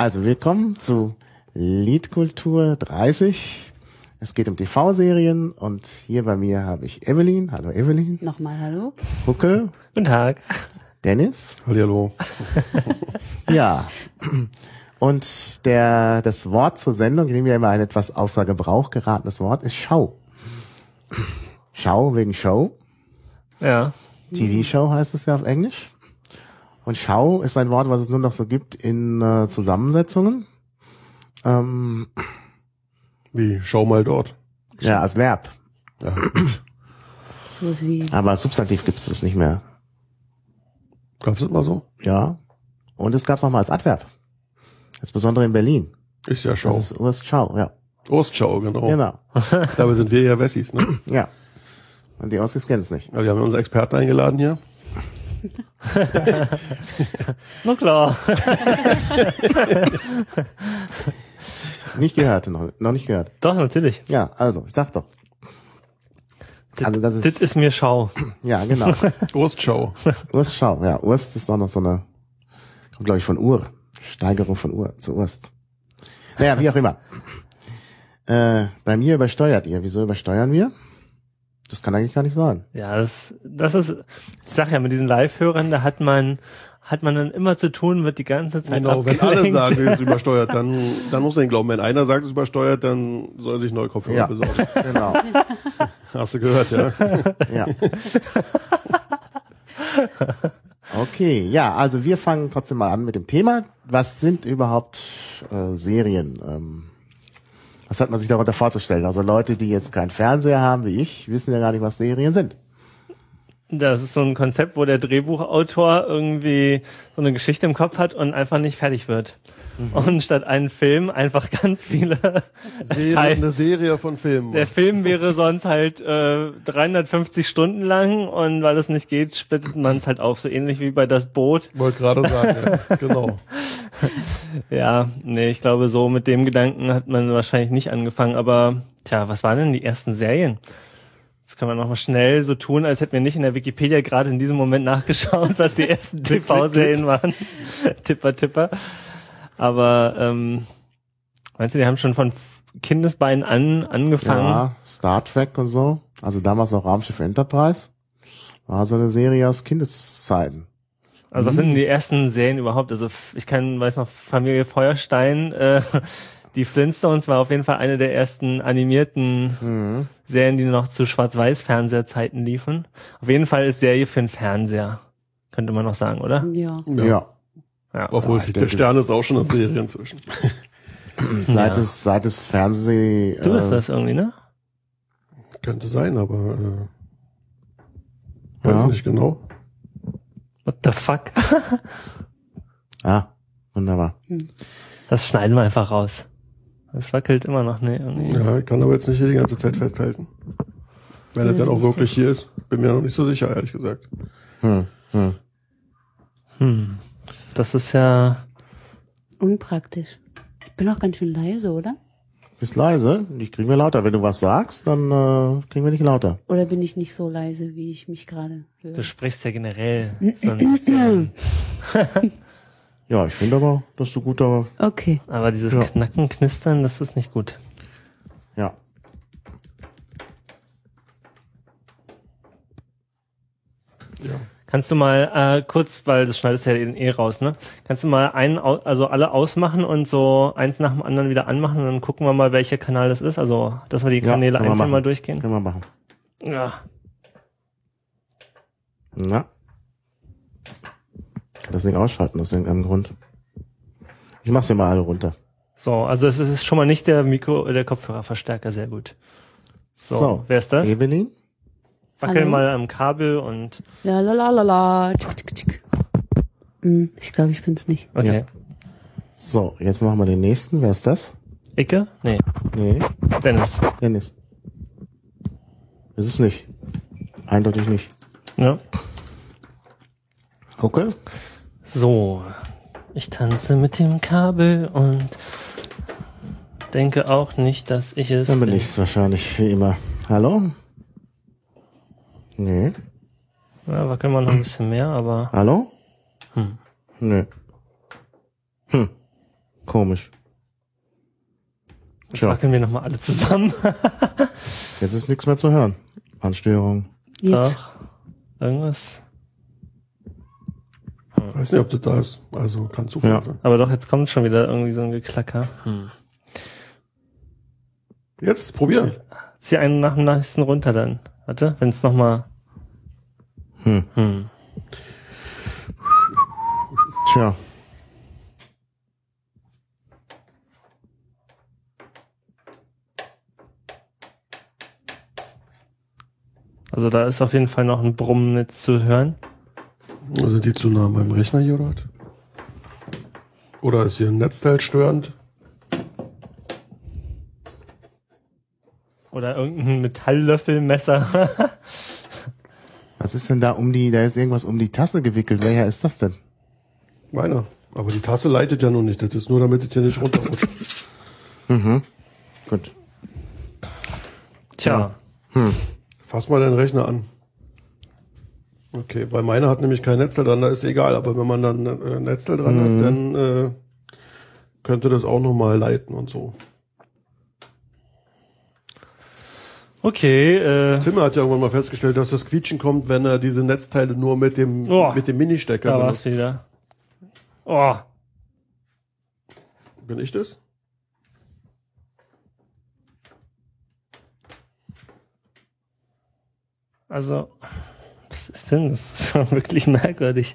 Also willkommen zu Liedkultur 30. Es geht um TV-Serien und hier bei mir habe ich Evelyn. Hallo Evelyn. Nochmal hallo. Hucke. Guten Tag. Dennis. Hallihallo. Ja. Und das Wort zur Sendung, nehmen wir immer ein etwas außer Gebrauch geratenes Wort, ist Schau. Schau wegen Show. Ja. TV-Show heißt es ja auf Englisch. Und Schau ist ein Wort, was es nur noch so gibt in Zusammensetzungen. Wie, schau mal dort. Ja, als Verb. Ja. Sowas wie. Aber als Substantiv gibt es das nicht mehr. Gab's das mal so? Ja. Und es gab es noch mal als Adverb. Insbesondere in Berlin. Ist ja Schau. Das ist Ostschau, ja. Ostschau, genau. Genau. Dabei sind wir ja Wessis, ne? Ja. Und die Ossis kennen es nicht. Ja, wir haben unsere Experten eingeladen hier. Na klar. Nicht gehört, noch nicht gehört. Doch, natürlich. Ja, also, ich sag doch. Also das ist mir Schau. Ja, genau. Ostschau. Urstschau, ja. Urst ist doch noch so eine, kommt glaube ich von Ur. Steigerung von Ur zu Urst. Naja, wie auch immer. Bei mir übersteuert ihr. Wieso übersteuern wir? Das kann eigentlich gar nicht sein. Ja, das ist, ich sag ja, mit diesen Live-Hörern, da hat man dann immer zu tun, wird die ganze Zeit Genau, wenn abgelenkt. alle sagen, es ist übersteuert, dann muss er ihn glauben. Wenn einer sagt, es ist übersteuert, dann soll er sich neue Kopfhörer besorgen. Genau. Hast du gehört, ja? Ja. Okay, ja, also wir fangen trotzdem mal an mit dem Thema. Was sind überhaupt Serien? Was hat man sich darunter vorzustellen? Also Leute, die jetzt keinen Fernseher haben wie ich, wissen ja gar nicht, was Serien sind. Das ist so ein Konzept, wo der Drehbuchautor irgendwie so eine Geschichte im Kopf hat und einfach nicht fertig wird. Und statt einen Film einfach ganz viele Eine Serie von Filmen. Der Film wäre sonst halt 350 Stunden lang und weil es nicht geht, splittet man es halt auf, so ähnlich wie bei Das Boot. Wollte gerade sagen, ja. Genau. Ja, nee, ich glaube, so mit dem Gedanken hat man wahrscheinlich nicht angefangen, aber tja, was waren denn die ersten Serien? Das kann man noch mal schnell so tun, als hätten wir nicht in der Wikipedia gerade in diesem Moment nachgeschaut, was die ersten TV-Serien waren. Tipper. Aber meinst du, die haben schon von Kindesbeinen angefangen? Ja, Star Trek und so. Also damals noch Raumschiff Enterprise. War so eine Serie aus Kindeszeiten. Also was sind denn die ersten Serien überhaupt? Also ich weiß noch, Familie Feuerstein, die Flintstones war auf jeden Fall eine der ersten animierten Serien, die noch zu Schwarz-Weiß-Fernsehzeiten liefen. Auf jeden Fall ist Serie für den Fernseher, könnte man noch sagen, oder? Ja. Ja. Obwohl, der Stern ist auch schon eine Serie inzwischen. Seit es Fernseh... Du bist das irgendwie, ne? Könnte sein, aber weiß nicht genau. What the fuck? Ah, wunderbar. Das schneiden wir einfach raus. Das wackelt immer noch, ne? Irgendwie. Ja, ich kann aber jetzt nicht hier die ganze Zeit festhalten. Wenn er dann auch wirklich hier ist, bin mir noch nicht so sicher, ehrlich gesagt. Das ist ja... Unpraktisch. Ich bin auch ganz schön leise, oder? Bist leise? Ich kriegen wir lauter. Wenn du was sagst, dann kriegen wir dich lauter. Oder bin ich nicht so leise, wie ich mich gerade höre? Du sprichst ja generell so ein bisschen. Ja, ich finde aber, dass du gut da... Okay. Aber dieses Knacken, Knistern, das ist nicht gut. Ja. Ja. Kannst du mal kurz, weil das schneidest du ja eh raus, ne? Kannst du mal also alle ausmachen und so eins nach dem anderen wieder anmachen und dann gucken wir mal, welcher Kanal das ist? Also, dass wir die Kanäle können wir einzeln machen. mal durchgehen. Können wir machen. Ja. Na? Kann das Ding ausschalten aus irgendeinem Grund. Ich mach's dir mal alle runter. So, also es ist schon mal nicht der Kopfhörerverstärker, sehr gut. So, wer ist das? Evelyn? Wackel Hallo? mal am Kabel und... La la la la la. Tschick, tschick, tschick. Ich glaube, ich bin's nicht. Okay. Ja. So, jetzt machen wir den nächsten. Wer ist das? Icke? Nee. Nee, Dennis. Dennis. Ist es nicht. Eindeutig nicht. Ja. Okay. So. Ich tanze mit dem Kabel und denke auch nicht, dass ich es Dann bin ich's wahrscheinlich, wie immer. Hallo? Nee. Ja, wackeln wir noch ein bisschen mehr, aber... Hallo? Nee. Komisch. Jetzt Tja. wackeln wir nochmal alle zusammen. Jetzt ist nichts mehr zu hören. Anstörung. Jetzt. Doch. Irgendwas. Ich weiß nicht, ob das da ist. Also kann Zufall Ja. sein. Aber doch, jetzt kommt schon wieder irgendwie so ein Geklacker. Jetzt probieren. Zieh einen nach dem nächsten runter dann. Warte, wenn es nochmal... Tja. Also da ist auf jeden Fall noch ein Brummen jetzt zu hören. Sind die zu nah an meinem Rechner hier oder was? Oder ist hier ein Netzteil störend? Oder irgendein Metalllöffelmesser. Was ist denn da da ist irgendwas um die Tasse gewickelt. Welcher ist das denn? Meiner. Aber die Tasse leitet ja noch nicht. Das ist nur, damit es hier nicht runterrutscht. Gut. Tja. Fass mal deinen Rechner an. Okay, weil meiner hat nämlich kein Netzteil dran, da ist egal. Aber wenn man dann ein Netzteil dran hat, dann könnte das auch nochmal leiten und so. Okay, Tim hat ja irgendwann mal festgestellt, dass das Quietschen kommt, wenn er diese Netzteile nur mit dem Mini-Stecker da war's benutzt. wieder. Oh, Bin ich das? also, was ist denn das? Das ist wirklich merkwürdig.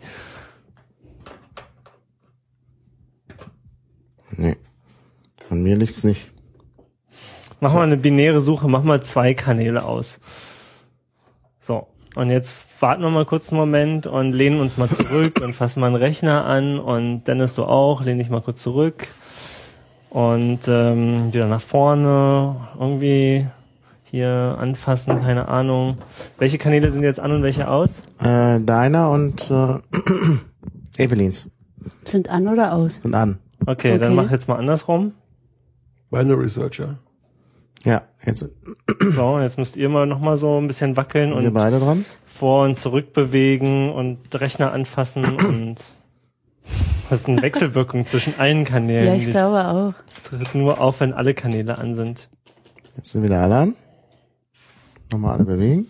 Nee. An mir liegt's nicht. Mach mal eine binäre Suche, mach mal 2 Kanäle aus. So, und jetzt warten wir mal kurz einen Moment und lehnen uns mal zurück und fassen mal einen Rechner an und Dennis, du auch, lehn dich mal kurz zurück und wieder nach vorne, irgendwie hier anfassen, keine Ahnung. Welche Kanäle sind jetzt an und welche aus? Deiner und Evelins Sind an oder aus? sind an. Okay, dann Okay. mach jetzt mal andersrum. Binary Searcher. Ja, jetzt sind So, jetzt müsst ihr mal nochmal so ein bisschen wackeln wir und beide dran. vor und zurück bewegen und Rechner anfassen und das ist eine Wechselwirkung zwischen allen Kanälen. Ja, ich Das glaube auch. tritt nur auf, wenn alle Kanäle an sind. Jetzt sind wieder alle an. Nochmal alle bewegen.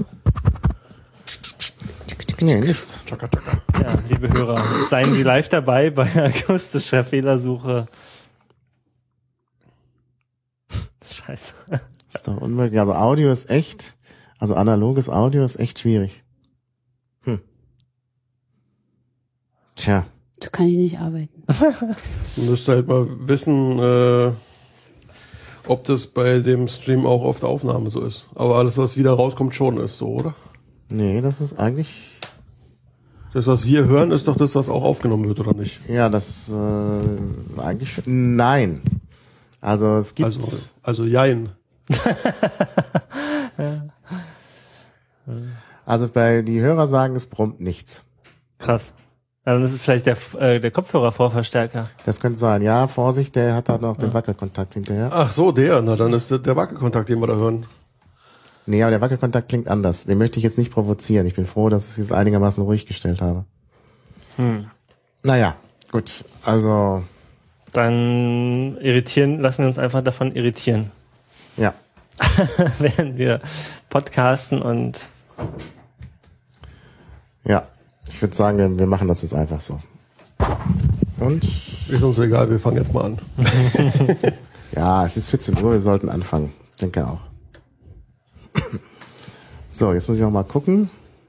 Nee, nichts. Chaka, chaka. Ja, liebe Hörer, seien Sie live dabei bei akustischer Fehlersuche. Scheiße. Ist doch unmöglich. Also Audio ist echt, also analoges Audio ist echt schwierig. Tja. So kann ich nicht arbeiten. Du müsst halt mal wissen, ob das bei dem Stream auch auf der Aufnahme so ist. Aber alles, was wieder rauskommt, schon ist so, oder? Nee, das ist eigentlich, Das, was wir hören, ist doch das, was auch aufgenommen wird, oder nicht? ja, das eigentlich nein. Also es gibt Also jein. also bei die Hörer sagen, es brummt nichts. Krass. Ja, dann ist es vielleicht der Kopfhörervorverstärker. Das könnte sein. Ja, Vorsicht, der hat da noch den Wackelkontakt hinterher. Ach so, der. Na, dann ist das der Wackelkontakt, den wir da hören. Nee, aber der Wackelkontakt klingt anders. Den möchte ich jetzt nicht provozieren. Ich bin froh, dass ich es jetzt einigermaßen ruhig gestellt habe. Naja, gut. Also, Dann lassen wir uns einfach davon irritieren, ja. während wir podcasten und Ja. Ich würde sagen, wir machen das jetzt einfach so. Und Ist uns egal, wir fangen jetzt mal an. ja, es ist 14 Uhr, wir sollten anfangen. Denke auch. So, jetzt muss ich noch mal gucken.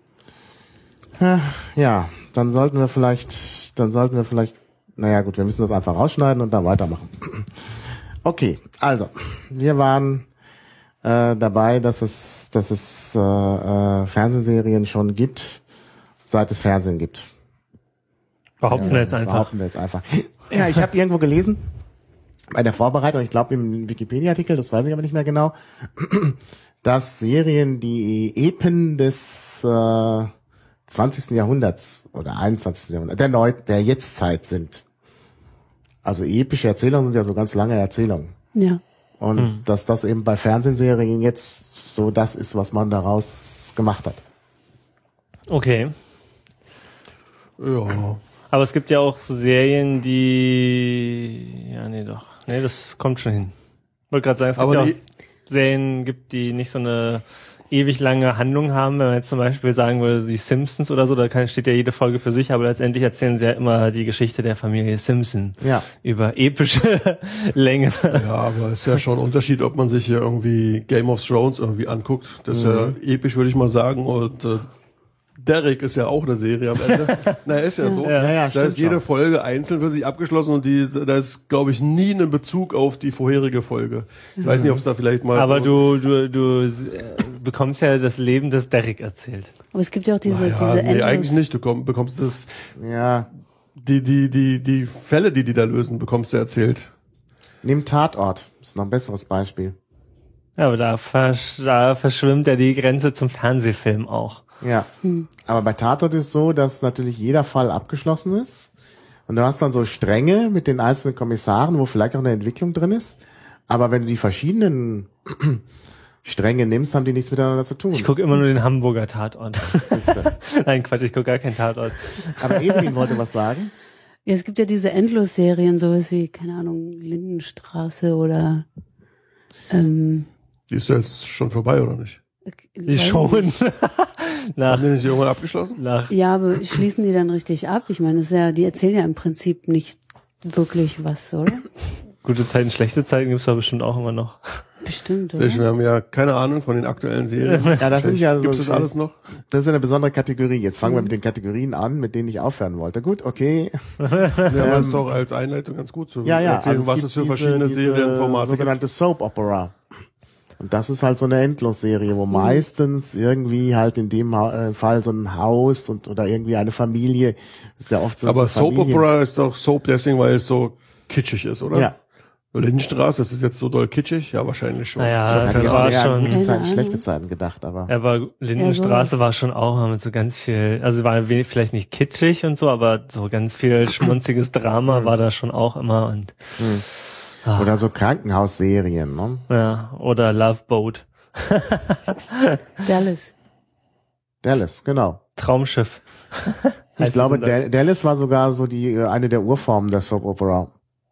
Ja, dann sollten wir vielleicht, naja gut, wir müssen das einfach rausschneiden und dann weitermachen. Okay, also, wir waren dabei, dass es Fernsehserien schon gibt, seit es Fernsehen gibt. behaupten wir jetzt einfach. Behaupten wir jetzt einfach. Ja, ich habe irgendwo gelesen, bei der Vorbereitung, ich glaube im Wikipedia-Artikel, das weiß ich aber nicht mehr genau, dass Serien die Epen des 20. Jahrhunderts oder 21. Jahrhunderts, der Jetztzeit sind. Also epische Erzählungen sind ja so ganz lange Erzählungen. Ja. Und dass das eben bei Fernsehserien jetzt so das ist, was man daraus gemacht hat. Okay. Ja. Aber es gibt ja auch so Serien, Nee, das kommt schon hin. Ich wollte gerade sagen, es gibt ja auch Serien gibt, die nicht so eine ewig lange Handlung haben. Wenn man jetzt zum Beispiel sagen würde, die Simpsons oder so, steht ja jede Folge für sich, aber letztendlich erzählen sie ja immer die Geschichte der Familie Simpson. Ja. Über epische Länge. Ja, aber es ist ja schon ein Unterschied, ob man sich hier irgendwie Game of Thrones irgendwie anguckt. Das ist ja episch, würde ich mal sagen. Und Derek ist ja auch eine Serie am Ende. Na, ist ja so. Ja, Da ist jede schon. Folge einzeln für sich abgeschlossen und da ist, glaube ich, nie ein Bezug auf die vorherige Folge. Ich weiß nicht, ob es da vielleicht mal... Aber du bekommst ja das Leben des Derek erzählt. Aber es gibt ja auch diese nee, Endlos- eigentlich nicht. Du bekommst das... Ja. Die Fälle, die da lösen, bekommst du erzählt. Nimm Tatort. Das ist noch ein besseres Beispiel. Ja, aber da verschwimmt ja die Grenze zum Fernsehfilm auch. Ja. Aber bei Tatort ist so, dass natürlich jeder Fall abgeschlossen ist. Und du hast dann so Stränge mit den einzelnen Kommissaren, wo vielleicht auch eine Entwicklung drin ist. Aber wenn du die verschiedenen Stränge nimmst, haben die nichts miteinander zu tun. Ich gucke immer nur den Hamburger Tatort. Nein, Quatsch, ich gucke gar keinen Tatort. Aber Evelyn wollte was sagen. Ja, es gibt ja diese Endlos-Serien, sowas wie, keine Ahnung, Lindenstraße oder Die ist ja jetzt schon vorbei, oder nicht? Die schon. Haben die nicht irgendwann abgeschlossen? Ja, aber schließen die dann richtig ab? Ich meine, das ist ja, die erzählen ja im Prinzip nicht wirklich was, oder? Gute Zeiten, schlechte Zeiten gibt's doch bestimmt auch immer noch. Bestimmt, oder? Wir haben ja keine Ahnung von den aktuellen Serien. Ja, das sind ja so. Gibt's das alles noch? Das ist eine besondere Kategorie. Jetzt fangen wir mit den Kategorien an, mit denen ich aufhören wollte. Gut, okay. Ja, aber ist doch als Einleitung ganz gut zu erzählen, es was gibt es für verschiedene Serienformate gibt. sogenannte Soap Opera. Und das ist halt so eine Endlosserie, wo meistens irgendwie halt in dem Fall so ein Haus oder irgendwie eine Familie, ist ja oft so. Aber so Soap Opera ist doch Soap deswegen, weil es so kitschig ist, oder? Ja. Lindenstraße, das ist jetzt so doll kitschig? Ja, wahrscheinlich schon. Naja, Das das war eher an schon, gute Zeiten, Keine schlechte Ahnung. Zeiten gedacht, aber. aber Lindenstraße war schon auch mit so ganz viel, also war vielleicht nicht kitschig und so, aber so ganz viel schmunziges Drama war da schon auch immer und, Oder so Krankenhausserien, ne? ja, oder Love Boat, Dallas. Genau. Traumschiff. Ich glaube, das? Dallas war sogar so eine der Urformen der Soap Opera.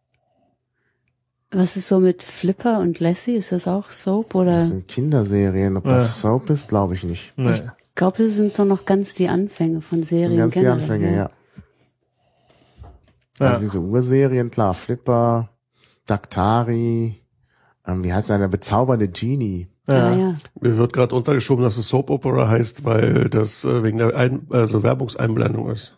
Was ist so mit Flipper und Lassie? Ist das auch Soap oder? Das sind Kinderserien. Ob das Soap ist, glaube ich nicht. Nee. Ich glaube, das sind so noch ganz die Anfänge von Das sind Serien. ganz die generell, Anfänge, ja. Ja. Also diese Urserien, klar, Flipper, Daktari, wie heißt der bezaubernde Genie? Ja. Mir wird gerade untergeschoben, dass es Soap Opera heißt, weil das wegen der Werbungseinblendung ist.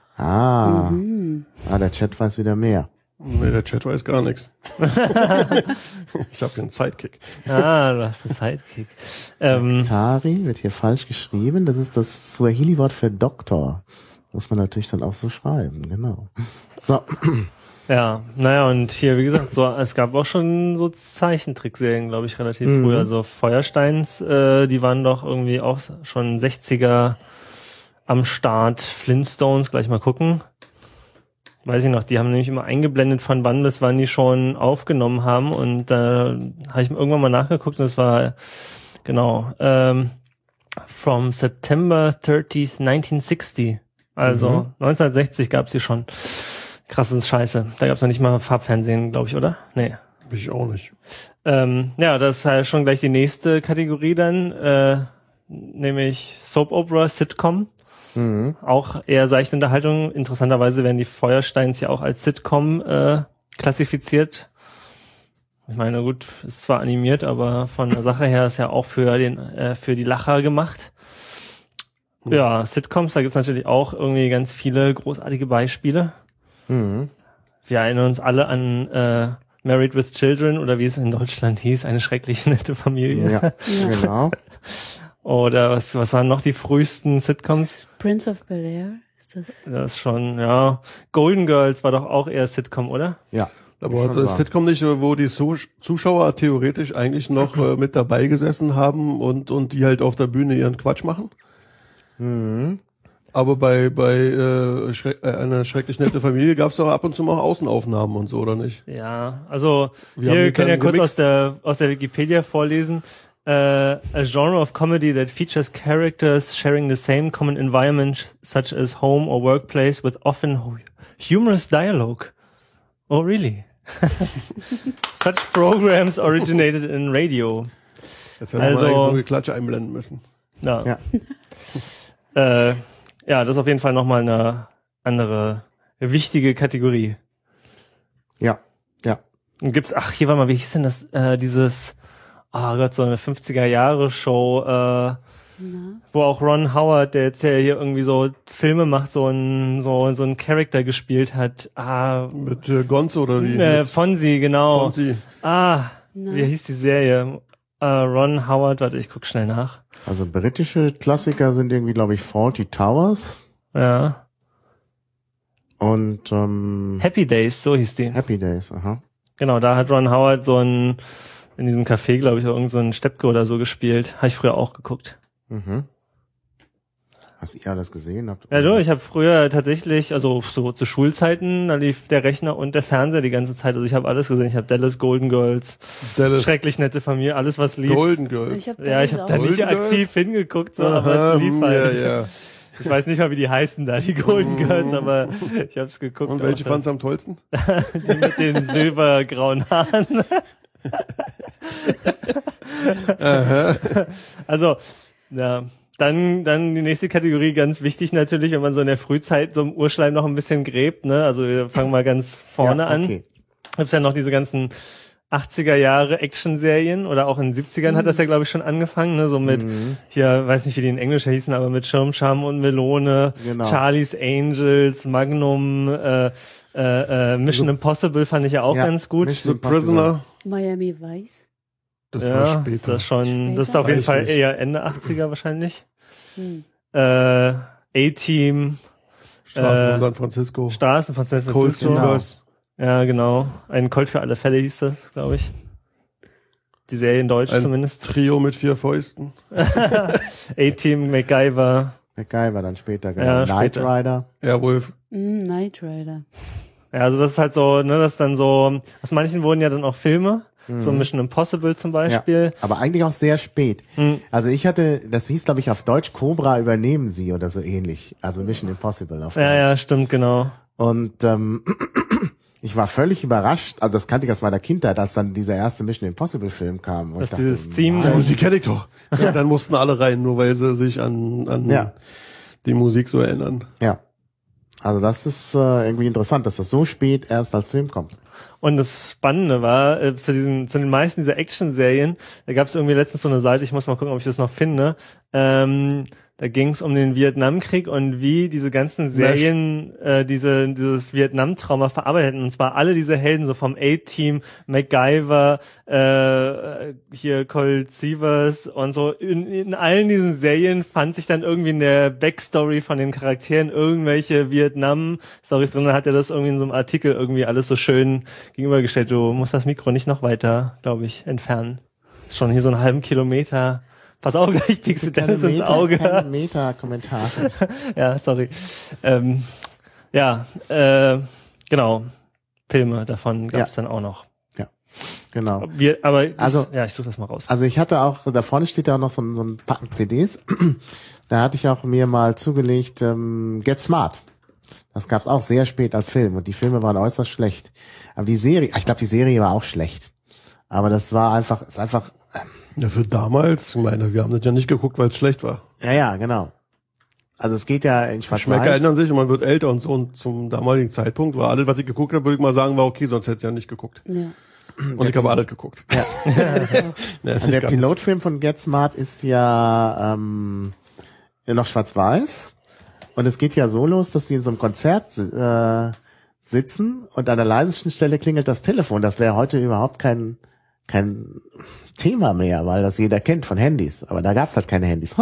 Der Chat weiß wieder mehr. Nee, der Chat weiß gar nichts. Ich habe hier einen Sidekick. Du hast einen Sidekick. Daktari wird hier falsch geschrieben. Das ist das Swahili-Wort für Doktor. Muss man natürlich dann auch so schreiben, genau. So. Ja, naja, und hier, wie gesagt, so, es gab auch schon so Zeichentrickserien, glaube ich, relativ früh. Also Feuersteins, die waren doch irgendwie auch schon 60er am Start. Flintstones, gleich mal gucken. Weiß ich noch, die haben nämlich immer eingeblendet, von wann bis wann die schon aufgenommen haben. Und da habe ich irgendwann mal nachgeguckt und es war, genau, from September 30th, 1960. Also 1960 gab's die schon. Krasses Scheiße. Da gab's noch nicht mal Farbfernsehen, glaube ich, oder? Nee. Ich auch nicht. Ja, das ist halt schon gleich die nächste Kategorie dann, nämlich Soap Opera, Sitcom. Auch eher seichte Unterhaltung. Interessanterweise werden die Feuersteins ja auch als Sitcom klassifiziert. Ich meine, gut, ist zwar animiert, aber von der Sache her ist ja auch für die Lacher gemacht. Ja, Sitcoms, da gibt's natürlich auch irgendwie ganz viele großartige Beispiele. Wir erinnern uns alle an Married with Children oder wie es in Deutschland hieß, eine schrecklich nette Familie. Ja, genau. Oder was waren noch die frühesten Sitcoms? Prince of Bel-Air, ist das? Das schon, ja. Golden Girls war doch auch eher Sitcom, oder? Ja. Aber das Sitcom nicht, wo die Zuschauer theoretisch eigentlich noch mit dabei gesessen haben und die halt auf der Bühne ihren Quatsch machen? Aber bei einer schrecklich nette Familie gab es doch ab und zu mal Außenaufnahmen und so, oder nicht? Ja, also Wir haben wir die können ja dann kurz gemixt. aus der Wikipedia vorlesen. a genre of comedy that features characters sharing the same common environment, such as home or workplace, with often humorous dialogue. Oh, really? Such programs originated in radio. Jetzt hätte man eigentlich so eine Klatsche einblenden müssen. Ja. Ja, das ist auf jeden Fall nochmal eine andere wichtige Kategorie. Ja. Und gibt's, hier war mal, wie hieß denn das, dieses, oh Gott, so eine 50er-Jahre-Show, wo auch Ron Howard, der jetzt ja hier irgendwie so Filme macht, so ein Charakter gespielt hat. Mit Gonzo oder wie? Fonzie, genau. Fonzie. Wie hieß die Serie? Ron Howard, warte, ich guck schnell nach. Also britische Klassiker sind irgendwie, glaube ich, Fawlty Towers. Ja. Und Happy Days, so hieß die. Happy Days, aha. Genau, da hat Ron Howard in diesem Café, glaube ich, irgend so ein Steppke oder so gespielt. Habe ich früher auch geguckt. Mhm. Was ihr alles gesehen habt? Ja, du, ich habe früher tatsächlich, also so zu Schulzeiten, da lief der Rechner und der Fernseher die ganze Zeit. Also ich habe alles gesehen. Ich habe Dallas, Golden Girls, Schrecklich nette Familie, alles was lief. Golden Girls. Ich habe da nicht aktiv hingegukt, so, aber es lief halt. Ja. Ich weiß nicht mal, wie die heißen da, die Golden Girls, aber ich habe es geguckt. Und welche fandst du am tollsten? Die mit den silbergrauen Haaren. Also, ja. Dann die nächste Kategorie, ganz wichtig natürlich, wenn man so in der Frühzeit so im Urschleim noch ein bisschen gräbt, ne? Also wir fangen mal ganz vorne an. Gibt's ja noch diese ganzen 80er Jahre Action-Serien oder auch in den 70ern hat das ja, glaube ich, schon angefangen, ne? So mit, hier, weiß nicht, wie die in Englisch hießen, aber mit Schirmscham und Melone, Genau. Charlie's Angels, Magnum, Mission Impossible fand ich ja auch ganz gut. The Prisoner. Miami Vice. Das war später. Das ist auf jeden Fall eher Ende 80er wahrscheinlich. A-Team. Straßen von San Francisco. Straßen von San Cold Francisco. Soldiers. Ja, genau. Ein Colt für alle Fälle hieß das, glaube ich. Die Serie in Deutsch zumindest. Trio mit 4 Fäusten. A-Team, MacGyver. MacGyver dann später, genau. Ja, Knight später. Rider. Airwolf. Knight Rider. Ja, also das ist halt so, ne, das dann so, aus manchen wurden ja dann auch Filme, so Mission Impossible zum Beispiel. Ja, aber eigentlich auch sehr spät. Also das hieß, glaube ich, auf Deutsch Cobra übernehmen sie oder so ähnlich. Also Mission Impossible auf Deutsch. Ja, stimmt, genau. Und ich war völlig überrascht, also das kannte ich aus meiner Kindheit, dass dann dieser erste Mission Impossible Film kam. Dass dieses Theme Die Musik kenne ich doch. Ja, dann mussten alle rein, nur weil sie sich an die Musik so erinnern. Ja. Also das ist irgendwie interessant, dass das so spät erst als Film kommt. Und das Spannende war, zu den meisten dieser Action-Serien, da gab es irgendwie letztens so eine Seite, ich muss mal gucken, ob ich das noch finde, da ging es um den Vietnamkrieg und wie diese ganzen Serien dieses Vietnam-Trauma verarbeiteten. Und zwar alle diese Helden, so vom A-Team, MacGyver, hier Colt Sievers und so. In allen diesen Serien fand sich dann irgendwie in der Backstory von den Charakteren irgendwelche Vietnam-Storys drin. Dann hat er das irgendwie in so einem Artikel irgendwie alles so schön gegenübergestellt. Du musst das Mikro nicht noch weiter, glaube ich, entfernen. Ist schon hier so einen halben Kilometer. Pass auf, gleich piekst du Dennis ins Auge. Kein Meta-Kommentar. Ja, sorry. Genau. Filme davon gab es dann auch noch. Ja, genau. Ich suche das mal raus. Also ich hatte auch, da vorne steht ja auch noch so ein Packen CDs. Da hatte ich auch mir mal zugelegt Get Smart. Das gab's auch sehr spät als Film und die Filme waren äußerst schlecht. Aber die Serie, ich glaube, die Serie war auch schlecht. Aber das war einfach, Ja, für damals, ich meine, wir haben das ja nicht geguckt, weil es schlecht war. ja, genau. Also es geht ja in Schwarz-Weiß. Geschmäcker ändern sich und man wird älter und so. Und zum damaligen Zeitpunkt war alles, was ich geguckt habe, würde ich mal sagen, war okay, sonst hätte ich ja nicht geguckt. Ja. Und ich habe alles geguckt. Ja. Ja, Also der Pilotfilm von Get Smart ist ja noch Schwarz-Weiß. Und es geht ja so los, dass sie in so einem Konzert sitzen und an der leisesten Stelle klingelt das Telefon. Das wäre heute überhaupt kein Thema mehr, weil das jeder kennt von Handys. Aber da gab's halt keine Handys.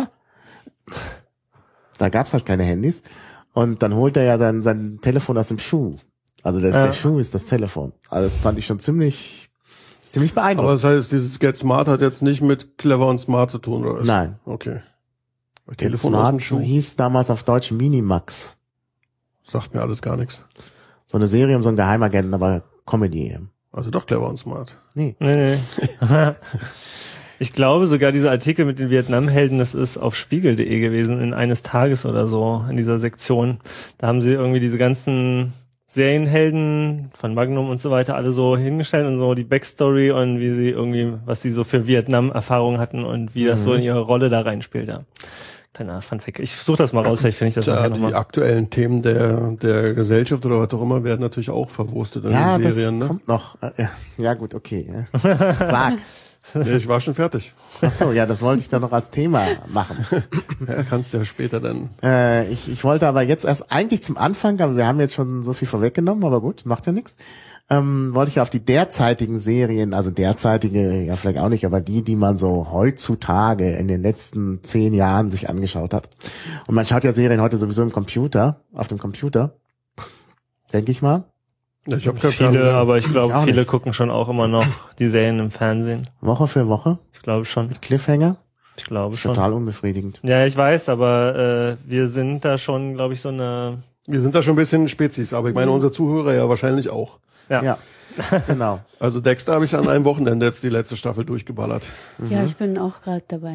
Da gab's halt keine Handys. Und dann holt er ja dann sein Telefon aus dem Schuh. Also der Schuh ist das Telefon. Also das fand ich schon ziemlich beeindruckend. Aber das heißt, dieses Get Smart hat jetzt nicht mit clever und smart zu tun, oder was? Nein. Okay. Get Smart hieß damals auf Deutsch Minimax. Sagt mir alles gar nichts. So eine Serie um so einen Geheimagenten, aber Comedy. Also doch clever und smart. Nee. Nee. Ich glaube sogar dieser Artikel mit den Vietnam-Helden, das ist auf spiegel.de gewesen, in eines Tages oder so, in dieser Sektion. Da haben sie irgendwie diese ganzen Serienhelden von Magnum und so weiter alle so hingestellt und so die Backstory und wie sie irgendwie, was sie so für Vietnam-Erfahrungen hatten und wie das so in ihre Rolle da reinspielt. Ja. Kleiner Funfact. Ich suche das mal raus, vielleicht finde ich das nachher nochmal. Die aktuellen Themen der Gesellschaft oder was auch immer werden natürlich auch verwurstet in den Serien. Das kommt noch. Ja gut, okay. Sag. Nee, ich war schon fertig. Ach so, ja, das wollte ich dann noch als Thema machen. Ja, kannst ja später dann. Ich wollte aber jetzt erst eigentlich zum Anfang, aber wir haben jetzt schon so viel vorweggenommen, aber gut, macht ja nichts. Wollte ich auf die derzeitigen Serien, also derzeitige, ja vielleicht auch nicht, aber die man so heutzutage in den letzten 10 Jahren sich angeschaut hat. Und man schaut ja Serien heute sowieso auf dem Computer, denke ich mal. Ja, ich habe kein Viele, Fernsehen. aber ich glaube, Ich auch viele nicht. gucken schon auch immer noch die Serien im Fernsehen. Woche für Woche, Ich glaube schon. Cliffhanger, Ich glaube schon. total unbefriedigend. Ja, ich weiß, aber wir sind da schon, glaube ich, so eine... Wir sind da schon ein bisschen Spezies, aber ich meine, unsere Zuhörer ja wahrscheinlich auch. Ja, genau. Also Dexter habe ich an einem Wochenende jetzt die letzte Staffel durchgeballert. Ja, ich bin auch gerade dabei.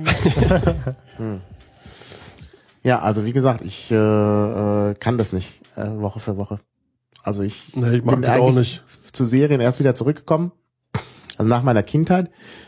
Ja, also wie gesagt, ich kann das nicht, Woche für Woche. Also ich Nee, ich mag bin das auch eigentlich nicht. zu Serien erst wieder zurückgekommen, also nach meiner Kindheit,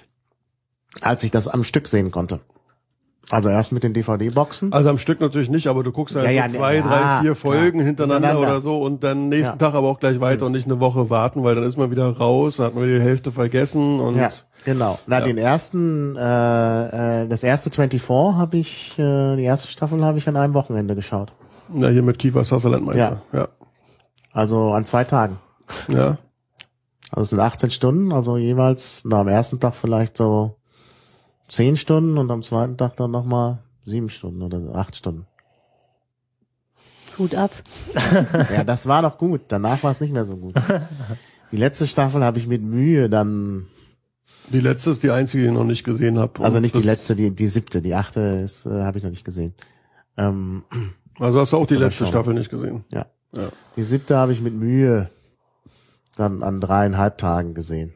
als ich das am Stück sehen konnte. Also erst mit den DVD-Boxen. Also am Stück natürlich nicht, aber du guckst halt Ja, so ja, 2, ja, 3, 4 Folgen klar. hintereinander oder so und dann nächsten Tag aber auch gleich weiter und nicht eine Woche warten, weil dann ist man wieder raus, dann hat man wieder die Hälfte vergessen und Ja, genau. Na, den ersten, das erste 24 habe ich, die erste Staffel habe ich an einem Wochenende geschaut. na hier mit Kiefer Sutherland meinst Ja. du? Ja. Also an 2 Tagen. Ja. Also es sind 18 Stunden, also jeweils, na, am ersten Tag vielleicht so 10 Stunden und am zweiten Tag dann nochmal 7 Stunden oder so, 8 Stunden. Hut ab. Ja, das war noch gut. Danach war es nicht mehr so gut. Die letzte Staffel habe ich mit Mühe dann, Die letzte ist die einzige, die ich noch nicht gesehen habe. also nicht die letzte, die 7., die 8. ist, habe ich noch nicht gesehen. Also hast du auch die Soll ich letzte schauen. Staffel nicht gesehen. Ja. Ja. Die 7. habe ich mit Mühe dann an 3,5 Tagen gesehen.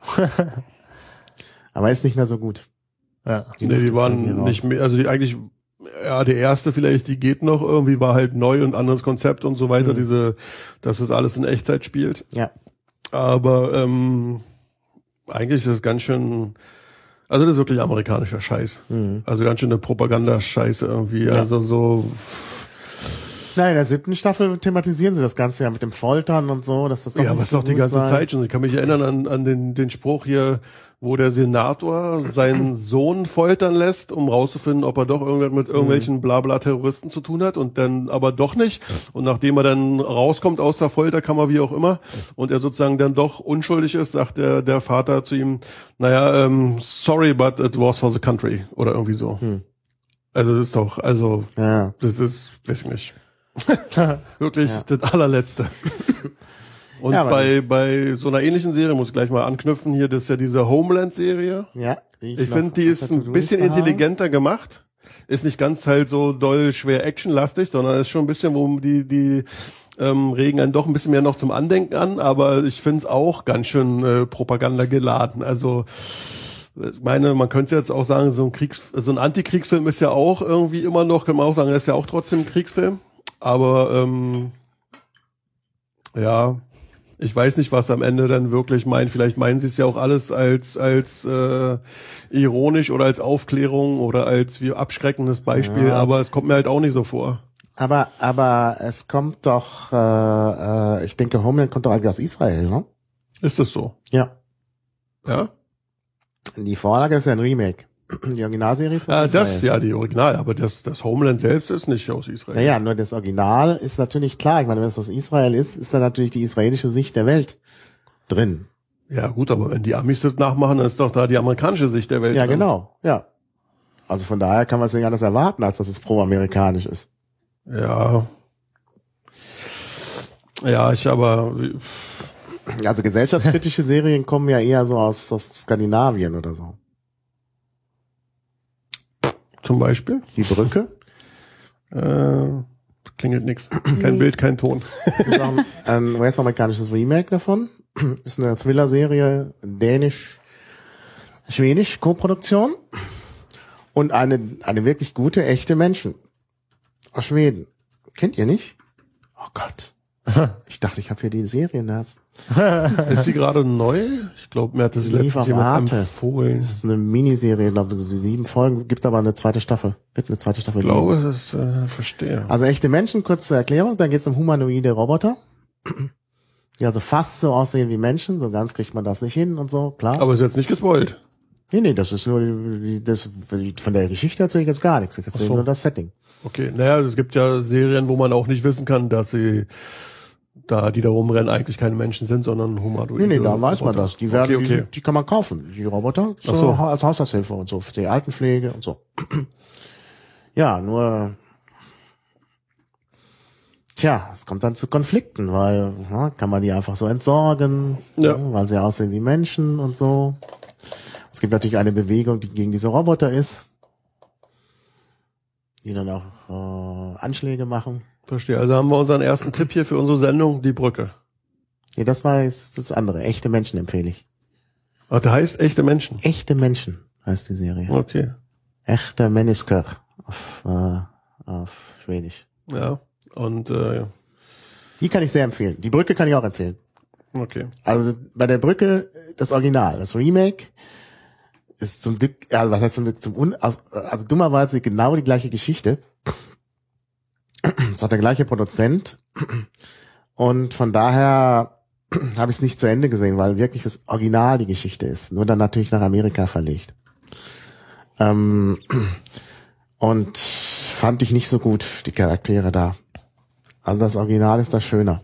Aber ist nicht mehr so gut. Ja. Nee, Luft die ist waren irgendwie raus. nicht mehr, also die eigentlich, ja, die erste vielleicht, die geht noch irgendwie, war halt neu und anderes Konzept und so weiter, dass es alles in Echtzeit spielt. Ja. Aber eigentlich ist es ganz schön, also das ist wirklich amerikanischer Scheiß. Also ganz schön eine Propagandascheiße irgendwie. Ja. Also so, Nein, in der 7. Staffel thematisieren sie das Ganze ja mit dem Foltern und so, dass das doch ja, nicht aber es ist so doch die gut ganze sei. Zeit schon. Ich kann mich erinnern an den Spruch hier, wo der Senator seinen Sohn foltern lässt, um rauszufinden, ob er doch irgendwas mit irgendwelchen Blabla-Terroristen zu tun hat und dann aber doch nicht. Und nachdem er dann rauskommt aus der Folterkammer, wie auch immer, und er sozusagen dann doch unschuldig ist, sagt der Vater zu ihm, naja, sorry, but it was for the country. Oder irgendwie so. Also das ist doch, also Ja. das ist, weiß ich nicht. Wirklich das allerletzte. Und Ja, aber bei so einer ähnlichen Serie muss ich gleich mal anknüpfen hier, das ist ja diese Homeland-Serie. Ja. Ich finde, die ist ein bisschen intelligenter gemacht. Ist nicht ganz halt so doll schwer actionlastig, sondern ist schon ein bisschen, wo die regen einen doch ein bisschen mehr noch zum Andenken an, aber ich finde es auch ganz schön Propaganda geladen. Also ich meine, man könnte jetzt auch sagen, so ein Antikriegsfilm ist ja auch irgendwie immer noch, kann man auch sagen, das ist ja auch trotzdem ein Kriegsfilm. Aber ja, ich weiß nicht, was am Ende dann wirklich meint. Vielleicht meinen sie es ja auch alles als ironisch oder als Aufklärung oder als wie abschreckendes Beispiel, Ja. aber es kommt mir halt auch nicht so vor. Aber es kommt doch, ich denke, Homeland kommt doch eigentlich aus Israel, ne? Ist das so? Ja. Ja? Die Vorlage ist ja ein Remake. Die Originalserie ist aus Israel. Das, ja, die Original, aber das Homeland selbst ist nicht aus Israel. Naja, nur das Original ist natürlich klar. Ich meine, wenn es aus Israel ist da natürlich die israelische Sicht der Welt drin. Ja, gut, aber wenn die Amis das nachmachen, dann ist doch da die amerikanische Sicht der Welt. Ja, drin. genau. Ja. Also von daher kann man es nicht anders erwarten, als dass es pro-amerikanisch ist. Ja. Ja, Also gesellschaftskritische Serien kommen ja eher so aus Skandinavien oder so. zum Beispiel. Die Brücke. Klingelt nix. Kein Bild, kein Ton. Ist auch ein US-amerikanisches Remake davon. Ist eine Thriller-Serie, dänisch. Schwedisch Koproduktion und eine wirklich gute, echte Menschen aus Schweden. Kennt ihr nicht? Oh Gott. Ich dachte, ich habe hier die Serienherz. Ist sie gerade neu? Ich glaube, mir hat das letztens jemand empfohlen. Das ist eine Miniserie, ich glaube, 7 Folgen, gibt aber eine zweite Staffel. Wird eine zweite Staffel geben. Ich glaube, das verstehe. Also echte Menschen, kurz zur Erklärung, da geht es um humanoide Roboter, die also fast so aussehen wie Menschen, so ganz kriegt man das nicht hin und so, klar. Aber ist jetzt nicht gespoilt. Nee, das ist nur, von der Geschichte erzähle ich jetzt gar nichts, ich erzähle nur das Setting. Okay, naja, es gibt ja Serien, wo man auch nicht wissen kann, dass sie da, die da rumrennen, eigentlich keine Menschen sind, sondern humanoide. Nee, da weiß man das. Die werden, okay. Die kann man kaufen, die Roboter, so. Als Haushaltshilfe und so, für die Altenpflege und so. Ja, nur, es kommt dann zu Konflikten, weil, kann man die einfach so entsorgen, weil sie aussehen wie Menschen und so. Es gibt natürlich eine Bewegung, die gegen diese Roboter ist, die dann auch Anschläge machen. Verstehe. Also haben wir unseren ersten Tipp hier für unsere Sendung, die Brücke. Ja, das war jetzt das andere. Echte Menschen empfehle ich. Ach, der heißt Echte Menschen? Echte Menschen heißt die Serie. Okay. Echte Mennesker auf Schwedisch. Ja, und die kann ich sehr empfehlen. Die Brücke kann ich auch empfehlen. Okay. Also bei der Brücke das Original, das Remake ist zum Glück, was heißt zum Glück, also dummerweise genau die gleiche Geschichte. Es hat der gleiche Produzent und von daher habe ich es nicht zu Ende gesehen, weil wirklich das Original die Geschichte ist, nur dann natürlich nach Amerika verlegt. Und fand ich nicht so gut, die Charaktere da. Also das Original ist da schöner.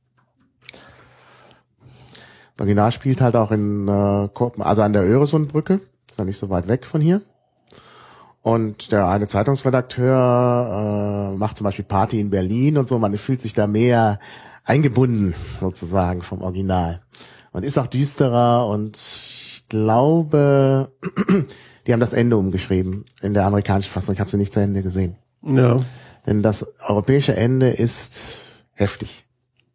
Das Original spielt halt auch in also an der Öresundbrücke, ist ja nicht so weit weg von hier. Und der eine Zeitungsredakteur macht zum Beispiel Party in Berlin und so, man fühlt sich da mehr eingebunden sozusagen vom Original. Und ist auch düsterer und ich glaube, die haben das Ende umgeschrieben in der amerikanischen Fassung. Ich habe sie nicht zu Ende gesehen. Ja. Denn das europäische Ende ist heftig.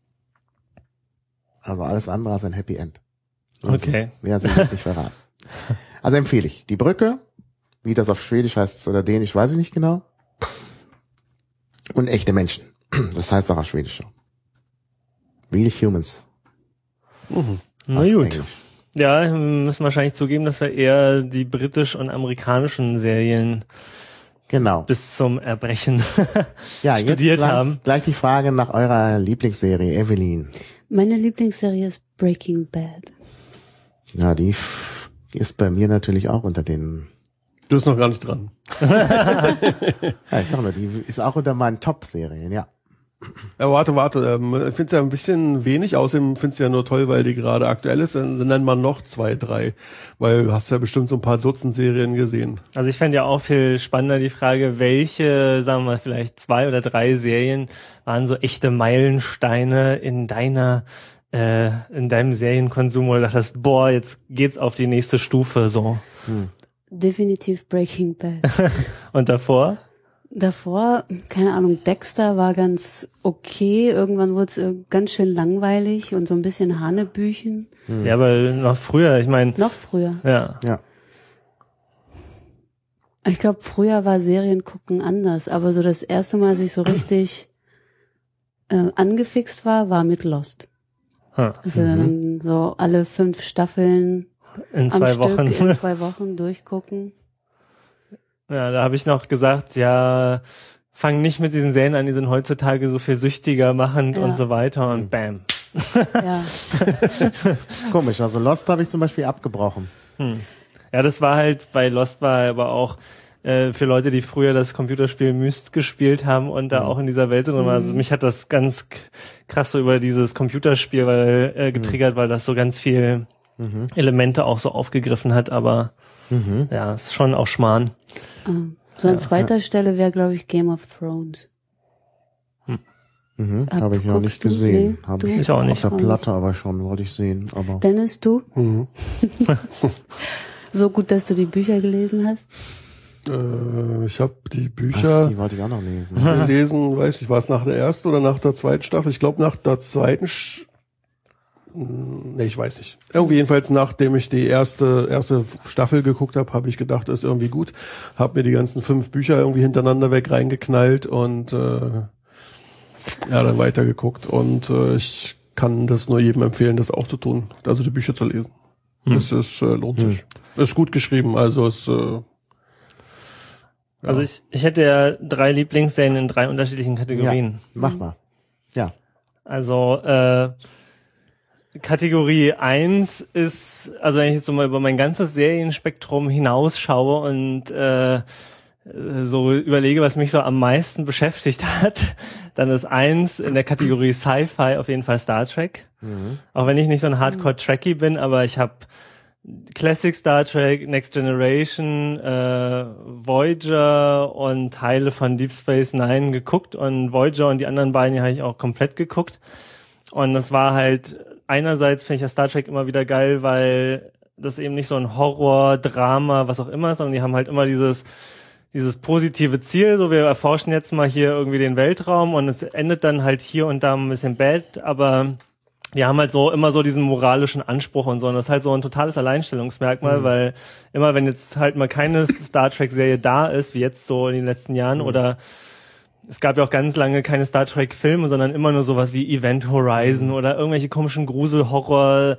Also alles andere als ein Happy End. Also, okay. Mehr hat sich nicht verraten. Also empfehle ich. Die Brücke, wie das auf Schwedisch heißt oder Dänisch, weiß ich nicht genau. Und echte Menschen. Das heißt auch auf Schwedisch so. Real Humans. Na gut. Englisch. Ja, wir müssen wahrscheinlich zugeben, dass wir eher die britisch- und amerikanischen Serien bis zum Erbrechen studiert haben. Gleich die Frage nach eurer Lieblingsserie, Evelyn. Meine Lieblingsserie ist Breaking Bad. Ja, die ist bei mir natürlich auch unter den... Du bist noch gar nicht dran. Ja, ich sag nur, die ist auch unter meinen Top-Serien, ja. Ja, warte. Ich finde es ja ein bisschen wenig, außerdem finde es ja nur toll, weil die gerade aktuell ist. Dann nennt man noch 2, 3, weil du hast ja bestimmt so ein paar Dutzend Serien gesehen. Also ich fände ja auch viel spannender die Frage, welche, sagen wir mal, vielleicht 2 oder 3 Serien waren so echte Meilensteine in deinem Serienkonsum, wo du dachtest, boah, jetzt geht's auf die nächste Stufe, so. Definitiv Breaking Bad. Und davor? Davor, keine Ahnung, Dexter war ganz okay. Irgendwann wurde es ganz schön langweilig und so ein bisschen Hanebüchen. Ja, aber noch früher, ich meine. Noch früher. Ja. Ich glaube, früher war Seriengucken anders, aber so das erste Mal, als ich so richtig angefixt war mit Lost. Also dann so alle 5 Staffeln in 2 Wochen. In 2 Wochen durchgucken. Ja, da habe ich noch gesagt, ja, fang nicht mit diesen Serien an, die sind heutzutage so viel süchtiger machend und so weiter und bam. Ja. Komisch, also Lost habe ich zum Beispiel abgebrochen. Ja, das war halt, bei Lost war aber auch für Leute, die früher das Computerspiel Myst gespielt haben und da auch in dieser Welt drin waren. Also mich hat das ganz krass so über dieses Computerspiel getriggert, weil das so ganz viel Elemente auch so aufgegriffen hat, aber ja, ist schon auch Schmarrn. So an zweiter Stelle wäre, glaube ich, Game of Thrones. Habe ich noch nicht gesehen. Nee, Habe ich auch nicht. Auf der Platte aber schon, wollte ich sehen. Aber Dennis, du? So gut, dass du die Bücher gelesen hast? Ich habe die Bücher die wollte ich auch noch lesen. gelesen, weiß ich, war es nach der ersten oder nach der zweiten Staffel? Ich glaube nach der zweiten Nee, ich weiß nicht. Irgendwie jedenfalls, nachdem ich die erste Staffel geguckt habe, habe ich gedacht, das ist irgendwie gut. Hab mir die ganzen 5 Bücher irgendwie hintereinander weg reingeknallt und dann weitergeguckt. Und ich kann das nur jedem empfehlen, das auch zu tun. Also die Bücher zu lesen. Das ist lohnt sich. Ist gut geschrieben, also es Also ich hätte ja 3 Lieblingsserien in 3 unterschiedlichen Kategorien. Ja, mach mal. Ja. Also Kategorie 1 ist, also wenn ich jetzt so mal über mein ganzes Serienspektrum hinausschaue und so überlege, was mich so am meisten beschäftigt hat, dann ist 1 in der Kategorie Sci-Fi auf jeden Fall Star Trek. Auch wenn ich nicht so ein Hardcore-Trekkie bin, aber ich habe Classic Star Trek, Next Generation, Voyager und Teile von Deep Space Nine geguckt und Voyager und die anderen beiden habe ich auch komplett geguckt. Und das war halt, einerseits finde ich ja Star Trek immer wieder geil, weil das eben nicht so ein Horror, Drama, was auch immer ist, sondern die haben halt immer dieses positive Ziel, so wir erforschen jetzt mal hier irgendwie den Weltraum und es endet dann halt hier und da ein bisschen bad, aber die haben halt so immer so diesen moralischen Anspruch und so und das ist halt so ein totales Alleinstellungsmerkmal, weil immer wenn jetzt halt mal keine Star Trek Serie da ist, wie jetzt so in den letzten Jahren oder es gab ja auch ganz lange keine Star Trek Filme, sondern immer nur sowas wie Event Horizon oder irgendwelche komischen Grusel-Horror,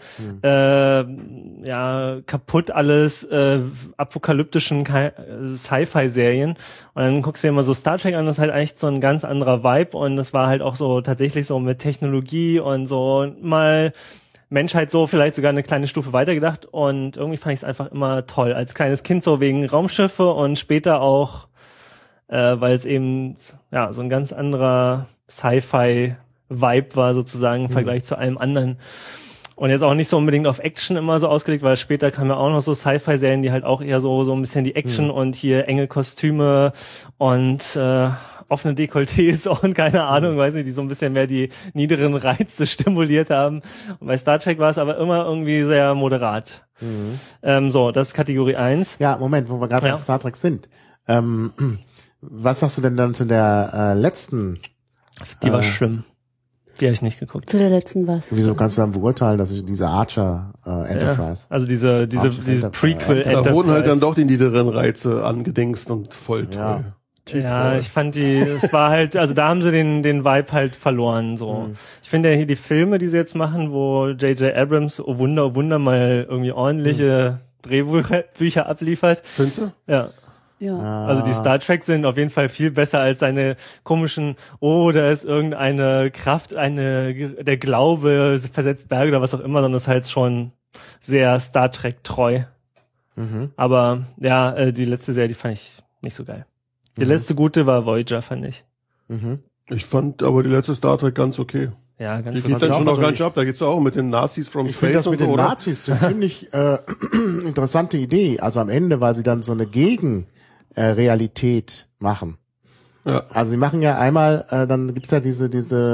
kaputt alles, apokalyptischen Sci-Fi-Serien. Und dann guckst du dir immer so Star Trek an, das ist halt eigentlich so ein ganz anderer Vibe und das war halt auch so tatsächlich so mit Technologie und so mal Menschheit so vielleicht sogar eine kleine Stufe weitergedacht und irgendwie fand ich es einfach immer toll. Als kleines Kind so wegen Raumschiffe und später auch weil es eben so ein ganz anderer Sci-Fi-Vibe war sozusagen im Vergleich zu allem anderen. Und jetzt auch nicht so unbedingt auf Action immer so ausgelegt, weil später kamen ja auch noch so Sci-Fi-Serien, die halt auch eher so ein bisschen die Action und hier enge Kostüme und offene Dekolletés und keine Ahnung, weiß nicht, die so ein bisschen mehr die niederen Reize stimuliert haben. Und bei Star Trek war es aber immer irgendwie sehr moderat. So, das ist Kategorie 1. Ja, Moment, wo wir gerade bei Star Trek sind. Was sagst du denn dann zu der letzten? Die war schlimm. Die habe ich nicht geguckt. Zu der letzten was? Wieso kannst du dann beurteilen, dass ich diese Archer Enterprise? Also diese Prequel Enterprise. Da wurden halt dann doch die niederen Reize angedingst und voll toll. Ja, ich fand es war halt, also da haben sie den Vibe halt verloren, so. Ich finde ja hier die Filme, die sie jetzt machen, wo J.J. Abrams, oh Wunder, mal irgendwie ordentliche Drehbücher abliefert. Findest du? Ja. Ja. Also die Star Trek sind auf jeden Fall viel besser als seine komischen, da ist irgendeine Kraft, der Glaube versetzt Berge oder was auch immer, sondern das ist halt schon sehr Star Trek treu. Aber die letzte Serie, die fand ich nicht so geil. Die letzte gute war Voyager, fand ich. Ich fand aber die letzte Star Trek ganz okay. Ja, ganz Die geht dann schon noch ganz ab. Da geht's ja auch mit den Nazis from Space das und mit so, den oder? Nazis eine ziemlich interessante Idee. Also am Ende, weil sie dann so eine Realität machen. Ja. Also sie machen ja einmal, dann gibt's ja diese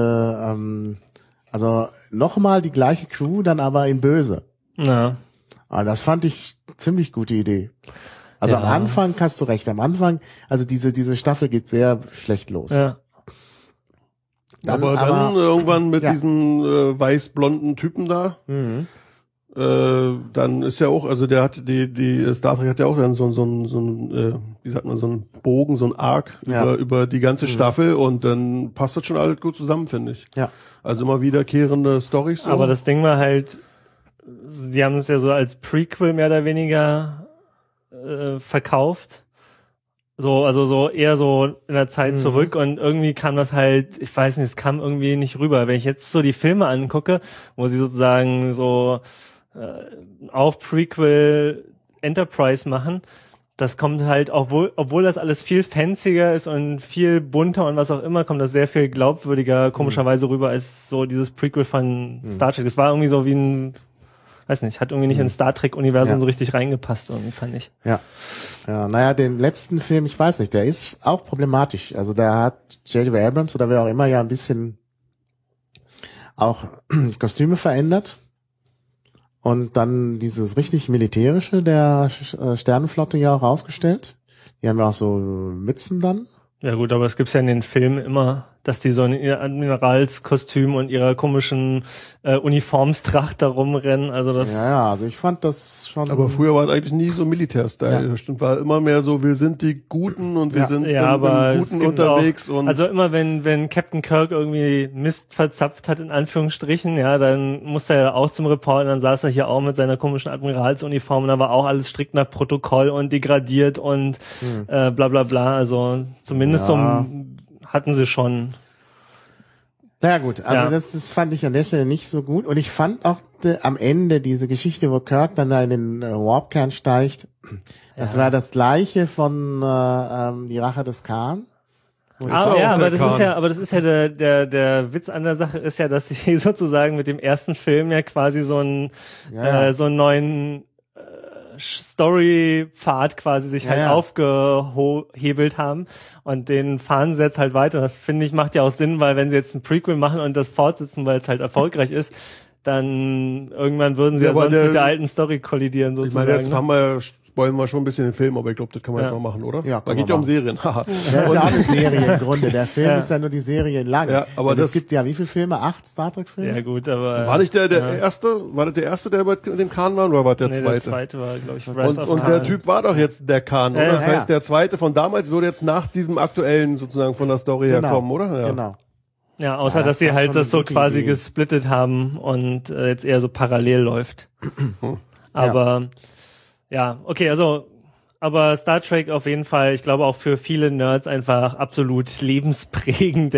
also nochmal die gleiche Crew, dann aber in Böse. Ja. Aber das fand ich ziemlich gute Idee. Also am Anfang hast du recht, am Anfang, also diese Staffel geht sehr schlecht los. Ja. Dann irgendwann mit diesen weiß-blonden Typen da. Dann ist ja auch, also der hat die Star Trek hat ja auch dann so ein wie sagt man, so ein Bogen, so ein Arc über die ganze Staffel und dann passt das schon alles gut zusammen, finde ich. Ja. Also immer wiederkehrende Storys. So. Aber das Ding war halt, die haben es ja so als Prequel mehr oder weniger verkauft. Also eher so in der Zeit zurück und irgendwie kam das halt, ich weiß nicht, es kam irgendwie nicht rüber. Wenn ich jetzt so die Filme angucke, wo sie sozusagen so auch Prequel Enterprise machen, das kommt halt, obwohl das alles viel fancier ist und viel bunter und was auch immer, kommt das sehr viel glaubwürdiger komischerweise rüber als so dieses Prequel von Star Trek. Das war irgendwie so wie ein, weiß nicht, hat irgendwie nicht ins Star Trek-Universum so richtig reingepasst, irgendwie fand ich. Ja, naja, den letzten Film, ich weiß nicht, der ist auch problematisch. Also da hat J.J. Abrams oder wer auch immer ja ein bisschen auch Kostüme verändert. Und dann dieses richtig militärische der Sternenflotte ja auch rausgestellt. Die haben ja auch so Mützen dann. Ja gut, aber es gibt's ja in den Filmen immer, dass die so in ihr Admiralskostüm und ihrer komischen Uniformstracht da rumrennen. Also das. Ja, also ich fand das schon. Aber früher war es eigentlich nie so Militärstyle. Ja. Das stimmt, war immer mehr so, wir sind die Guten und wir sind im Guten unterwegs. Auch, also immer wenn Captain Kirk irgendwie Mist verzapft hat, in Anführungsstrichen, ja, dann musste er ja auch zum Report und dann saß er hier auch mit seiner komischen Admiralsuniform und da war auch alles strikt nach Protokoll und degradiert und bla bla bla. Also zumindest so hatten sie schon. Na gut, also das fand ich an der Stelle nicht so gut. Und ich fand auch am Ende diese Geschichte, wo Kirk dann da in den Warpkern steigt, das war das gleiche von Die Rache des Khan. Aber das ist ja der Witz an der Sache ist ja, dass sie sozusagen mit dem ersten Film ja quasi so einen neuen Story-Pfad quasi sich halt aufgehebelt haben und den fahren sie jetzt halt weiter. Das finde ich macht ja auch Sinn, weil wenn sie jetzt ein Prequel machen und das fortsetzen, weil es halt erfolgreich ist, dann irgendwann würden sie ja sonst mit der alten Story kollidieren sozusagen. Ich meine, jetzt spoilern wir schon ein bisschen den Film, aber ich glaube, das kann man jetzt mal machen, oder? Ja, da geht ja um Serien. Das ist ja auch eine Serie im Grunde. Der Film ist ja nur die Serie lang. Ja, aber es gibt ja wie viele Filme? 8 Star Trek Filme? Ja gut, aber war nicht der erste? War das der erste, der bei dem Khan war, oder war das der zweite? Der zweite war, glaube ich, Rise of Und Khan. der Typ war doch jetzt der Khan, oder? Das heißt, der zweite von damals würde jetzt nach diesem aktuellen sozusagen von der Story herkommen, oder? Ja. Genau. Ja, außer dass sie halt das so quasi gesplittet haben und jetzt eher so parallel läuft. Aber okay, also aber Star Trek auf jeden Fall, ich glaube auch für viele Nerds einfach absolut lebensprägend,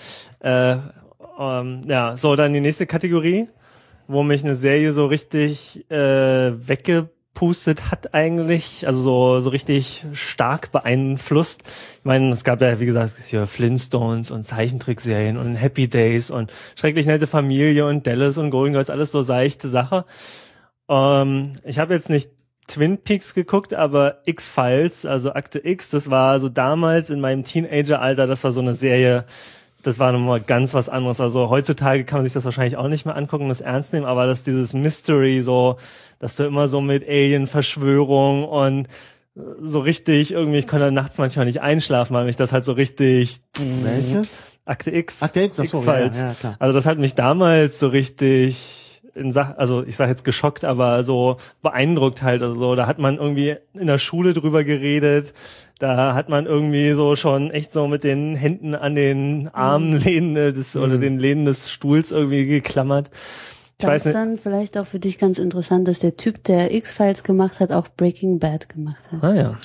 so, dann die nächste Kategorie, wo mich eine Serie so richtig weggepustet hat eigentlich, also so richtig stark beeinflusst. Ich meine, es gab ja, wie gesagt, hier Flintstones und Zeichentrickserien und Happy Days und Schrecklich nette Familie und Dallas und Golden Girls, alles so seichte Sache. Ich habe jetzt nicht Twin Peaks geguckt, aber X-Files, also Akte X, das war so damals in meinem Teenager-Alter, das war so eine Serie, das war nochmal ganz was anderes. Also heutzutage kann man sich das wahrscheinlich auch nicht mehr angucken und das ernst nehmen, aber dass dieses Mystery so, dass du immer so mit Alien-Verschwörung und so richtig irgendwie, ich konnte nachts manchmal nicht einschlafen, weil mich das halt so richtig... Welches? Akte X. Akte X, X-Files. Ja, klar. Also das hat mich damals so richtig... also ich sage jetzt geschockt, aber so beeindruckt halt, also so, da hat man irgendwie in der Schule drüber geredet, da hat man irgendwie so schon echt so mit den Händen an den Armlehnen oder den Lehnen des Stuhls irgendwie geklammert. Das ist dann vielleicht auch für dich ganz interessant, dass der Typ, der X-Files gemacht hat, auch Breaking Bad gemacht hat. Ah ja.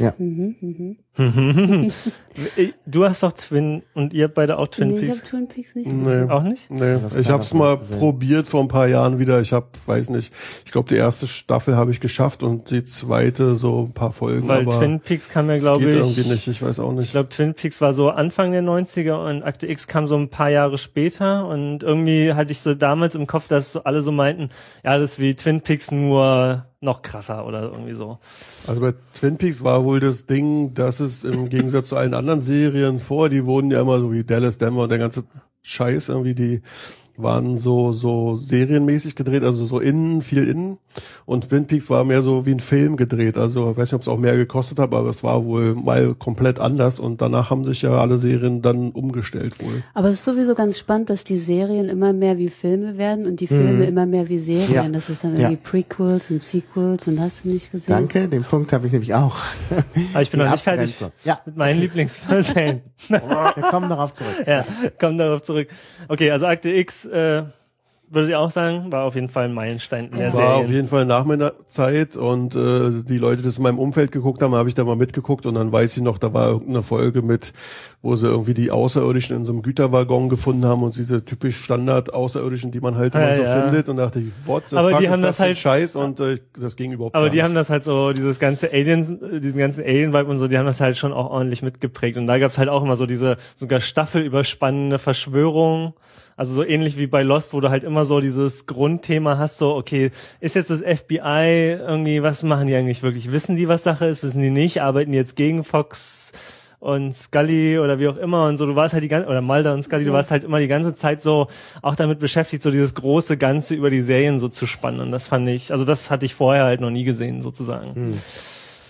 Du hast doch und ihr beide auch Twin Peaks? Ich habe Twin Peaks nicht. Nee. Auch nicht? Nee, ich habe es mal probiert vor ein paar Jahren wieder. Ich glaube, die erste Staffel habe ich geschafft und die zweite so ein paar Folgen. Weil aber Twin Peaks kam ja, glaube ich... irgendwie nicht, ich weiß auch nicht. Ich glaube, Twin Peaks war so Anfang der 90er und Akte X kam so ein paar Jahre später und irgendwie hatte ich so damals im Kopf, dass so alle so meinten, ja, das ist wie Twin Peaks, nur noch krasser oder irgendwie so. Also bei Twin Peaks war wohl das Ding, dass es im Gegensatz zu allen anderen Serien die wurden ja immer so wie Dallas, Denver und der ganze Scheiß irgendwie, die waren so serienmäßig gedreht, also so viel innen. Und Twin Peaks war mehr so wie ein Film gedreht. Also ich weiß nicht, ob es auch mehr gekostet hat, aber es war wohl mal komplett anders. Und danach haben sich ja alle Serien dann umgestellt wohl. Aber es ist sowieso ganz spannend, dass die Serien immer mehr wie Filme werden und die Filme immer mehr wie Serien. Ja. Das ist dann irgendwie Prequels und Sequels und hast du nicht gesehen? Danke, den Punkt habe ich nämlich auch. Aber ich bin noch nicht fertig mit meinen Lieblingsserien. Wir kommen darauf zurück. Ja, kommen darauf zurück. Okay, also Akte X, würde ich auch sagen, war auf jeden Fall ein Meilenstein in der Serie. War auf jeden Fall nach meiner Zeit und die Leute, die das in meinem Umfeld geguckt haben, habe ich da mal mitgeguckt und dann weiß ich noch, da war irgendeine Folge mit, wo sie irgendwie die Außerirdischen in so einem Güterwaggon gefunden haben und diese typisch Standard-Außerirdischen, die man halt immer so findet und dachte ich, what the fuck, die haben ist das halt Scheiß und das ging überhaupt aber gar die nicht. haben das halt so, diesen ganzen Alien-Vibe und so, die haben das halt schon auch ordentlich mitgeprägt und da gab's halt auch immer so diese sogar staffelüberspannende Verschwörung. Also so ähnlich wie bei Lost, wo du halt immer so dieses Grundthema hast, so, okay, ist jetzt das FBI irgendwie, was machen die eigentlich wirklich? Wissen die, was Sache ist? Wissen die nicht? Arbeiten die jetzt gegen Fox und Scully oder wie auch immer und so? Du warst halt oder Mulder und Scully, du warst halt immer die ganze Zeit so auch damit beschäftigt, so dieses große Ganze über die Serien so zu spannen. Und das fand ich, also das hatte ich vorher halt noch nie gesehen, sozusagen.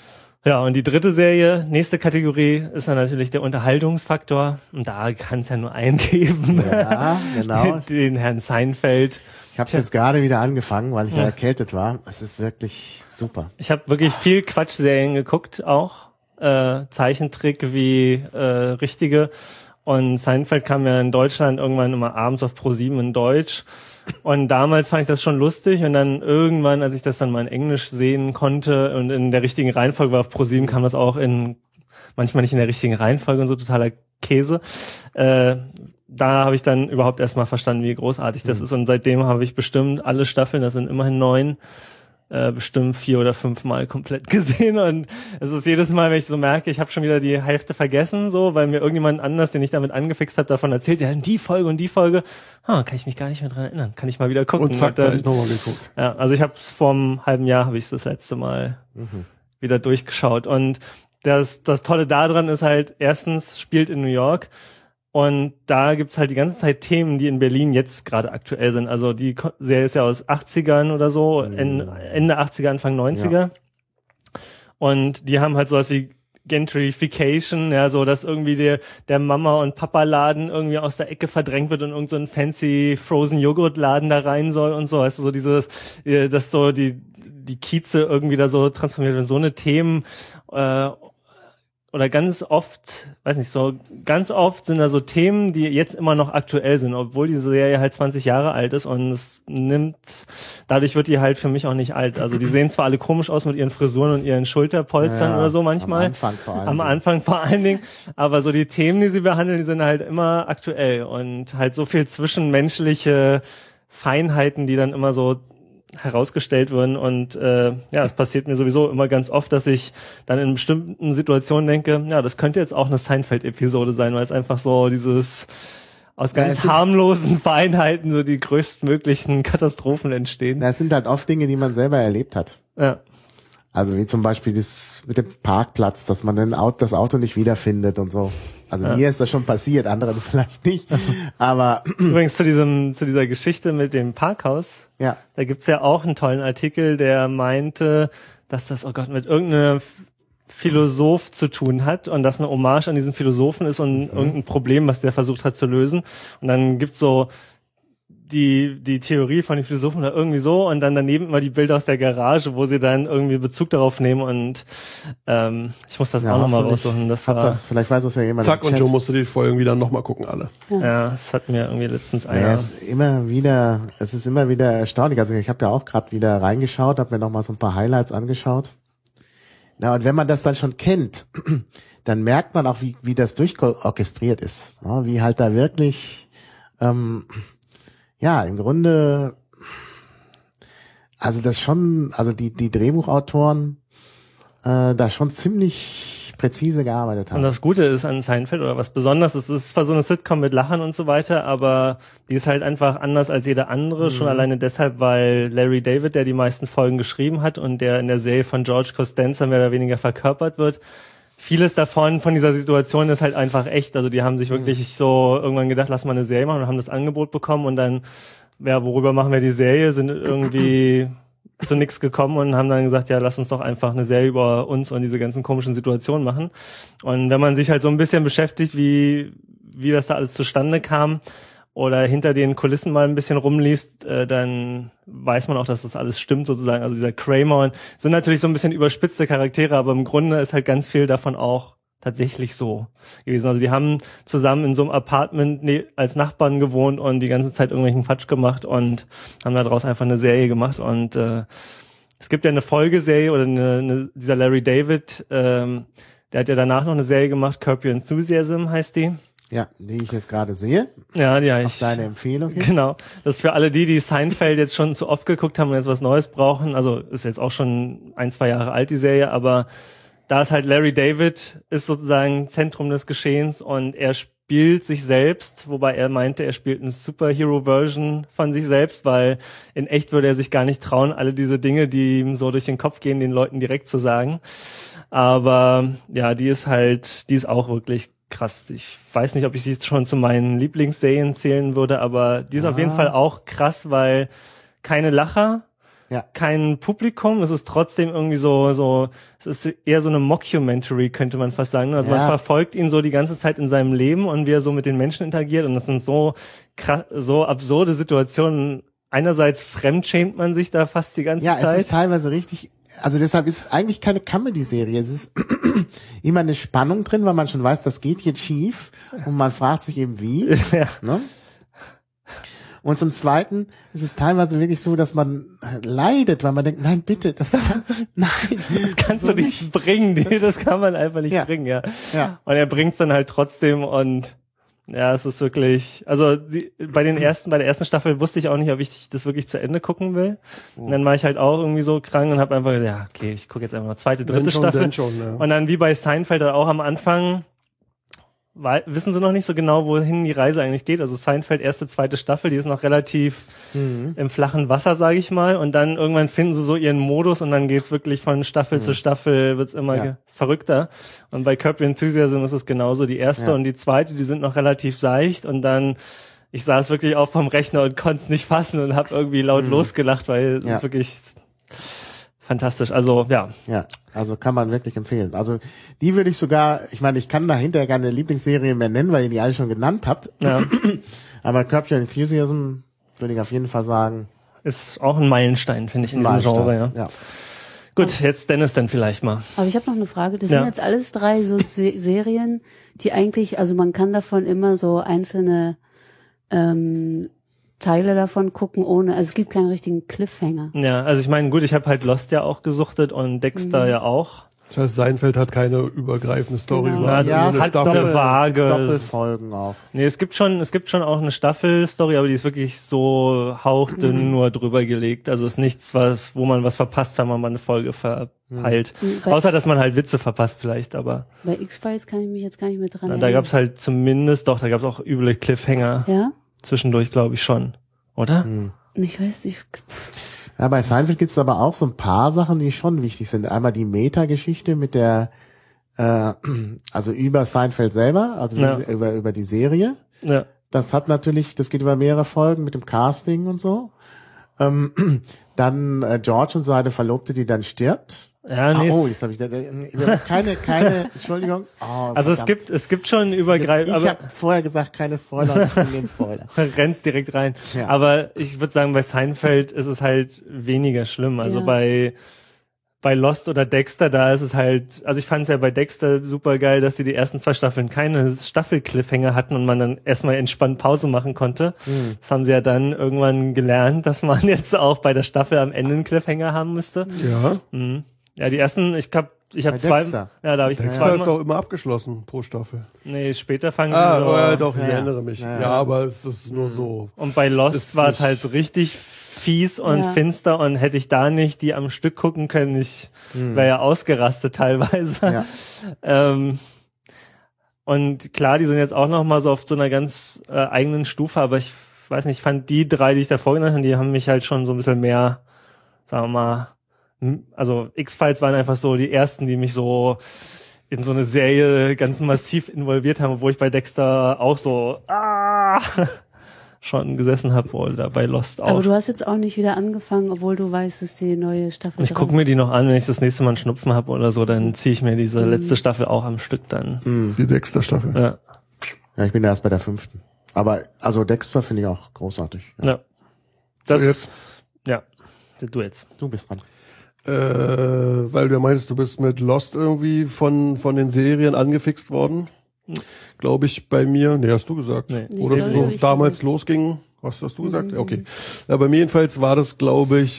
Ja, und die dritte Serie, nächste Kategorie, ist dann natürlich der Unterhaltungsfaktor. Und da kann es ja nur einen geben. Ja, genau. Den Herrn Seinfeld. Ich habe es jetzt gerade wieder angefangen, weil ich ja erkältet war. Es ist wirklich super. Ich habe wirklich viel Quatschserien geguckt auch. Zeichentrick wie richtige. Und Seinfeld kam ja in Deutschland irgendwann immer abends auf Pro7 in Deutsch. Und damals fand ich das schon lustig und dann irgendwann, als ich das dann mal in Englisch sehen konnte und in der richtigen Reihenfolge war auf Pro7, kam das auch manchmal nicht in der richtigen Reihenfolge und so, totaler Käse. Da habe ich dann überhaupt erstmal verstanden, wie großartig das ist, und seitdem habe ich bestimmt alle Staffeln, das sind immerhin 9, bestimmt 4 oder 5 Mal komplett gesehen, und es ist jedes Mal, wenn ich so merke, ich habe schon wieder die Hälfte vergessen, so, weil mir irgendjemand anders, den ich damit angefixt habe, davon erzählt, ja, die Folge und die Folge, kann ich mich gar nicht mehr dran erinnern, kann ich mal wieder gucken. Und zack, habe ich nochmal geguckt. Ja, also ich habe es vor einem halben Jahr, habe ich das letzte Mal wieder durchgeschaut, und das Tolle daran ist halt, erstens spielt in New York. Und da gibt's halt die ganze Zeit Themen, die in Berlin jetzt gerade aktuell sind. Also die Serie ist ja aus 80ern oder so, Ende 80er, Anfang 90er. Ja. Und die haben halt sowas wie Gentrification, ja, so, dass irgendwie der Mama- und Papa-Laden irgendwie aus der Ecke verdrängt wird und irgend so ein fancy Frozen-Joghurt-Laden da rein soll und so. Weißt du, so dieses, dass so die Kieze irgendwie da so transformiert werden. So eine Themen, oder ganz oft sind da so Themen, die jetzt immer noch aktuell sind, obwohl diese Serie halt 20 Jahre alt ist, und dadurch wird die halt für mich auch nicht alt. Also die sehen zwar alle komisch aus mit ihren Frisuren und ihren Schulterpolstern oder so manchmal. Am Anfang vor allen Dingen. Aber so die Themen, die sie behandeln, die sind halt immer aktuell, und halt so viel zwischenmenschliche Feinheiten, die dann immer so herausgestellt würden, und es passiert mir sowieso immer ganz oft, dass ich dann in bestimmten Situationen denke, ja, das könnte jetzt auch eine Seinfeld-Episode sein, weil es einfach so dieses aus ganz harmlosen Feinheiten so die größtmöglichen Katastrophen entstehen. Das sind halt oft Dinge, die man selber erlebt hat. Ja. Also wie zum Beispiel das mit dem Parkplatz, dass man das Auto nicht wiederfindet und so. Also mir ist das schon passiert, anderen vielleicht nicht. Aber übrigens zu dieser Geschichte mit dem Parkhaus, ja, da gibt's ja auch einen tollen Artikel, der meinte, dass das, mit irgendeinem Philosoph zu tun hat und das eine Hommage an diesen Philosophen ist und irgendein Problem, was der versucht hat zu lösen. Und dann gibt's so die Theorie von den Philosophen oder irgendwie so, und dann daneben immer die Bilder aus der Garage, wo sie dann irgendwie Bezug darauf nehmen, und ich muss das auch nochmal raussuchen. Vielleicht weiß das ja jemand. Zack, und Joe musst du die Folgen wieder nochmal gucken, alle. Ja, das hat mir irgendwie letztens es ist immer wieder erstaunlich. Also ich habe ja auch gerade wieder reingeschaut, habe mir nochmal so ein paar Highlights angeschaut. Na, und wenn man das dann schon kennt, dann merkt man auch, wie das durchorchestriert ist. Ja, wie halt da wirklich im Grunde, also die Drehbuchautoren da schon ziemlich präzise gearbeitet haben. Und das Gute ist an Seinfeld, oder was besonders ist, es ist zwar so eine Sitcom mit Lachen und so weiter, aber die ist halt einfach anders als jede andere, schon alleine deshalb, weil Larry David, der die meisten Folgen geschrieben hat und der in der Serie von George Costanza mehr oder weniger verkörpert wird, vieles davon, von dieser Situation ist halt einfach echt. Also die haben sich wirklich so irgendwann gedacht, lass mal eine Serie machen, und haben das Angebot bekommen, und dann, worüber machen wir die Serie, sind irgendwie zu nichts gekommen und haben dann gesagt, ja, lass uns doch einfach eine Serie über uns und diese ganzen komischen Situationen machen. Und wenn man sich halt so ein bisschen beschäftigt, wie das da alles zustande kam, oder hinter den Kulissen mal ein bisschen rumliest, dann weiß man auch, dass das alles stimmt sozusagen. Also dieser Kramer sind natürlich so ein bisschen überspitzte Charaktere, aber im Grunde ist halt ganz viel davon auch tatsächlich so gewesen. Also die haben zusammen in so einem Apartment als Nachbarn gewohnt und die ganze Zeit irgendwelchen Quatsch gemacht und haben daraus einfach eine Serie gemacht. Und es gibt ja eine Folgeserie oder dieser Larry David, der hat ja danach noch eine Serie gemacht, Curb Your Enthusiasm heißt die. Ja, die ich jetzt gerade sehe. Ja, die auf deine Empfehlung hin. Genau. Das ist für alle die Seinfeld jetzt schon zu oft geguckt haben und jetzt was Neues brauchen. Also ist jetzt auch schon 1-2 Jahre alt, die Serie, aber da ist halt Larry David, ist sozusagen Zentrum des Geschehens und er spielt sich selbst, wobei er meinte, er spielt eine Superhero-Version von sich selbst, weil in echt würde er sich gar nicht trauen, alle diese Dinge, die ihm so durch den Kopf gehen, den Leuten direkt zu sagen. Aber ja, die ist auch wirklich krass. Ich weiß nicht, ob ich sie schon zu meinen Lieblingsserien zählen würde, aber die ist auf jeden Fall auch krass, weil keine Lacher, kein Publikum, es ist trotzdem irgendwie so, es ist eher so eine Mockumentary, könnte man fast sagen. Also man verfolgt ihn so die ganze Zeit in seinem Leben und wie er so mit den Menschen interagiert und das sind so absurde Situationen. Einerseits fremdschämt man sich da fast die ganze Zeit. Ja, es ist teilweise richtig, also deshalb ist es eigentlich keine Comedy-Serie. Es ist immer eine Spannung drin, weil man schon weiß, das geht jetzt schief und man fragt sich eben wie. Ne? Und zum Zweiten ist es teilweise wirklich so, dass man leidet, weil man denkt, nein, bitte, das kannst so du nicht bringen, das kann man einfach nicht bringen, ja. Und er bringt's dann halt trotzdem und ja, es ist wirklich, also bei der ersten Staffel wusste ich auch nicht, ob ich das wirklich zu Ende gucken will. Und dann war ich halt auch irgendwie so krank und habe einfach gesagt, ja, okay, ich gucke jetzt einfach mal zweite, dritte Staffel. Und dann wie bei Seinfeld auch am Anfang, wissen sie noch nicht so genau, wohin die Reise eigentlich geht. Also Seinfeld, erste, zweite Staffel, die ist noch relativ im flachen Wasser, sage ich mal. Und dann irgendwann finden sie so ihren Modus und dann geht's wirklich von Staffel zu Staffel, wird's immer verrückter. Und bei Curb Your Enthusiasm ist es genauso. Die erste und die zweite, die sind noch relativ seicht. Und dann, ich saß wirklich auch vom Rechner und konnte es nicht fassen und habe irgendwie laut losgelacht, weil es ist wirklich fantastisch. Also ja. Ja, also kann man wirklich empfehlen. Also die würde ich sogar, ich meine, ich kann da hinterher keine Lieblingsserie mehr nennen, weil ihr die alle schon genannt habt. Ja. Aber Curb Your Enthusiasm würde ich auf jeden Fall sagen. Ist auch ein Meilenstein, finde ich, in diesem Genre. Ja. Gut, jetzt Dennis dann vielleicht mal. Aber ich habe noch eine Frage. Das sind jetzt alles 3 so Serien, die eigentlich, also man kann davon immer so einzelne Teile davon gucken ohne, also es gibt keinen richtigen Cliffhanger. Ja, also ich meine, gut, ich habe halt Lost ja auch gesuchtet und Dexter ja auch. Das heißt, Seinfeld hat keine übergreifende Story. Genau. Ja, es hat eine vage Doppelfolgen auch. Nee, es gibt schon auch eine Staffelstory, aber die ist wirklich so hauchdünn nur drüber gelegt. Also ist nichts, wo man was verpasst, wenn man mal eine Folge verpeilt. Außer, dass man halt Witze verpasst vielleicht, aber. Bei X-Files kann ich mich jetzt gar nicht mehr dran erinnern. Da gab's halt zumindest, da gab's auch üble Cliffhanger. Ja? Zwischendurch, glaube ich schon. Oder? Ich weiß nicht. Ja, bei Seinfeld gibt's aber auch so ein paar Sachen, die schon wichtig sind. Einmal die Meta-Geschichte mit der, also über Seinfeld selber, also über die Serie. Ja. Das geht über mehrere Folgen mit dem Casting und so. Dann George und seine Verlobte, die dann stirbt. Ja, nee. Jetzt habe ich keine Entschuldigung. Also verdammt. es gibt schon übergreifend. Ich habe vorher gesagt, keine Spoiler, ich bin den Spoiler. Rennst direkt rein. Ja. Aber ich würde sagen, bei Seinfeld ist es halt weniger schlimm. Also bei Lost oder Dexter, da ist es halt, also ich fand es ja bei Dexter super geil, dass sie die ersten 2 Staffeln keine Staffel-Cliffhanger hatten und man dann erstmal entspannt Pause machen konnte. Das haben sie ja dann irgendwann gelernt, dass man jetzt auch bei der Staffel am Ende einen Cliffhanger haben müsste. Ja. Ja, die ersten, ich hab 2. Dexter. Ja, da habe ich Dexter ist doch immer abgeschlossen pro Staffel. Nee, später fangen sie so. Doch, ich erinnere mich. Ja, aber es ist nur so. Und bei Lost war es halt so richtig fies und finster und hätte ich da nicht die am Stück gucken können, ich wäre ja ausgerastet teilweise. Ja. Und klar, die sind jetzt auch noch mal so auf so einer ganz eigenen Stufe, aber ich weiß nicht, ich fand die 3, die ich davor genannt habe, die haben mich halt schon so ein bisschen mehr, sagen wir mal, also X-Files waren einfach so die ersten, die mich so in so eine Serie ganz massiv involviert haben, obwohl ich bei Dexter auch so schon gesessen habe oder bei Lost auch. Aber du hast jetzt auch nicht wieder angefangen, obwohl du weißt, dass die neue Staffel Ich gucke mir die noch an, wenn ich das nächste Mal einen Schnupfen habe oder so, dann ziehe ich mir diese letzte Staffel auch am Stück dann. Die Dexter-Staffel. Ja, ich bin erst bei der 5. Aber also Dexter finde ich auch großartig. Ja. Das, du jetzt. Du bist dran. Weil du ja meintest, du bist mit Lost irgendwie von den Serien angefixt worden. Glaube ich bei mir. Nee, hast du gesagt. Nee. Oder so damals losging. Was hast du gesagt? Okay. Ja, bei mir jedenfalls war das, glaube ich,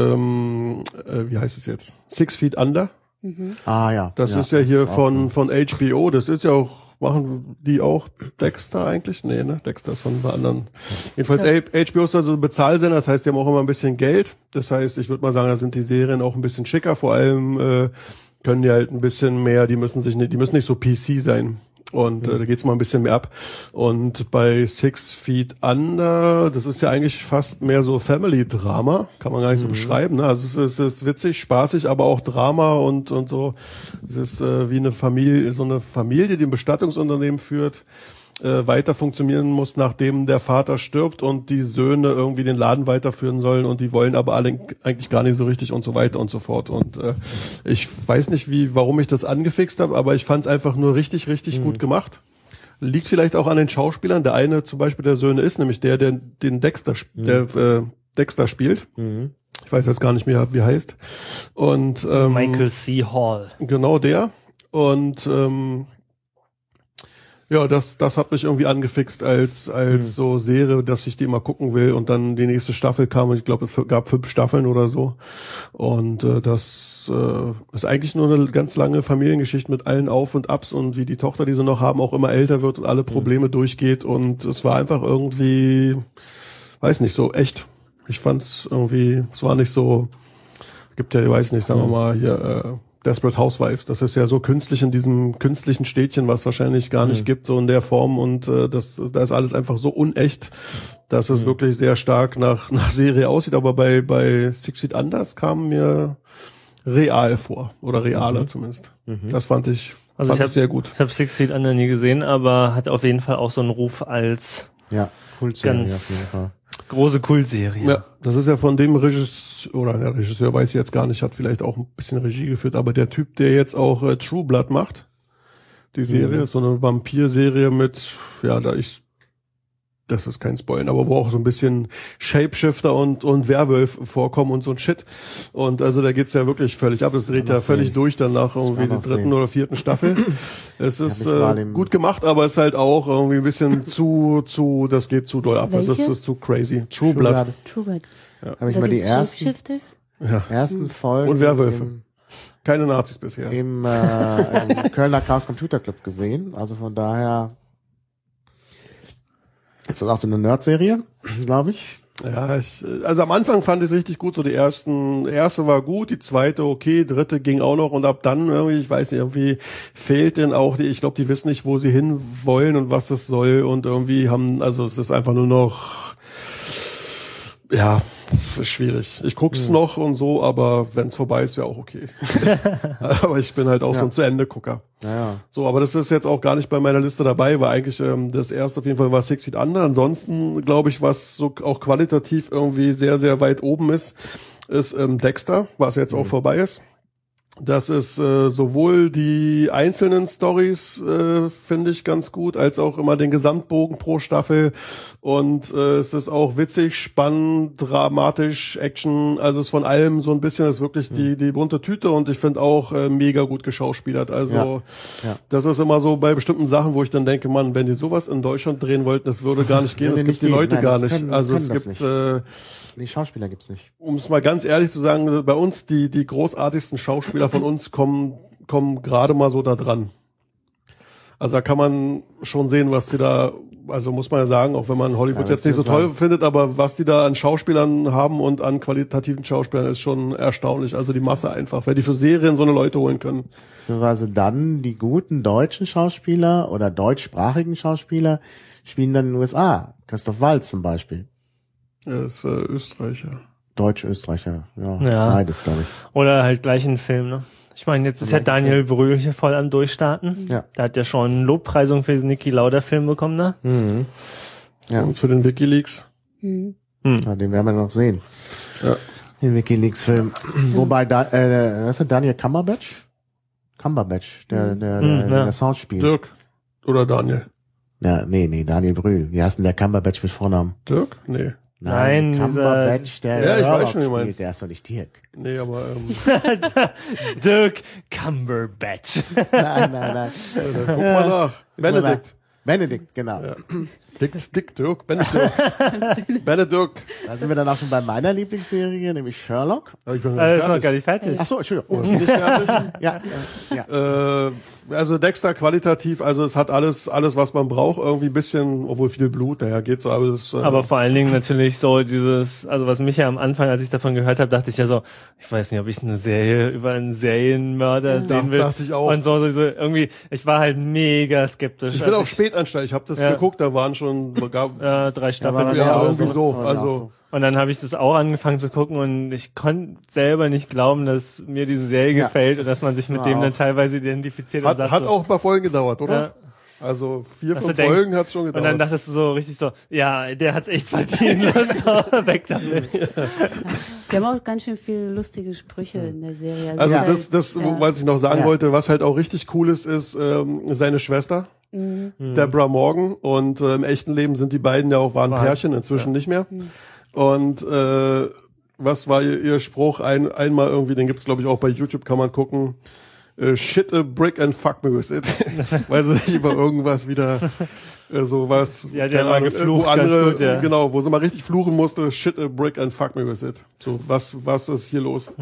wie heißt es jetzt? 6 Feet Under. Ja. Das ist ja hier von HBO. Das ist ja auch, machen die auch Dexter eigentlich? Nee, ne? Dexter ist von bei anderen. Jedenfalls HBO ist also ein Bezahlsender, das heißt, die haben auch immer ein bisschen Geld. Das heißt, ich würde mal sagen, da sind die Serien auch ein bisschen schicker. Vor allem können die halt ein bisschen mehr, die müssen nicht so PC sein. Und da geht's mal ein bisschen mehr ab. Und bei 6 Feet Under, das ist ja eigentlich fast mehr so Family-Drama, kann man gar nicht so beschreiben. Ne? Also es ist witzig, spaßig, aber auch Drama und so. Es ist wie eine Familie, so eine Familie, die ein Bestattungsunternehmen führt. weiter funktionieren muss, nachdem der Vater stirbt und die Söhne irgendwie den Laden weiterführen sollen und die wollen aber alle eigentlich gar nicht so richtig und so weiter und so fort. Und ich weiß nicht, warum ich das angefixt habe, aber ich fand es einfach nur richtig gut gemacht. Liegt vielleicht auch an den Schauspielern. Der eine zum Beispiel der Söhne ist nämlich der den Dexter, Dexter spielt. Ich weiß jetzt gar nicht mehr, wie er heißt. Und Michael C. Hall. Genau der. Und ja, das hat mich irgendwie angefixt als so Serie, dass ich die mal gucken will. Und dann die nächste Staffel kam und ich glaube, es gab 5 Staffeln oder so. Und das ist eigentlich nur eine ganz lange Familiengeschichte mit allen Auf und Abs und wie die Tochter, die sie noch haben, auch immer älter wird und alle Probleme durchgeht. Und es war einfach irgendwie, weiß nicht, so echt. Ich fand's irgendwie, es war nicht so, gibt ja, ich weiß nicht, sagen wir mal hier, Desperate Housewives, das ist ja so künstlich in diesem künstlichen Städtchen, was wahrscheinlich gar nicht gibt, so in der Form und da ist alles einfach so unecht, dass es wirklich sehr stark nach Serie aussieht, aber bei Six Feet Under kam mir real vor, oder realer zumindest. Das fand ich sehr gut. Ich habe Six Feet Under nie gesehen, aber hat auf jeden Fall auch so einen Ruf als Kultserie ganz auf jeden Fall. Große Kultserie. Ja, das ist ja von dem Regisseur, oder der Regisseur weiß ich jetzt gar nicht, hat vielleicht auch ein bisschen Regie geführt, aber der Typ, der jetzt auch True Blood macht, die Serie, ist so eine Vampir-Serie mit, das ist kein Spoiler, aber wo auch so ein bisschen Shapeshifter und Werwolf vorkommen und so ein Shit. Und also da geht's ja wirklich völlig ab. Es dreht ja völlig durch dann nach irgendwie der 3. oder 4. Staffel. Es ist gut gemacht, aber es ist halt auch irgendwie ein bisschen das geht zu doll ab. Welche? Das ist zu crazy. True Blood. True Blood. Habe ich Da mal die gibt's ersten Folgen Und Werwölfe. Keine Nazis bisher. im Kölner Chaos Computer Club gesehen. Also von daher ist das auch so eine Nerd-Serie, glaube ich. Ja, also am Anfang fand ich es richtig gut, so die erste war gut, die zweite okay, dritte ging auch noch und ab dann irgendwie, ich weiß nicht, irgendwie fehlt denn auch ich glaube, die wissen nicht, wo sie hin wollen und was das soll und irgendwie also es ist einfach nur noch, ist schwierig. Ich guck's noch und so, aber wenn's vorbei ist, ja auch okay. Aber ich bin halt auch so ein Zu-Ende-Gucker. Ja. So, aber das ist jetzt auch gar nicht bei meiner Liste dabei, weil eigentlich das erste auf jeden Fall war Six Feet Under. Ansonsten, glaube ich, was so auch qualitativ irgendwie sehr, sehr weit oben ist Dexter, was jetzt auch vorbei ist. Das ist sowohl die einzelnen Stories, finde ich ganz gut, als auch immer den Gesamtbogen pro Staffel. Und es ist auch witzig, spannend, dramatisch, Action. Also es ist von allem so ein bisschen, das ist wirklich die bunte Tüte. Und ich finde auch mega gut geschauspielert. Also das ist immer so bei bestimmten Sachen, wo ich dann denke, Mann, wenn die sowas in Deutschland drehen wollten, das würde gar nicht gehen. Das gibt die Leute gar nicht. Also es gibt... Die Schauspieler gibt's nicht. Um es mal ganz ehrlich zu sagen, bei uns, die großartigsten Schauspieler von uns kommen gerade mal so da dran. Also da kann man schon sehen, was die da, also muss man ja sagen, auch wenn man Hollywood jetzt nicht so toll findet, aber was die da an Schauspielern haben und an qualitativen Schauspielern ist schon erstaunlich. Also die Masse einfach, wer die für Serien so eine Leute holen können. Beziehungsweise dann die guten deutschen Schauspieler oder deutschsprachigen Schauspieler spielen dann in den USA. Christoph Waltz zum Beispiel. Er ist Österreicher. Deutsch-Österreicher, ja. Beides, glaube ich. Oder halt gleich ein Film, ne? Ich meine, jetzt ist ja Daniel Brühl hier voll am Durchstarten. Ja. Da hat ja schon Lobpreisung für den Niki Lauda Film bekommen, ne? Ja. Und für den WikiLeaks. Ja, den werden wir noch sehen. Ja. Den WikiLeaks-Film. Wobei, was ist Daniel Cumberbatch? Der Sound spielt. Dirk oder Daniel? Ja, nee, Daniel Brühl. Wie heißt denn der Cumberbatch mit Vornamen? Dirk? Nee. Nein, Cumberbatch, der Ja, ich Sherlock weiß schon, wie du meinst. spielt, der ist doch nicht Dirk. Nee, aber Dirk Cumberbatch. Nein. guck mal nach. Benedikt, genau. Ja. Dirk, Benedikt. Da sind wir dann auch schon bei meiner Lieblingsserie, nämlich Sherlock. Ja, ich bin Das ist noch gar nicht fertig. Ach so, Entschuldigung. Nicht fertig. Ja. Also Dexter qualitativ, also es hat alles, was man braucht, irgendwie ein bisschen, obwohl viel Blut, geht so, aber das, Aber vor allen Dingen natürlich so dieses, also was mich ja am Anfang, als ich davon gehört habe, dachte ich ja so, ich weiß nicht, ob ich eine Serie über einen Serienmörder sehen will. Dachte ich auch. Und so irgendwie, ich war halt mega skeptisch. Ich bin auch spät ansteigen, ich habe das geguckt, da waren schon 3 Staffeln. Ja, irgendwie oder so, so. also Und dann habe ich das auch angefangen zu gucken und ich konnte selber nicht glauben, dass mir diese Serie gefällt und dass man sich mit dem dann teilweise identifiziert und sagt hat so, auch ein paar Folgen gedauert, oder? Also 4, Was 5 du denkst. Folgen hat's schon Und dann gedauert. dachtest du so richtig so, ja, der hat's echt verdient. So, weg damit. Die haben auch ganz schön viele lustige Sprüche in der Serie. Also es das, ist das, halt, ja. was ich noch sagen Ja. wollte, was halt auch richtig cool ist seine Schwester, Deborah Morgan. Und im echten Leben sind die beiden ja auch, waren Pärchen, inzwischen nicht mehr. Und was war ihr Spruch? Einmal irgendwie, den gibt's glaube ich auch bei YouTube, kann man gucken. Shit a brick and fuck me with it. Weil sie sich über irgendwas wieder sowas, Die hat ja mal geflucht, wo andere, ganz gut, ja. genau, wo sie mal richtig fluchen musste, shit a brick and fuck me with it. So, was ist hier los?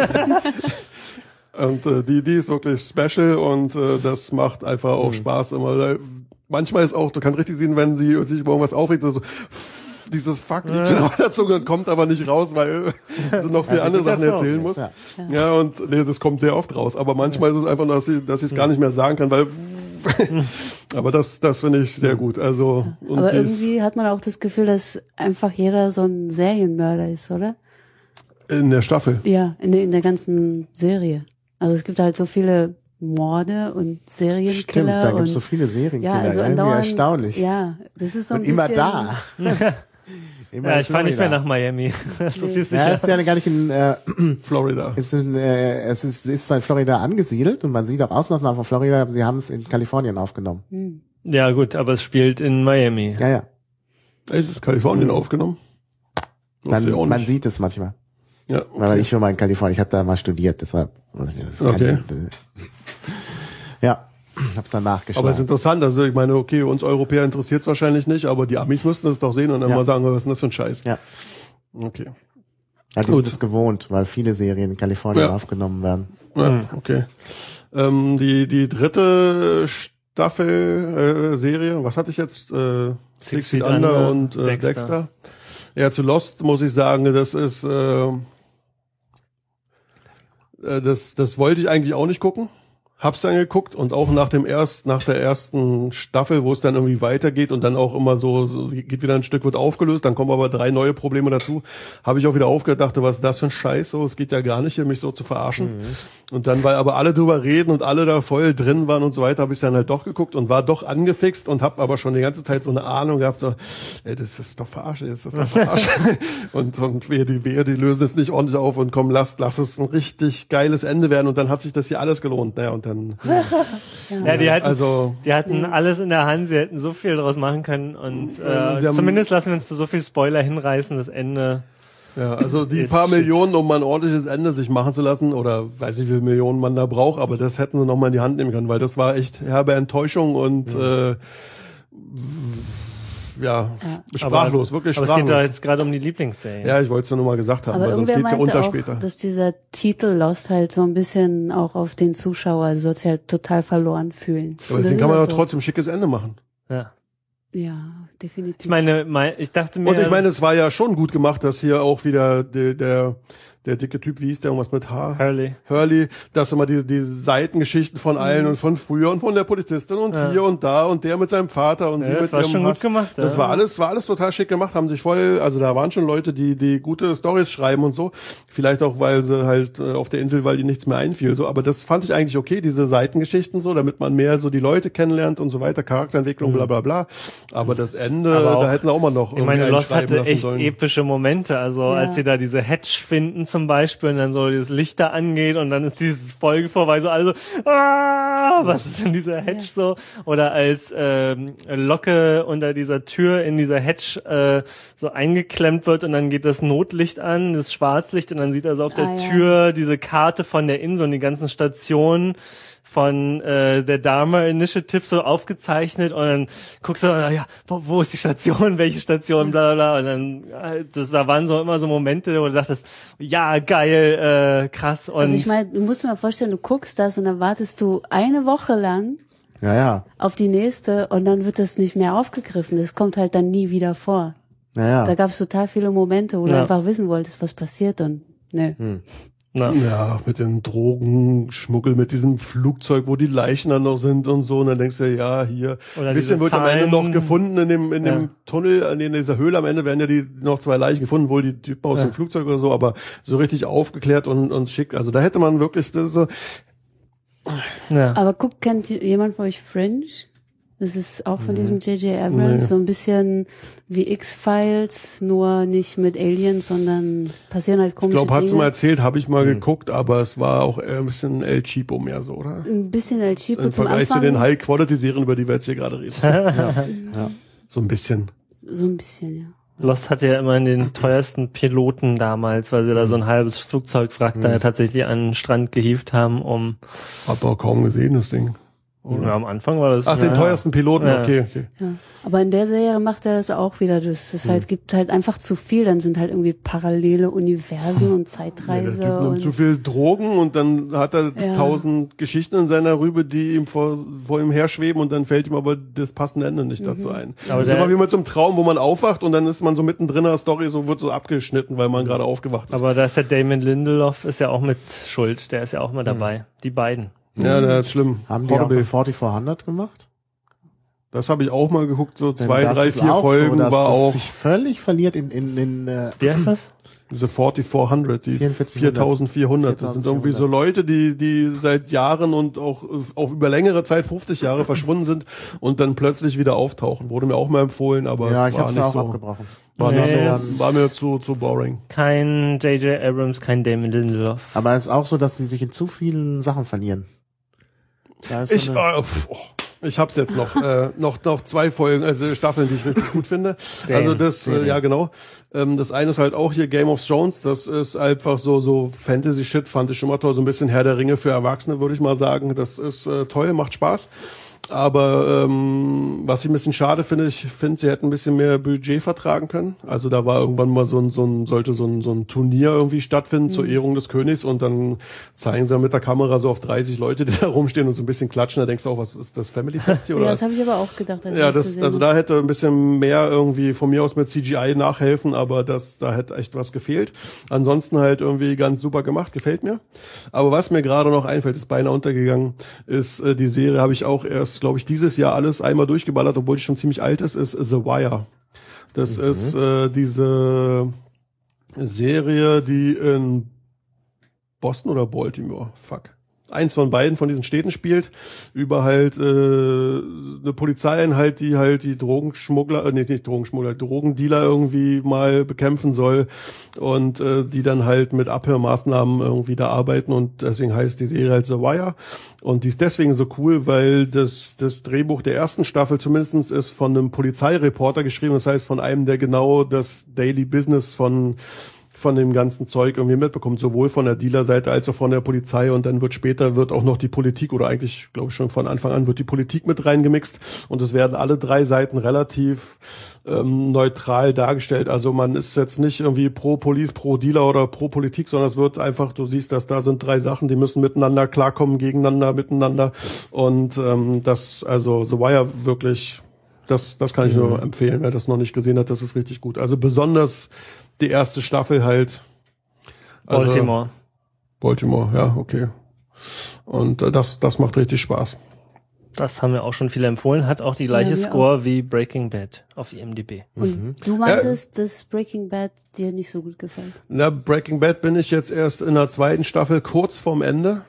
Und die ist wirklich special und das macht einfach auch Spaß immer. Manchmal ist auch, du kannst richtig sehen, wenn sie sich über irgendwas aufregt, so dieses Fuck liegt schon auf der Zunge und kommt aber nicht raus, weil sie noch viele andere Sachen erzählen muss. Ja. Ja, und nee, das kommt sehr oft raus. Aber manchmal ist es einfach nur, dass sie es gar nicht mehr sagen kann, weil aber das finde ich sehr gut. Also und Aber die irgendwie hat man auch das Gefühl, dass einfach jeder so ein Serienmörder ist, oder? in der Staffel. Ja, in der ganzen Serie. Also es gibt halt so viele Morde und Serienkiller. Stimmt, da gibt und es so viele Serienkiller. ja, also irgendwie andauernd, erstaunlich. Ja, das ist so ein Und immer bisschen, da. Immer Ja, in ich fahr nicht mehr Florida. nach Miami. So viel ist Ja, sicher. ist ja gar nicht in, Florida. es ist zwar in Florida angesiedelt und man sieht auch Außenaufnahmen von Florida, aber sie haben es in Kalifornien aufgenommen. Ja, gut, aber es spielt in Miami. Ja, ja. Es ist Kalifornien aufgenommen. Wusste ich auch Man nicht. sieht es manchmal. Ja, Weil ich war mal in Kalifornien, ich habe da mal studiert, deshalb. Das Okay. Ja, hab's dann nachgeschaut. aber es ist interessant, also ich meine, okay, uns Europäer interessiert's wahrscheinlich nicht, aber die Amis müssten das doch sehen und dann Ja. mal sagen, was ist denn das für ein Scheiß? Ja. Okay. Ja, die sind es gewohnt, weil viele Serien in Kalifornien Ja. aufgenommen werden. Ja, okay. Die dritte Staffel Serie, was hatte ich jetzt? Six Feet Under und Dexter. Ja, zu Lost muss ich sagen, das ist das wollte ich eigentlich auch nicht gucken. Hab's dann geguckt und auch nach der ersten Staffel, wo es dann irgendwie weitergeht und dann auch immer so geht wieder ein Stück, wird aufgelöst, dann kommen aber 3 neue Probleme dazu, habe ich auch wieder aufgehört, dachte, was ist das für ein Scheiß, so, es geht ja gar nicht hier, mich so zu verarschen. Und dann, weil aber alle drüber reden und alle da voll drin waren und so weiter, habe ich dann halt doch geguckt und war doch angefixt und habe aber schon die ganze Zeit so eine Ahnung gehabt, so, ey, das ist doch verarscht, und wehe, die lösen es nicht ordentlich auf und komm, lass es ein richtig geiles Ende werden und dann hat sich das hier alles gelohnt, naja, und dann Ja, die hatten Mhm. alles in der Hand, sie hätten so viel draus machen können und sie haben- zumindest lassen wir uns zu so viel Spoiler hinreißen, das Ende. ja, also die Ist paar shit. Millionen, um mal ein ordentliches Ende sich machen zu lassen, oder weiß ich, wie viele Millionen man da braucht, aber das hätten sie noch mal in die Hand nehmen können, weil das war echt herbe Enttäuschung und sprachlos, wirklich Aber es geht doch sprachlos. jetzt gerade um die Lieblingsserie. Ja, ich wollte es nur mal gesagt haben, aber weil sonst irgendwer geht's ja meinte unter auch, später. dass dieser Titel Lost halt so ein bisschen auch auf den Zuschauer, also soll sich halt total verloren fühlen. Aber Und das deswegen ist kann man auch doch trotzdem ein schickes Ende machen. Ja. Ja, definitiv. Ich meine, ich dachte mir. Und ich meine, es war ja schon gut gemacht, dass hier auch wieder der dicke Typ, wie hieß der, irgendwas mit H? Hurley, dass immer die Seitengeschichten von allen und von früher und von der Polizistin und hier und da und der mit seinem Vater und sie das mit war ihrem schon Hass. gut gemacht, Das ja. war alles total schick gemacht, haben sich voll, also da waren schon Leute, die gute Storys schreiben und so. Vielleicht auch, weil sie halt auf der Insel, weil ihnen nichts mehr einfiel, so. Aber das fand ich eigentlich okay, diese Seitengeschichten so, damit man mehr so die Leute kennenlernt und so weiter, Charakterentwicklung, bla, bla, bla. Aber das Ende, Aber auch- da hätten sie auch mal noch Ich meine, irgendwie Lost einschreiben hatte lassen echt sollen. epische Momente. Also Ja. als sie da diese Hedge finden zum Beispiel und dann so dieses Licht da angeht und dann ist dieses Folge vorbei, so alle so, was ist denn dieser Hedge so? Oder als Locke unter dieser Tür in dieser Hedge so eingeklemmt wird und dann geht das Notlicht an, das Schwarzlicht und dann sieht er so auf der Ah, ja. Tür diese Karte von der Insel und die ganzen Stationen von der Dharma Initiative so aufgezeichnet und dann guckst du, ja, wo ist die Station, welche Station, bla bla bla und dann, da waren so immer so Momente, wo du dachtest, ja, geil, krass und Also ich meine, du musst dir mal vorstellen, du guckst das und dann wartest du eine Woche lang Ja, ja. auf die nächste und dann wird das nicht mehr aufgegriffen. Das kommt halt dann nie wieder vor. Ja, Da ja. gab es total viele Momente, wo du Ja. einfach wissen wolltest, was passiert und nö. na, Ja, mit den Drogenschmuggel, mit diesem Flugzeug, wo die Leichen dann noch sind und so. Und dann denkst du, ja, hier. Oder Ein bisschen diese wird am Ende Zahlen. noch gefunden in dem Tunnel, in dieser Höhle. Am Ende werden ja die noch 2 Leichen gefunden, wohl die Typen aus dem Flugzeug oder so, aber so richtig aufgeklärt und schick. Also da hätte man wirklich das so. ja. Aber kennt jemand von euch Fringe? Das ist auch von diesem J.J. Abrams, so ein bisschen wie X-Files, nur nicht mit Aliens, sondern passieren halt komische Dinge. Ich glaube, hast du mal erzählt, habe ich mal geguckt, aber es war auch ein bisschen El Cheapo mehr so, oder? Ein bisschen El Cheapo im zum Vergleich Anfang. zu den High-Quality-Serien, über die wir jetzt hier gerade reden. Ja. So ein bisschen. So ein bisschen, ja. Lost hatte ja immer den teuersten Piloten damals, weil sie da so ein halbes Flugzeugwrack da ja tatsächlich an den Strand gehievt haben, um... Hab auch kaum gesehen, das Ding. Ja, am Anfang war das... Ach, den teuersten Piloten, Ja. okay. Ja. Aber in der Serie macht er das auch wieder. Das ist halt, gibt halt einfach zu viel. Dann sind halt irgendwie parallele Universen und Zeitreise. Es gibt nur und zu viel Drogen und dann hat er 1000 Geschichten in seiner Rübe, die ihm vor ihm herschweben und dann fällt ihm aber das passende Ende nicht dazu ein. Aber Das ist immer wie mit so einem Traum, wo man aufwacht und dann ist man so mittendrin in der Story, so wird so abgeschnitten, weil man gerade aufgewacht ist. Aber da ist der Damon Lindelof ist ja auch mit schuld. Der ist ja auch mal dabei. Die beiden. Ja, das ist schlimm. Haben die auch Horrible. für 4400 gemacht? Das habe ich auch mal geguckt, so Denn 2, das 3, ist 4 auch Folgen so, dass war das auch sich völlig verliert in Wie heißt das? diese 4400, die 4400. 4400. Das sind irgendwie so Leute, die seit Jahren und auch über längere Zeit, 50 Jahre verschwunden sind und dann plötzlich wieder auftauchen. Wurde mir auch mal empfohlen, aber ja, es ich war hab's nicht auch so. abgebrochen. War mir zu boring. Kein J.J. Abrams, kein Damon Lindelof. Aber es ist auch so, dass sie sich in zu vielen Sachen verlieren. Da ist Ich, so eine- ich hab's jetzt noch, noch 2 Folgen, also Staffeln, die ich richtig gut finde. Also das, ja genau. Das eine ist halt auch hier Game of Thrones. Das ist einfach so Fantasy-Shit, fand ich schon mal toll. So ein bisschen Herr der Ringe für Erwachsene, würde ich mal sagen. Das ist toll, macht Spaß. Aber was ich ein bisschen schade finde, ich finde, sie hätten ein bisschen mehr Budget vertragen können. Also da war irgendwann mal sollte so ein Turnier irgendwie stattfinden zur Ehrung des Königs und dann zeigen sie mit der Kamera so auf 30 Leute, die da rumstehen und so ein bisschen klatschen. Da denkst du auch, was ist das, Family Fest hier? Oder ja, was? das habe ich aber auch gedacht, als Ja, ich das gesehen also habe. da hätte ein bisschen mehr irgendwie von mir aus mit CGI nachhelfen, aber da hätte echt was gefehlt. Ansonsten halt irgendwie ganz super gemacht, gefällt mir. Aber was mir gerade noch einfällt, ist beinahe untergegangen, ist die Serie, habe ich auch erst, glaube ich, dieses Jahr alles einmal durchgeballert, obwohl die schon ziemlich alt ist The Wire. Das ist diese Serie, die in Boston oder Baltimore, eins von beiden von diesen Städten spielt, über halt eine Polizeieinheit, die halt die Drogenschmuggler, nicht Drogenschmuggler, Drogendealer irgendwie mal bekämpfen soll und die dann halt mit Abhörmaßnahmen irgendwie da arbeiten und deswegen heißt die Serie halt The Wire und die ist deswegen so cool, weil das Drehbuch der ersten Staffel zumindest ist von einem Polizeireporter geschrieben, das heißt von einem, der genau das Daily Business von dem ganzen Zeug irgendwie mitbekommt, sowohl von der Dealerseite als auch von der Polizei und dann wird auch noch die Politik oder eigentlich, glaube ich schon von Anfang an wird die Politik mit reingemixt und es werden alle 3 Seiten relativ neutral dargestellt. Also man ist jetzt nicht irgendwie pro Police, pro Dealer oder pro Politik, sondern es wird einfach, du siehst, dass da sind 3 Sachen, die müssen miteinander klarkommen, gegeneinander, miteinander und das, also The Wire wirklich, das kann ich nur empfehlen, wer das noch nicht gesehen hat, das ist richtig gut. Also besonders die erste Staffel halt. Also Baltimore, ja, okay. Und das macht richtig Spaß. Das haben wir auch schon viele empfohlen. Hat auch die gleiche Score wie Breaking Bad auf IMDb. Und du meintest, dass Breaking Bad dir nicht so gut gefällt. Na, Breaking Bad bin ich jetzt erst in der 2. Staffel kurz vorm Ende.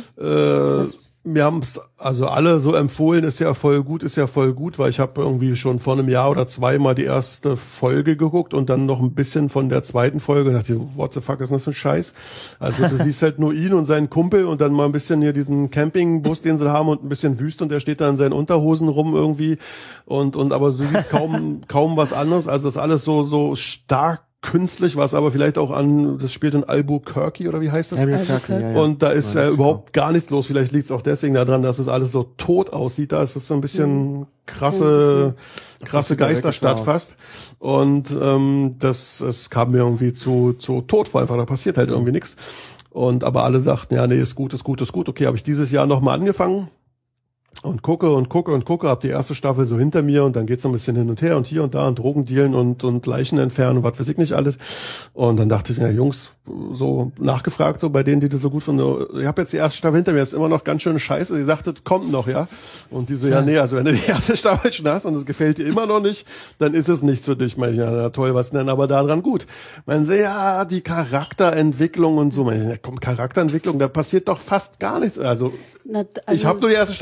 Wir haben es also alle so empfohlen, ist ja voll gut, weil ich habe irgendwie schon vor einem Jahr oder 2 mal die erste Folge geguckt und dann noch ein bisschen von der 2. Folge und dachte, what the fuck ist das für ein Scheiß? Also du siehst halt nur ihn und seinen Kumpel und dann mal ein bisschen hier diesen Campingbus, den sie haben und ein bisschen Wüste und der steht da in seinen Unterhosen rum irgendwie und aber du siehst kaum was anderes, also das ist alles so stark künstlich, was aber vielleicht auch das spielt in Albuquerque oder wie heißt das? Albuquerque, ja. Und da ist überhaupt gar nichts los. Vielleicht liegt es auch deswegen daran, dass es alles so tot aussieht. Da ist es so ein bisschen krasse Geisterstadt fast. Und es kam mir irgendwie zu tot vor, einfach da passiert halt irgendwie nichts. Und aber alle sagten, ja, nee, ist gut. Okay, habe ich dieses Jahr nochmal angefangen. Und gucke, hab die erste Staffel so hinter mir und dann geht's so ein bisschen hin und her und hier und da und Drogendealen und Leichen entfernen und was weiß ich nicht alles. Und dann dachte ich, ja Jungs, so nachgefragt, so bei denen, die das so gut finden, ich habe jetzt die erste Staffel hinter mir, ist immer noch ganz schön scheiße. Die sagte, kommt noch, ja. Und die so, ja nee, also wenn du die erste Staffel schon hast und es gefällt dir immer noch nicht, dann ist es nichts für dich. Meine ich, ja toll, was denn aber daran gut? Man sieht ja die Charakterentwicklung und so. Meine ich, ja, komm, Charakterentwicklung, da passiert doch fast gar nichts. Also ich habe nur die erste Staffel gesehen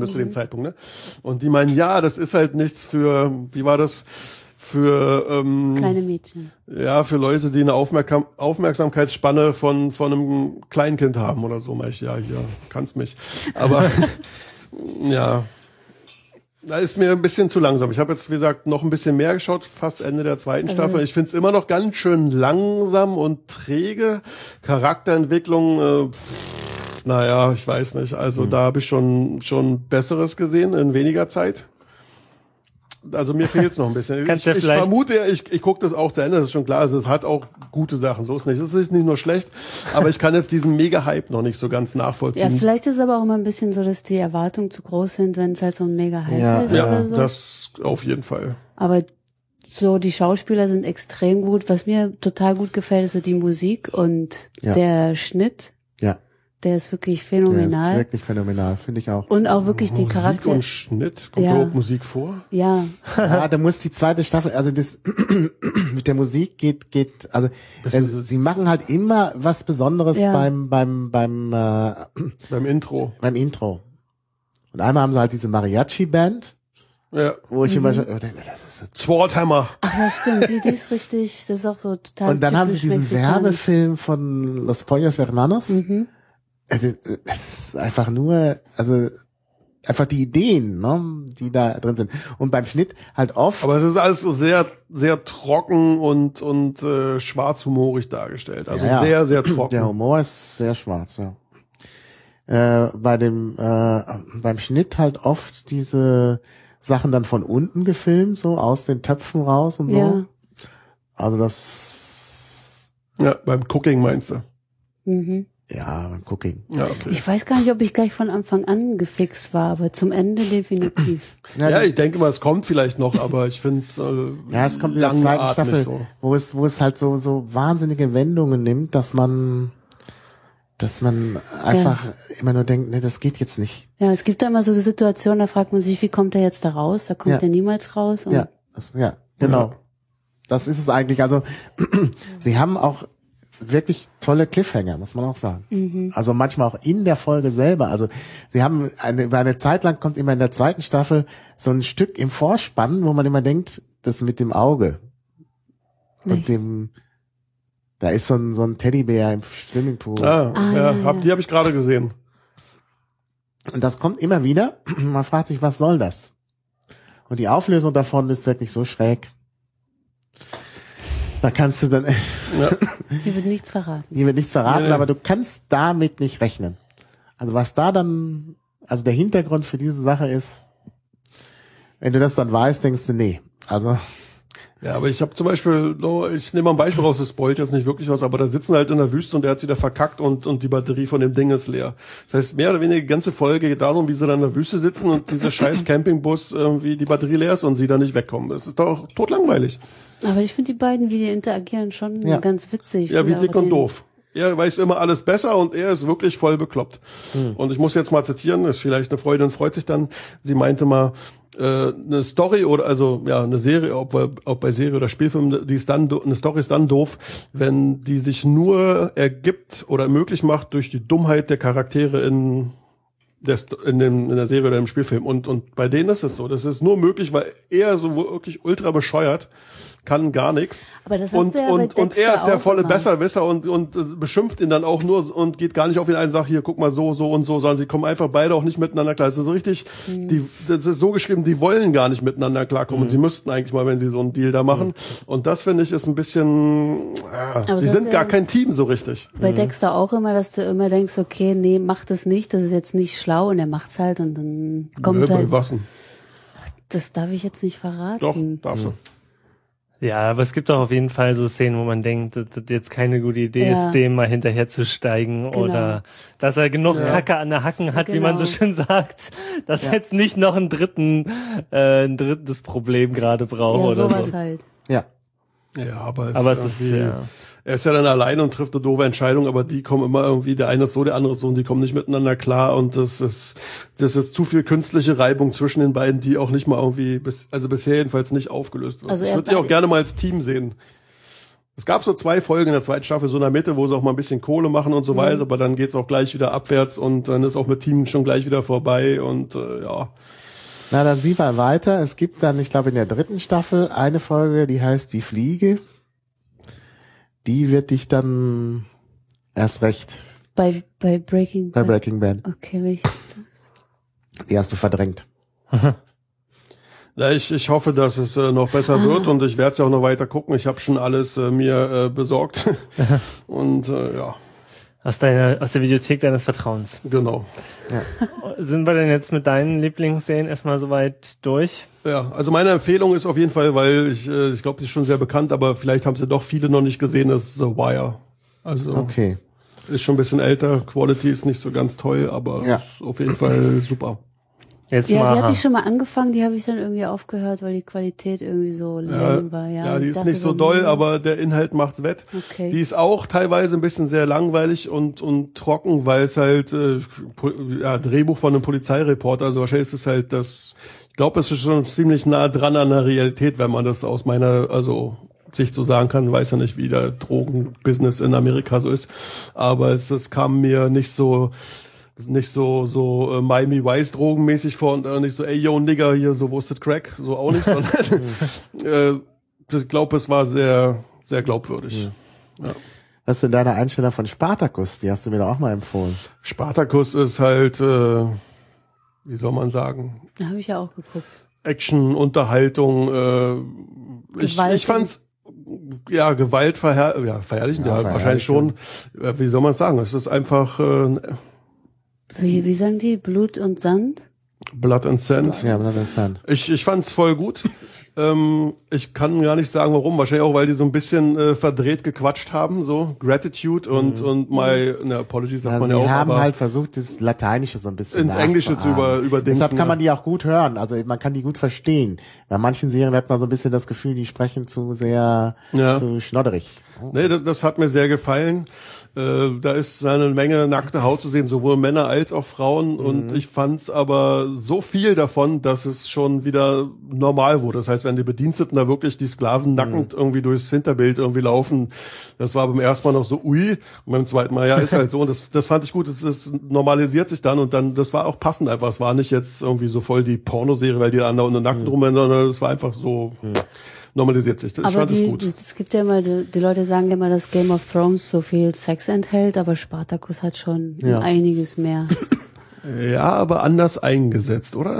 bis zu dem Zeitpunkt, ne? Und die meinen, ja, das ist halt nichts für, wie war das? Für kleine Mädchen. Ja, für Leute, die eine Aufmerksamkeitsspanne von einem Kleinkind haben oder so. Mach ich, ja, hier, kannst mich. Aber ja, da ist mir ein bisschen zu langsam. Ich habe jetzt, wie gesagt, noch ein bisschen mehr geschaut, fast Ende der zweiten Staffel. Ich finde es immer noch ganz schön langsam und träge. Charakterentwicklung, naja, ich weiß nicht. Also da habe ich schon Besseres gesehen in weniger Zeit. Also mir fehlt es noch ein bisschen. Ich vermute, ich gucke das auch zu Ende, das ist schon klar. Also es hat auch gute Sachen, so ist nicht. Es ist nicht nur schlecht, aber ich kann jetzt diesen Mega-Hype noch nicht so ganz nachvollziehen. Ja, vielleicht ist es aber auch immer ein bisschen so, dass die Erwartungen zu groß sind, wenn es halt so ein Mega-Hype ist oder so. Ja, das auf jeden Fall. Aber so, die Schauspieler sind extrem gut. Was mir total gut gefällt, ist so die Musik und der Schnitt. Ja. Der ist wirklich phänomenal. Der ist wirklich phänomenal, finde ich auch. Und auch wirklich die Musik Charaktere. und Schnitt, kommt überhaupt Musik vor? Ja. Ja, da muss die zweite Staffel, also das mit der Musik geht, also sie machen halt immer was Besonderes beim Intro. Beim Intro. Und einmal haben sie halt diese Mariachi-Band. Ja. Wo ich immer denke, das ist Swordhammer. Ach ja, stimmt, die ist richtig, das ist auch so total. Und dann haben sie diesen mexikanisch. Werbefilm von Los Pollos Hermanos. Es ist einfach nur, also einfach die Ideen, ne, die da drin sind. Und beim Schnitt halt oft. Aber es ist alles so sehr, sehr trocken und schwarzhumorig dargestellt. Also sehr, sehr trocken. Der Humor ist sehr schwarz, ja. Beim Schnitt halt oft diese Sachen dann von unten gefilmt, so aus den Töpfen raus und so. Ja. Also das. Ja, beim Cooking meinst du? Ja, beim Cooking. Ja, okay. Ich weiß gar nicht, ob ich gleich von Anfang an gefixt war, aber zum Ende definitiv. Ja, ich denke mal, es kommt vielleicht noch, aber ich finde es ja, es kommt in der zweiten Staffel, so. wo es halt so wahnsinnige Wendungen nimmt, dass man einfach immer nur denkt, nee, das geht jetzt nicht. Ja, es gibt da immer so eine Situation, da fragt man sich, wie kommt er jetzt da raus? Da kommt er niemals raus. Und Genau. Ja. Das ist es eigentlich. Also sie haben auch wirklich tolle Cliffhanger, muss man auch sagen. Also manchmal auch in der Folge selber. Also sie haben über eine Zeit lang kommt immer in der zweiten Staffel so ein Stück im Vorspann, wo man immer denkt, das mit dem Auge und dem, da ist so ein Teddybär im Swimmingpool. Die habe ich gerade gesehen. Und das kommt immer wieder. Man fragt sich, was soll das? Und die Auflösung davon ist wirklich so schräg. Da kannst du dann Hier wird nichts verraten. Hier wird nichts verraten, aber du kannst damit nicht rechnen. Also was da dann, also der Hintergrund für diese Sache ist, wenn du das dann weißt, denkst du, nee. Also ja, aber ich habe zum Beispiel, ich nehme mal ein Beispiel raus, das spoilt jetzt nicht wirklich was, aber da sitzen halt in der Wüste und der hat's wieder verkackt und die Batterie von dem Ding ist leer. Das heißt, mehr oder weniger die ganze Folge geht darum, wie sie dann in der Wüste sitzen und dieser scheiß Campingbus irgendwie die Batterie leer ist und sie da nicht wegkommen. Das ist doch totlangweilig. Aber ich finde die beiden, wie die interagieren, schon ganz witzig. Ja, wie dick und doof. Er weiß immer alles besser und er ist wirklich voll bekloppt. Und ich muss jetzt mal zitieren, ist vielleicht eine Freundin, freut sich dann. Sie meinte mal, eine Story oder eine Serie, ob bei Serie oder Spielfilm, eine Story ist dann doof, wenn die sich nur ergibt oder möglich macht durch die Dummheit der Charaktere in der Serie oder im Spielfilm. Und bei denen ist es so. Das ist nur möglich, weil er so wirklich ultra bescheuert kann gar nichts. Aber das hast du ja bei Dexter und er ist der auch volle immer. Besserwisser und beschimpft ihn dann auch nur und geht gar nicht auf ihn ein und sagt, hier, guck mal, so und so, sondern sie kommen einfach beide auch nicht miteinander klar. Das ist so richtig, das ist so geschrieben, die wollen gar nicht miteinander klarkommen und sie müssten eigentlich mal, wenn sie so einen Deal da machen. Und das, finde ich, ist ein bisschen, die sind gar kein Team so richtig. Bei Dexter auch immer, dass du immer denkst, okay, nee, mach das nicht, das ist jetzt nicht schlau und er macht's halt und dann kommt Bei halt, was denn? das darf ich jetzt nicht verraten. Doch, darfst du. Ja, aber es gibt auch auf jeden Fall so Szenen, wo man denkt, dass das jetzt keine gute Idee ist, dem mal hinterherzusteigen oder dass er genug Kacke an der Hacken hat, wie man so schön sagt, dass er jetzt nicht noch ein drittes Problem gerade braucht oder sowas so. halt. ja. Ja, aber Es ist er ist ja dann alleine und trifft eine doofe Entscheidung, aber die kommen immer irgendwie, der eine ist so, der andere ist so und die kommen nicht miteinander klar und das ist zu viel künstliche Reibung zwischen den beiden, die auch nicht mal irgendwie, bisher jedenfalls nicht aufgelöst wird. Also ich würde die auch gerne mal als Team sehen. Es gab so 2 Folgen in der zweiten Staffel, so in der Mitte, wo sie auch mal ein bisschen Kohle machen und so weiter, aber dann geht's auch gleich wieder abwärts und dann ist auch mit Team schon gleich wieder vorbei und ja. Na, dann sieh mal weiter. Es gibt dann, ich glaube, in der 3. Staffel eine Folge, die heißt Die Fliege. Die wird dich dann erst recht Bei Breaking bei Bad. Breaking Bad. Okay, welches ist das? Die hast du verdrängt. Ja, ich hoffe, dass es noch besser wird und ich werde es ja auch noch weiter gucken. Ich habe schon alles mir besorgt und ja. Aus der Videothek deines Vertrauens. Genau. Sind wir denn jetzt mit deinen Lieblingsserien erstmal soweit durch? Ja, also meine Empfehlung ist auf jeden Fall, weil ich glaube, sie ist schon sehr bekannt, aber vielleicht haben sie doch viele noch nicht gesehen, ist The Wire. Also Okay. ist schon ein bisschen älter, Quality ist nicht so ganz toll, aber Ja. ist auf jeden Fall super. Jetzt Ja, die mal. hatte ich schon mal angefangen, die habe ich dann irgendwie aufgehört, weil die Qualität irgendwie so lame war. Ja, die ich ist dachte nicht so doll, nee. aber der Inhalt macht's wett. Okay. Die ist auch teilweise ein bisschen sehr langweilig und trocken, weil es halt Drehbuch von einem Polizeireporter, also wahrscheinlich ist es halt das, ich glaube, es ist schon ziemlich nah dran an der Realität, wenn man das aus meiner, also Sicht so sagen kann, weiß ja nicht, wie der Drogenbusiness in Amerika so ist, aber es kam mir nicht so Miami Vice drogenmäßig vor und nicht so, ey, yo, Nigger, hier, so, wo ist das Crack? So auch nicht, sondern ich glaube, es war sehr, sehr glaubwürdig. Ja. Was ist denn deine Einstellung von Spartacus? Die hast du mir doch auch mal empfohlen. Spartacus ist halt, wie soll man sagen, Da habe ich ja auch geguckt. Action, Unterhaltung, ich fand's, ja, Gewalt verherrlichen, ja, wahrscheinlich schon. Wie soll man sagen? Es ist einfach Wie sagen die? Blut und Sand? Blood and Sand. Ja, aber interessant. Ich fand's voll gut. Ich kann gar nicht sagen, warum. Wahrscheinlich auch, weil die so ein bisschen verdreht gequatscht haben, so Gratitude und my Apologies sagt man ja Sie auch. haben aber halt versucht, das Lateinische so ein bisschen ins Englische zu überdenken. Deshalb kann man die auch gut hören. Also man kann die gut verstehen. Bei manchen Serien hat man so ein bisschen das Gefühl, die sprechen zu sehr zu schnodderig. Nee, das hat mir sehr gefallen. Da ist eine Menge nackte Haut zu sehen, sowohl Männer als auch Frauen. Und ich fand's aber so viel davon, dass es schon wieder normal wurde. Das heißt, wenn die Bediensteten da wirklich die Sklaven nackend irgendwie durchs Hinterbild irgendwie laufen, das war beim ersten Mal noch so ui. Und beim zweiten Mal, ja, ist halt so. Und das fand ich gut. Das normalisiert sich dann. Und dann, das war auch passend einfach. Es war nicht jetzt irgendwie so voll die Pornoserie, weil die anderen unter nackt rumrennen, sondern es war einfach so... normalisiert sich. Ich fand es gut. Es gibt ja immer, die Leute sagen ja immer, dass Game of Thrones so viel Sex enthält, aber Spartacus hat schon einiges mehr. Ja, aber anders eingesetzt, oder?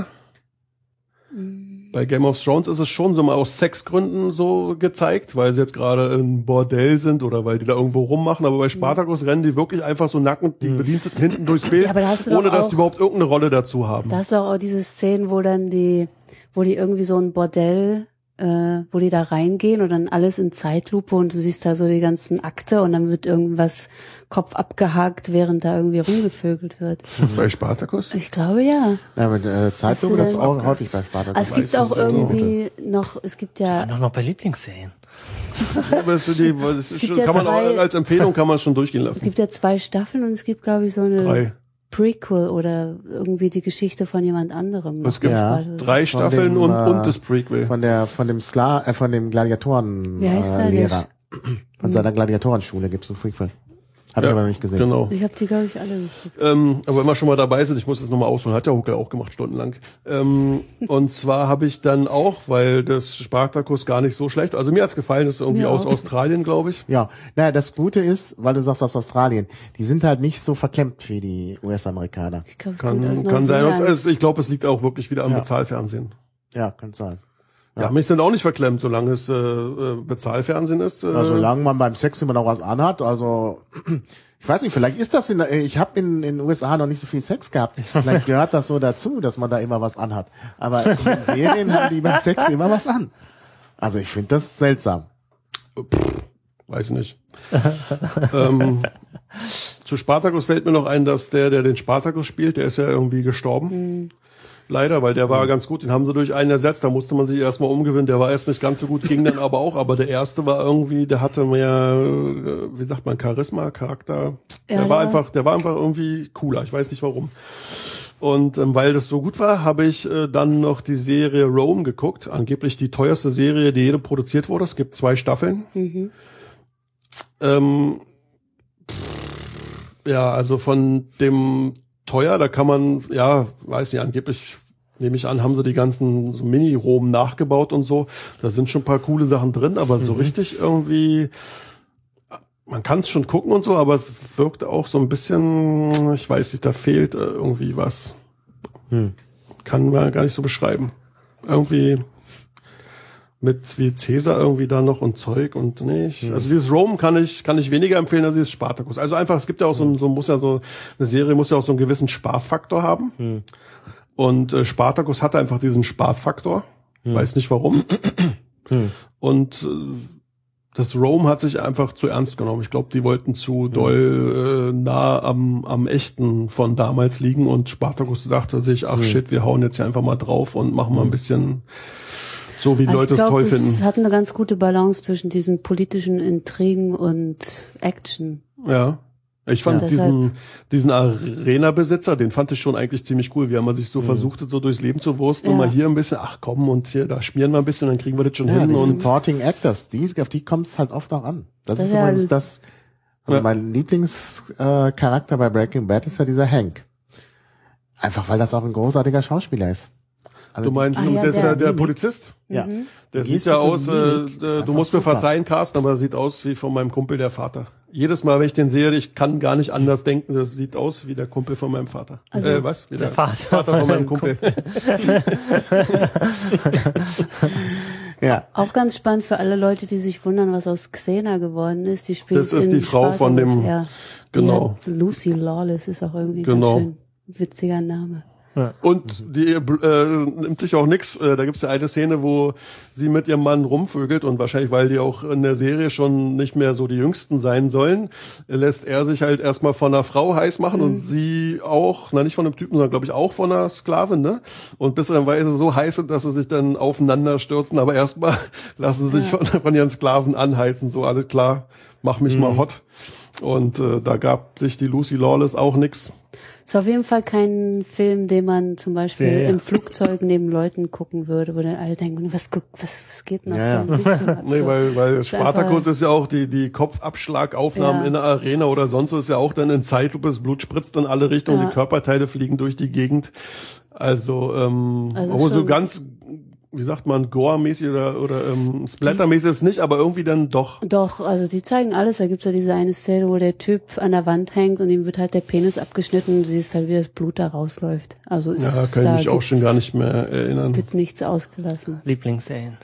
Bei Game of Thrones ist es schon so mal aus Sexgründen so gezeigt, weil sie jetzt gerade in Bordell sind oder weil die da irgendwo rummachen, aber bei Spartacus rennen die wirklich einfach so nackend die Bediensteten hinten durchs Bild, aber da hast du ohne doch dass auch- die überhaupt irgendeine Rolle dazu haben. Da hast du auch diese Szenen, wo die irgendwie so ein Bordell, wo die da reingehen und dann alles in Zeitlupe und du siehst da so die ganzen Akte und dann wird irgendwas Kopf abgehakt, während da irgendwie rumgevögelt wird. Bei Spartacus? Ich glaube ja. Ja, aber Zeitlupe, das ist denn- auch häufig bei Spartacus. Es gibt auch irgendwie noch, es gibt ja, Noch bei Lieblingsserien. Aber das ist gibt schon, ja kann man auch, 2 als Empfehlung kann man es schon durchgehen es lassen. gibt ja 2 Staffeln und es gibt, glaube ich, so eine 3. Prequel oder irgendwie die Geschichte von jemand anderem. Es gibt Ja. 3 Staffeln dem, und das Prequel. von dem Gladiatoren Wie heißt der? Lehrer. Von seiner Gladiatorenschule gibt's einen Prequel. Hab ich aber noch nicht gesehen. Genau. Ich habe die, glaube ich, alle geguckt. Aber wenn wir schon mal dabei sind, ich muss das nochmal ausholen, hat der Huckel auch gemacht, stundenlang. Und zwar habe ich dann auch, weil das Spartacus gar nicht so schlecht, also mir hat's gefallen, das ist irgendwie Mir aus auch. Australien, glaube ich. Ja, naja, das Gute ist, weil du sagst aus Australien, die sind halt nicht so verklemmt wie die US-Amerikaner. Ich glaube, es kommt aus Kann sein. Neuseeland. Also ich glaube, es liegt auch wirklich wieder am Ja. Bezahlfernsehen. Ja, kann sein. Ja, mich sind auch nicht verklemmt, solange es Bezahlfernsehen ist. Also solange man beim Sex immer noch was anhat, also ich weiß nicht, vielleicht ist das ich habe in den USA noch nicht so viel Sex gehabt. Vielleicht gehört das so dazu, dass man da immer was anhat. Aber in den Serien haben die beim Sex immer was an. Also ich finde das seltsam. Weiß nicht. Zu Spartacus fällt mir noch ein, dass der den Spartacus spielt, der ist ja irgendwie gestorben. Leider, weil der war ganz gut. Den haben sie durch einen ersetzt. Da musste man sich erstmal umgewöhnen. Der war erst nicht ganz so gut, ging dann aber auch. Aber der erste war irgendwie, der hatte mehr, wie sagt man, Charisma, Charakter. Ja, Der war einfach irgendwie cooler. Ich weiß nicht warum. Und weil das so gut war, habe ich dann noch die Serie Rome geguckt. Angeblich die teuerste Serie, die jede produziert wurde. Es gibt 2 Staffeln. Ja, also von dem teuer, da kann man, ja, weiß nicht, angeblich, nehme ich an, haben sie die ganzen so Mini-Rom nachgebaut und so. Da sind schon ein paar coole Sachen drin, aber so richtig irgendwie, man kann es schon gucken und so, aber es wirkt auch so ein bisschen, ich weiß nicht, da fehlt irgendwie was. Kann man gar nicht so beschreiben. Irgendwie mit wie Cäsar irgendwie da noch und Zeug und nicht. Also dieses Rome kann ich weniger empfehlen als dieses Spartacus. Also einfach, es gibt ja auch so eine Serie muss ja auch so einen gewissen Spaßfaktor haben. Und Spartacus hatte einfach diesen Spaßfaktor. Ich weiß nicht warum. Und das Rome hat sich einfach zu ernst genommen. Ich glaube, die wollten zu doll nah am Echten von damals liegen und Spartacus dachte sich, ach shit, wir hauen jetzt hier einfach mal drauf und machen mal ein bisschen so, wie Leute es toll finden. Es hat eine ganz gute Balance zwischen diesen politischen Intrigen und Action. Ja. Ich fand diesen Arena-Besitzer, den fand ich schon eigentlich ziemlich cool, wie er mal sich so versucht hat, so durchs Leben zu wursten und mal hier ein bisschen, ach komm, und hier, da schmieren wir ein bisschen, dann kriegen wir das schon hin. Die Und Supporting Actors, auf die kommt es halt oft auch an. Das ist übrigens das, also mein Lieblingscharakter bei Breaking Bad ist ja dieser Hank. Einfach, weil das auch ein großartiger Schauspieler ist. Also du meinst, der Polizist? Ja. Der sieht ja aus, du musst mir verzeihen, Carsten, aber er sieht aus wie von meinem Kumpel, der Vater. Jedes Mal, wenn ich den sehe, ich kann gar nicht anders denken, das sieht aus wie der Kumpel von meinem Vater. Also, was? Wie der Vater von meinem Kumpel. Ja. Auch ganz spannend für alle Leute, die sich wundern, was aus Xena geworden ist. Die spielt das ist die Frau Spartacus, von dem, genau. Lucy Lawless ist auch irgendwie ganz schön witziger Name. Und die nimmt sich auch nix. Da gibt's ja eine Szene, wo sie mit ihrem Mann rumvögelt und wahrscheinlich, weil die auch in der Serie schon nicht mehr so die Jüngsten sein sollen, lässt er sich halt erstmal von einer Frau heiß machen und sie auch, nicht von einem Typen, sondern glaube ich auch von einer Sklavin, ne? Und bis dann Weise so heiß sind, dass sie sich dann aufeinander stürzen, aber erstmal lassen sie sich von ihren Sklaven anheizen, so alles klar, mach mich mal hot. Und da gab sich die Lucy Lawless auch nix. Ist auf jeden Fall kein Film, den man zum Beispiel im Flugzeug neben Leuten gucken würde, wo dann alle denken, was geht denn auf deinem Bildschirm ab? Nee, weil Spartacus ist ja auch die Kopfabschlagaufnahmen in der Arena oder sonst so ist ja auch dann in Zeitlupe, das Blut spritzt in alle Richtungen, die Körperteile fliegen durch die Gegend. Also so ganz, wie sagt man, Gore-mäßig oder Splatter-mäßig ist nicht, aber irgendwie dann doch. Doch, also die zeigen alles. Da gibt's ja diese eine Szene, wo der Typ an der Wand hängt und ihm wird halt der Penis abgeschnitten und du siehst halt, wie das Blut da rausläuft. Also kann ich mich auch schon gar nicht mehr erinnern. Wird nichts ausgelassen. Lieblingsserien.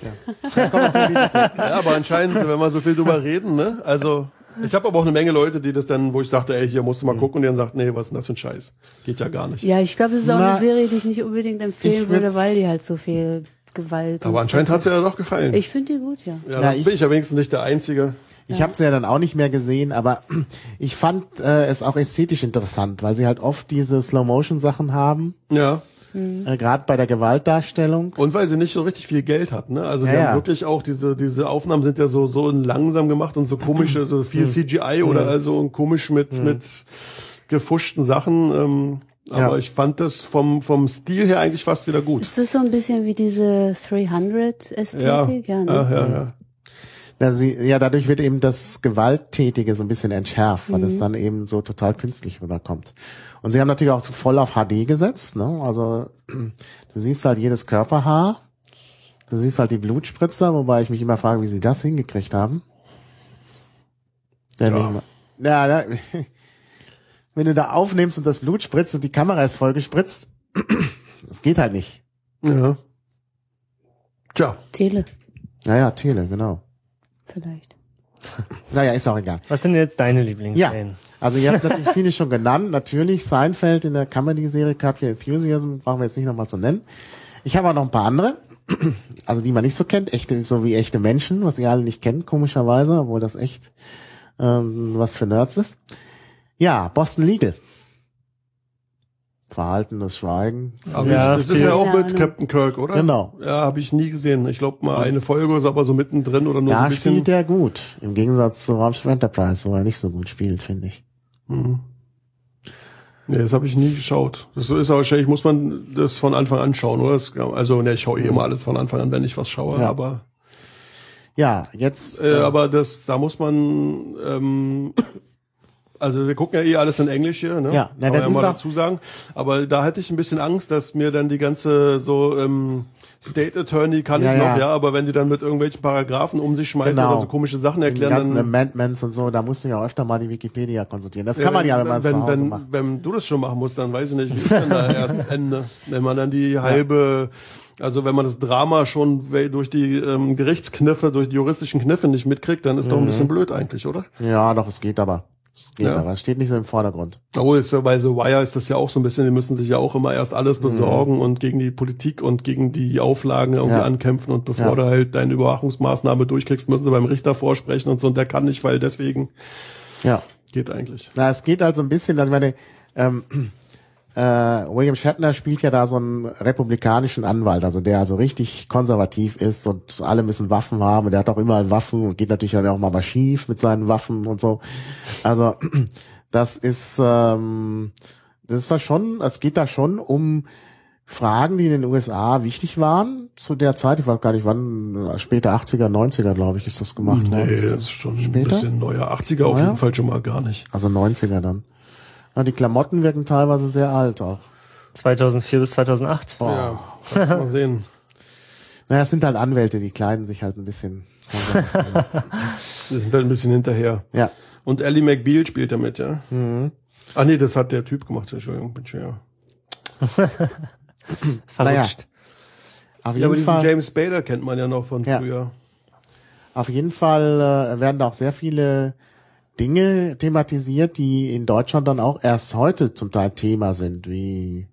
Ja, aber anscheinend, wenn wir so viel drüber reden, ne? Also ich habe aber auch eine Menge Leute, die das dann, wo ich sagte, ey, hier musst du mal gucken, und die dann sagt, nee, was ist denn das für ein Scheiß? Geht ja gar nicht. Ja, ich glaube, das ist auch eine Serie, die ich nicht unbedingt empfehlen würde, weil die halt so viel Gewalt. Aber anscheinend hat's ja doch gefallen. Ich finde die gut, ja. Ja, bin ich ja wenigstens nicht der Einzige. Ich habe sie ja dann auch nicht mehr gesehen, aber ich fand es auch ästhetisch interessant, weil sie halt oft diese Slow-Motion-Sachen haben. Ja. Gerade bei der Gewaltdarstellung. Und weil sie nicht so richtig viel Geld hat, ne? Also die haben wirklich auch diese Aufnahmen sind ja so langsam gemacht und so komisch, so viel CGI oder also komisch mit gefuschten Sachen. Aber ich fand das vom Stil her eigentlich fast wieder gut. Ist das so ein bisschen wie diese 300-Ästhetik? Ja, ne? Ja, dadurch wird eben das Gewalttätige so ein bisschen entschärft, weil es dann eben so total künstlich rüberkommt. Und sie haben natürlich auch so voll auf HD gesetzt, ne? Also du siehst halt jedes Körperhaar, du siehst halt die Blutspritzer, wobei ich mich immer frage, wie sie das hingekriegt haben. Wenn du da aufnimmst und das Blut spritzt und die Kamera ist voll gespritzt, das geht halt nicht. Ja. Tja. Tele. Ja, Tele, genau. Vielleicht. Naja, ist auch egal. Was sind denn jetzt deine Lieblingsserien? Ja, also ihr habt natürlich viele schon genannt. Natürlich Seinfeld in der Comedy-Serie Curb Your Enthusiasm, brauchen wir jetzt nicht nochmal zu nennen. Ich habe auch noch ein paar andere, also die man nicht so kennt, so wie echte Menschen, was ihr alle nicht kennt, komischerweise, obwohl das echt was für Nerds ist. Ja, Boston Legal. Verhaltenes Schweigen. Aber das ist ja auch mit Captain Kirk, oder? Genau. Ja, habe ich nie gesehen. Ich glaube mal eine Folge ist aber so mittendrin oder nur so ein bisschen. Da spielt er gut. Im Gegensatz zu Raumschiff Enterprise, wo er nicht so gut spielt, finde ich. Nee, das habe ich nie geschaut. Das ist aber wahrscheinlich, muss man das von Anfang an schauen, oder? Ich schaue immer alles von Anfang an, wenn ich was schaue, aber. Ja, jetzt. Aber da muss man, also wir gucken ja alles in Englisch hier, ne? Ja, na, kann das man ja ist mal auch- dazu sagen. Aber da hätte ich ein bisschen Angst, dass mir dann die ganze so State Attorney kann Ja, ich noch, ja. ja, aber wenn die dann mit irgendwelchen Paragraphen um sich schmeißen Genau. oder so komische Sachen die erklären, ganzen dann Amendments und so, da musst du ja öfter mal die Wikipedia konsultieren. Das kann man ja, wenn man es zu Hause macht. wenn du das schon machen musst, dann weiß ich nicht, wie ist denn da erst Ende? Wenn man dann die halbe, also wenn man das Drama schon durch die Gerichtskniffe, durch die juristischen Kniffe nicht mitkriegt, dann ist doch ein bisschen blöd eigentlich, oder? Ja, doch, es geht aber. Es geht Ja. aber. Es steht nicht so im Vordergrund. Obwohl, bei The Wire ist das ja auch so ein bisschen, die müssen sich ja auch immer erst alles besorgen und gegen die Politik und gegen die Auflagen irgendwie Ja. ankämpfen und bevor Ja. du halt deine Überwachungsmaßnahme durchkriegst, müssen sie beim Richter vorsprechen und so und der kann nicht, weil deswegen Ja. geht eigentlich. Na, es geht also ein bisschen, also ich meine, William Shatner spielt ja da so einen republikanischen Anwalt, also der also richtig konservativ ist und alle müssen Waffen haben und der hat auch immer Waffen und geht natürlich dann auch mal was schief mit seinen Waffen und so. Also das ist da schon, es geht da schon um Fragen, die in den USA wichtig waren zu der Zeit. Ich weiß gar nicht wann, später 80er, 90er, glaube ich, ist das gemacht worden. Nee, das ist schon Später? ein bisschen neuer. 80er auf Neuer? jeden Fall schon mal gar nicht. Also 90er dann. Ja, die Klamotten wirken teilweise sehr alt auch. 2004 bis 2008. Ja, kannst du mal sehen. Naja, es sind halt Anwälte, die kleiden sich halt ein bisschen. Wir sind halt ein bisschen hinterher. Ja. Und Ally McBeal spielt da mit, ja? Ah nee, das hat der Typ gemacht, Entschuldigung, bin schon ja. Verrutscht. Auf Ja, aber jeden diesen Fall, James Spader kennt man ja noch von Ja. früher. auf jeden Fall werden da auch sehr viele Dinge thematisiert, die in Deutschland dann auch erst heute zum Teil Thema sind, wie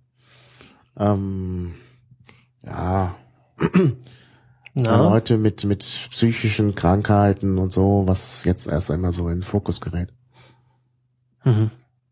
Leute mit psychischen Krankheiten und so, was jetzt erst einmal so in den Fokus gerät. Mhm.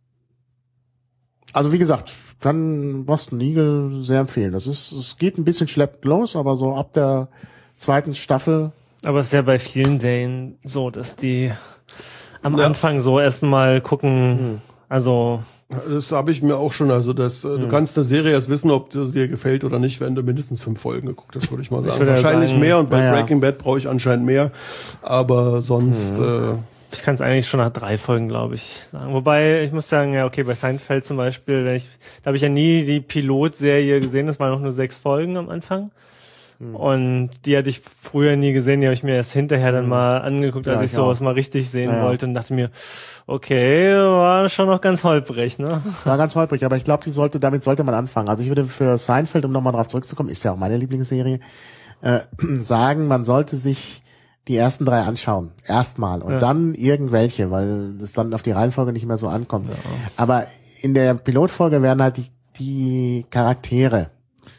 Also wie gesagt, kann Boston Legal sehr empfehlen. Es geht ein bisschen schleppend los, aber so ab der zweiten Staffel. Aber es ist ja bei vielen Serien so, dass die am Anfang so erstmal gucken, also Das habe ich mir auch schon, also du kannst eine Serie erst wissen, ob das dir gefällt oder nicht, wenn du mindestens 5 Folgen geguckt hast, würde ich mal sagen. würde ja Wahrscheinlich sagen, mehr und bei ja. Breaking Bad brauche ich anscheinend mehr, aber sonst ich kann es eigentlich schon nach 3 Folgen, glaube ich, sagen. Wobei, ich muss sagen, ja, okay, bei Seinfeld zum Beispiel, da habe ich ja nie die Pilotserie gesehen, das waren noch nur 6 Folgen am Anfang. Und die hatte ich früher nie gesehen, die habe ich mir erst hinterher dann mal angeguckt, als Ja, ich ich sowas auch. mal richtig sehen Ja. wollte und dachte mir, okay, war schon noch ganz holprig, ne? War ganz holprig, aber ich glaube, damit sollte man anfangen. Also ich würde für Seinfeld, um nochmal drauf zurückzukommen, ist ja auch meine Lieblingsserie, sagen, man sollte sich die ersten 3 anschauen. Erstmal. Und dann irgendwelche, weil das dann auf die Reihenfolge nicht mehr so ankommt. Ja. Aber in der Pilotfolge werden halt die Charaktere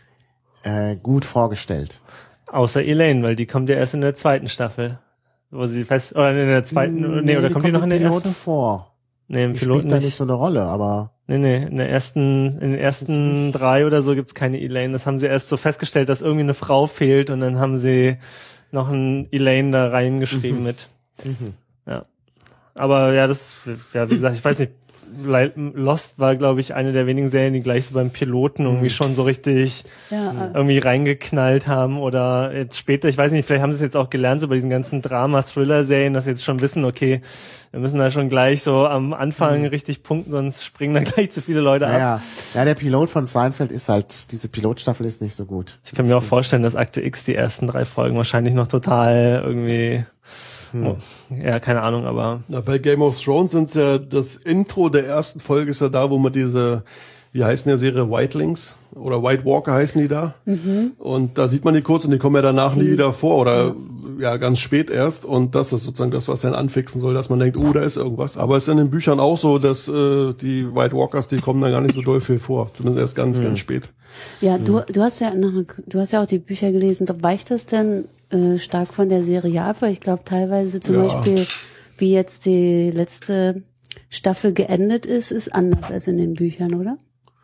gut vorgestellt. Außer Elaine, weil die kommt ja erst in der 2. Staffel. Wo sie oder in der 2., nee, oder kommt die noch in der Piloten 1.? vor. Nee, im Die Piloten spielt da nicht. nicht so eine Rolle, aber Nee, in den ersten 3 oder so gibt's keine Elaine. Das haben sie erst so festgestellt, dass irgendwie eine Frau fehlt und dann haben sie noch ein Elaine da reingeschrieben mit. Ja. Aber ja, wie gesagt, ich weiß nicht, Lost war, glaube ich, eine der wenigen Serien, die gleich so beim Piloten irgendwie schon so richtig irgendwie reingeknallt haben oder jetzt später, ich weiß nicht, vielleicht haben sie es jetzt auch gelernt, so bei diesen ganzen Drama-Thriller-Serien, dass sie jetzt schon wissen, okay, wir müssen da schon gleich so am Anfang richtig punkten, sonst springen da gleich zu viele Leute ab. Ja, der Pilot von Seinfeld ist halt, diese Pilotstaffel ist nicht so gut. Ich kann mir auch vorstellen, dass Akte X die ersten 3 Folgen wahrscheinlich noch total irgendwie ja, keine Ahnung, aber bei Game of Thrones sind's ja, das Intro der ersten Folge ist ja da, wo man wie heißen die Serie, Whitelings oder White Walker heißen die da. Und da sieht man die kurz und die kommen ja danach nie wieder vor oder ja ganz spät erst. Und das ist sozusagen das, was dann anfixen soll, dass man denkt, da ist irgendwas. Aber es ist in den Büchern auch so, dass die White Walkers, die kommen da gar nicht so doll viel vor. Zumindest erst ganz, ganz spät. Ja, du hast ja auch die Bücher gelesen. Weicht das denn stark von der Serie ab? Weil ich glaube teilweise zum Beispiel, wie jetzt die letzte Staffel geendet ist anders als in den Büchern, oder?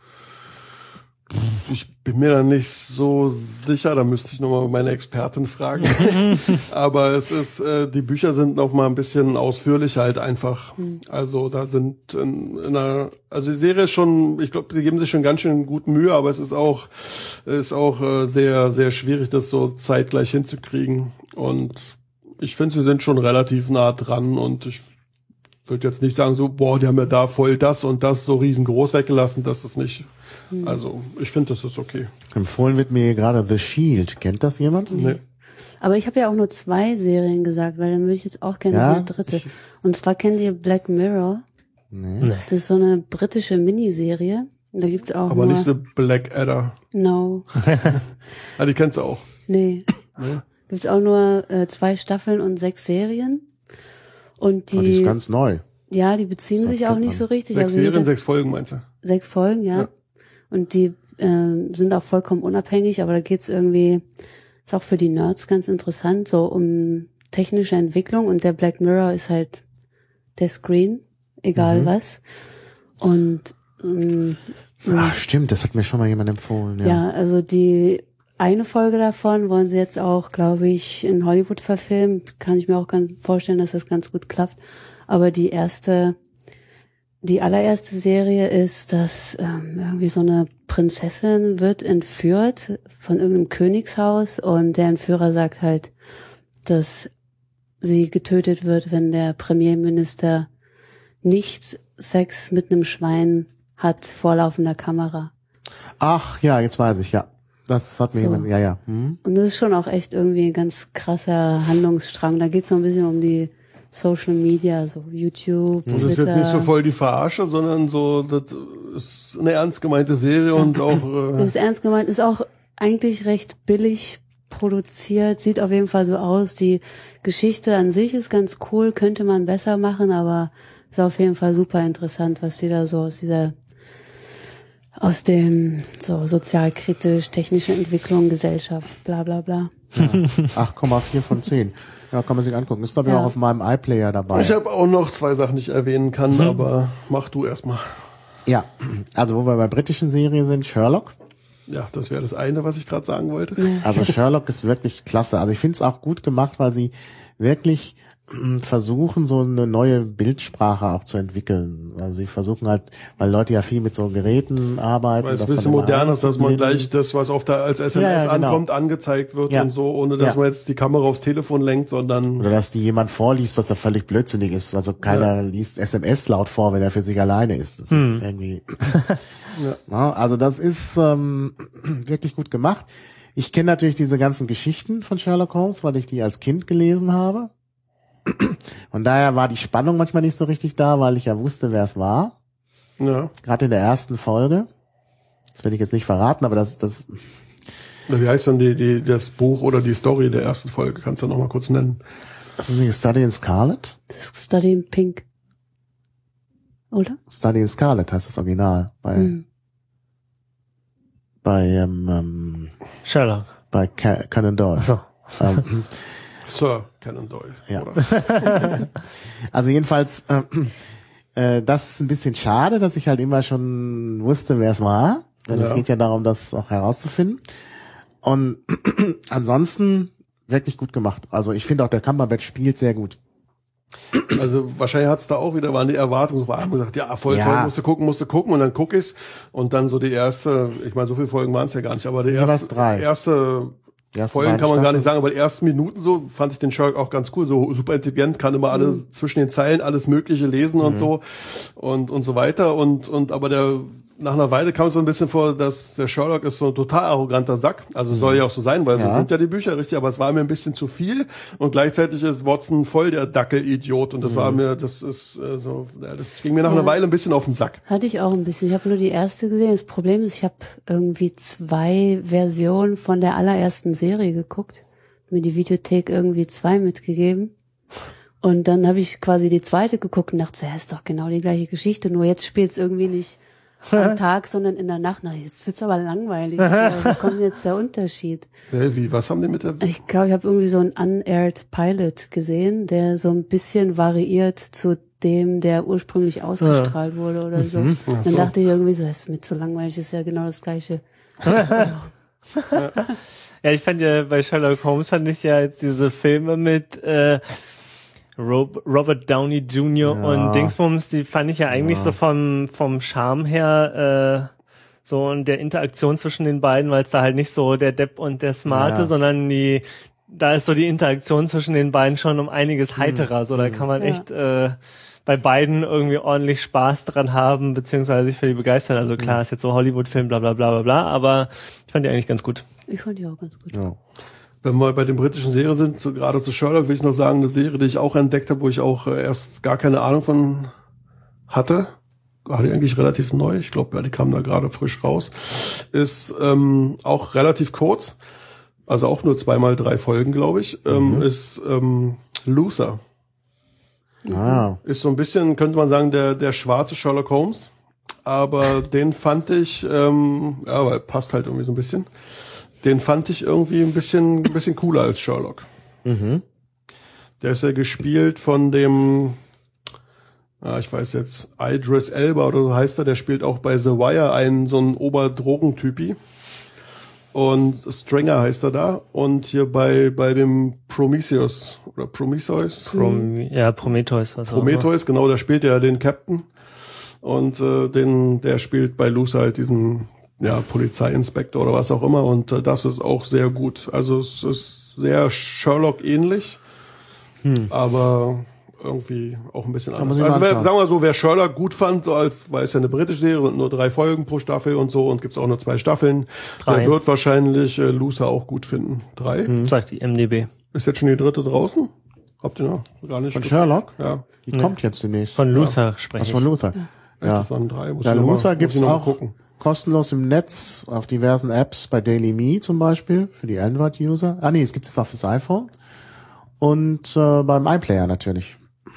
Ich bin mir da nicht so sicher, da müsste ich nochmal meine Expertin fragen. Aber es ist, die Bücher sind noch mal ein bisschen ausführlicher halt einfach. Also da sind also die Serie ist schon, ich glaube, sie geben sich schon ganz schön gut Mühe, aber es ist auch sehr, sehr schwierig, das so zeitgleich hinzukriegen. Und ich finde, sie sind schon relativ nah dran und ich würde jetzt nicht sagen so, boah, die haben ja da voll das und das so riesengroß weggelassen, das ist nicht. Also, ich finde, das ist okay. Empfohlen wird mir hier gerade The Shield. Kennt das jemand? Nee. Aber ich habe ja auch nur 2 Serien gesagt, weil dann würde ich jetzt auch gerne eine dritte. Und zwar kennt ihr Black Mirror? Nee. Das ist so eine britische Miniserie. Und da gibt's auch Aber nur, nicht so Blackadder. No. Ah, die kennst du auch. Nee. Gibt's auch nur 2 Staffeln und 6 Serien. Und Die ist ganz neu. ja, die beziehen So sich auch kennt nicht man. so richtig. 6 Also Serien, 6 Folgen, meinst du? 6 Folgen, ja. Ja. Und die sind auch vollkommen unabhängig, aber da geht's irgendwie, ist auch für die Nerds ganz interessant, so um technische Entwicklung und der Black Mirror ist halt der Screen, egal was. Und Ach, stimmt, das hat mir schon mal jemand empfohlen. ja, also die eine Folge davon wollen sie jetzt auch, glaube ich, in Hollywood verfilmen. Kann ich mir auch vorstellen, dass das ganz gut klappt. Aber die allererste Serie ist, dass irgendwie so eine Prinzessin wird entführt von irgendeinem Königshaus und der Entführer sagt halt, dass sie getötet wird, wenn der Premierminister nicht Sex mit einem Schwein hat vor laufender Kamera. Ach ja, jetzt weiß ich, ja. Das hat mir So. jemand, ja. Hm. Und das ist schon auch echt irgendwie ein ganz krasser Handlungsstrang. Da geht's so ein bisschen um die Social Media, so YouTube, Das Twitter. ist jetzt nicht so voll die Verarsche, sondern so, das ist eine ernst gemeinte Serie und auch, Das ist ernst gemeint, ist auch eigentlich recht billig produziert, sieht auf jeden Fall so aus. Die Geschichte an sich ist ganz cool, könnte man besser machen, aber ist auf jeden Fall super interessant, was die da so aus dem so sozialkritisch, technische Entwicklung, Gesellschaft, bla bla bla. Ja. 8,4 von 10. Ja, kann man sich angucken. Ist glaube ich Ja. auch auf meinem iPlayer dabei. ich habe auch noch 2 Sachen, die ich erwähnen kann, aber mach du erstmal. Ja, also wo wir bei britischen Serien sind, Sherlock. Ja, das wäre das eine, was ich gerade sagen wollte. Also Sherlock ist wirklich klasse. Also ich finde es auch gut gemacht, weil sie wirklich versuchen, so eine neue Bildsprache auch zu entwickeln. Also sie versuchen halt, weil Leute ja viel mit so Geräten arbeiten. Weil es ein das bisschen dann immer moderner ist, dass man einzublenden. gleich das, was auf der als SMS Ja, ja, genau. ankommt, angezeigt wird Ja. und so, ohne dass Ja. man jetzt die Kamera aufs Telefon lenkt, sondern Oder dass die jemand vorliest, was ja völlig blödsinnig ist. Also keiner liest SMS laut vor, wenn er für sich alleine ist. Das ist irgendwie. Ja, also das ist wirklich gut gemacht. Ich kenne natürlich diese ganzen Geschichten von Sherlock Holmes, weil ich die als Kind gelesen habe. Von daher war die Spannung manchmal nicht so richtig da, weil ich ja wusste, wer es war. ja. Gerade in der ersten Folge. Das will ich jetzt nicht verraten, aber das Wie heißt dann das Buch oder die Story der ersten Folge? Kannst du noch mal kurz nennen? ist nicht Study in Scarlet? Das ist Study in Pink. Oder? Study in Scarlet heißt das Original Sherlock. bei Conan Doyle. So. Sir Conan Doyle. Ja. Oder? Also jedenfalls, das ist ein bisschen schade, dass ich halt immer schon wusste, wer es war. Denn es Ja. geht ja darum, das auch herauszufinden. Und ansonsten wirklich gut gemacht. Also ich finde auch, der Cumberbatch spielt sehr gut. Also wahrscheinlich hat's da auch wieder, waren die Erwartungen, so haben gesagt, ja, voll Ja. toll, musst du gucken und dann guck ich's und dann so die erste, ich meine, so viele Folgen waren's ja gar nicht, aber die Mir war's erste 3. erste Die ersten Folgen beiden kann man gar Staffeln. nicht sagen, aber die ersten Minuten so fand ich den Sherlock auch ganz cool, so super intelligent, kann immer alles zwischen den Zeilen alles Mögliche lesen und so und so weiter und aber nach einer Weile kam es so ein bisschen vor, dass der Sherlock ist so ein total arroganter Sack. Also soll ja auch so sein, weil so Ja. sind ja die Bücher richtig, aber es war mir ein bisschen zu viel und gleichzeitig ist Watson voll der Dackelidiot und das war mir, das ist so, ja, das ging mir nach einer Weile ein bisschen auf den Sack. Hatte ich auch ein bisschen. Ich habe nur die erste gesehen. Das Problem ist, ich habe irgendwie 2 Versionen von der allerersten Serie geguckt. Mir die Videothek irgendwie 2 mitgegeben. Und dann habe ich quasi die zweite geguckt und dachte, ja, ist doch genau die gleiche Geschichte, nur jetzt spielt es irgendwie nicht am Tag, sondern in der Nacht. Na, jetzt wird's aber langweilig. Wo kommt denn jetzt der Unterschied? Wie, was haben die mit der... Ich glaube, ich habe irgendwie so einen Unaired Pilot gesehen, der so ein bisschen variiert zu dem, der ursprünglich ausgestrahlt wurde oder so. Dann dachte ich irgendwie so, ist mir zu langweilig, ist ja genau das Gleiche. Ja, ich fand ja bei Sherlock Holmes fand ich ja jetzt diese Filme mit Robert Downey Jr. und Dingsbums, die fand ich ja eigentlich so vom Charme her so und der Interaktion zwischen den beiden, weil es da halt nicht so der Depp und der Smarte, sondern die da ist so die Interaktion zwischen den beiden schon um einiges heiterer. So, da kann man echt bei beiden irgendwie ordentlich Spaß dran haben, beziehungsweise sich für die begeistern. Also klar, ist jetzt so Hollywood-Film, bla bla bla bla bla, aber ich fand die eigentlich ganz gut. Ich fand die auch ganz gut. Ja. Wenn wir bei den britischen Serien sind, so gerade zu Sherlock, will ich noch sagen, eine Serie, die ich auch entdeckt habe, wo ich auch erst gar keine Ahnung von hatte, war die eigentlich relativ neu, ich glaube, ja, die kam da gerade frisch raus, ist auch relativ kurz, also auch nur 2x3 Folgen, glaube ich, ist Luther. Ist so ein bisschen, könnte man sagen, der schwarze Sherlock Holmes, aber den fand ich, aber passt halt irgendwie so ein bisschen. Den fand ich irgendwie ein bisschen cooler als Sherlock. Der ist ja gespielt von dem, ich weiß jetzt, Idris Elba oder so heißt er, der spielt auch bei The Wire einen so einen Oberdrogentypi. Und Stringer heißt er da. Und hier bei dem Prometheus oder Prometheus. Prometheus. Prometheus, genau, da spielt er den Captain. Und der spielt bei Luther halt diesen Polizeiinspektor oder was auch immer, und das ist auch sehr gut. Also es ist sehr Sherlock-ähnlich, aber irgendwie auch ein bisschen anders. Also sagen wir so, wer Sherlock gut fand, so weil es ja eine britische Serie und nur 3 Folgen pro Staffel und so, und gibt's auch nur 2 Staffeln, 3. Der wird wahrscheinlich Luther auch gut finden. 3? Sagt die MDB. Ist jetzt schon die 3. draußen? Habt ihr noch gar nicht? Von Sherlock? Ja. Die kommt jetzt demnächst. Von Luther spreche ich. Von Luther. Ja. Das waren 3. Luther gibt's auch gucken. Kostenlos im Netz auf diversen Apps, bei Daily Me zum Beispiel, für die Android-User. Es gibt es auf das iPhone. Und beim iPlayer natürlich.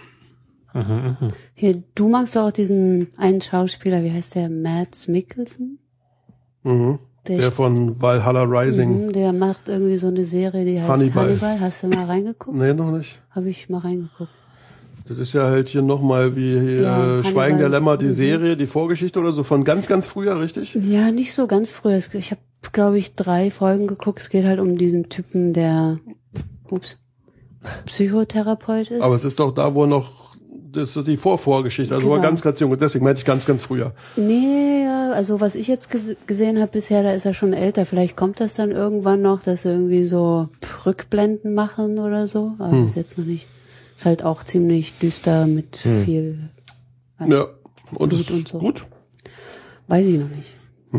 Hier, du magst auch diesen einen Schauspieler, wie heißt der? Mads Mikkelsen? Der von Valhalla Rising. Der macht irgendwie so eine Serie, die heißt Hannibal. Hast du mal reingeguckt? Nee, noch nicht. Habe ich mal reingeguckt. Das ist ja halt hier nochmal wie Schweigen der Lämmer, die Serie, die Vorgeschichte oder so von ganz, ganz früher, richtig? Ja, nicht so ganz früher. Ich habe, glaube ich, 3 Folgen geguckt. Es geht halt um diesen Typen, der Psychotherapeut ist. Aber es ist doch da, wo noch, das ist die Vorgeschichte, also war ganz, ganz jung. Deswegen meinte ich ganz, ganz früher. Nee, also was ich jetzt gesehen habe bisher, da ist er schon älter. Vielleicht kommt das dann irgendwann noch, dass sie irgendwie so Rückblenden machen oder so. Aber bis jetzt noch nicht. Ist halt auch ziemlich düster mit viel. Ja, und es ist und so. gut. Weiß ich noch nicht.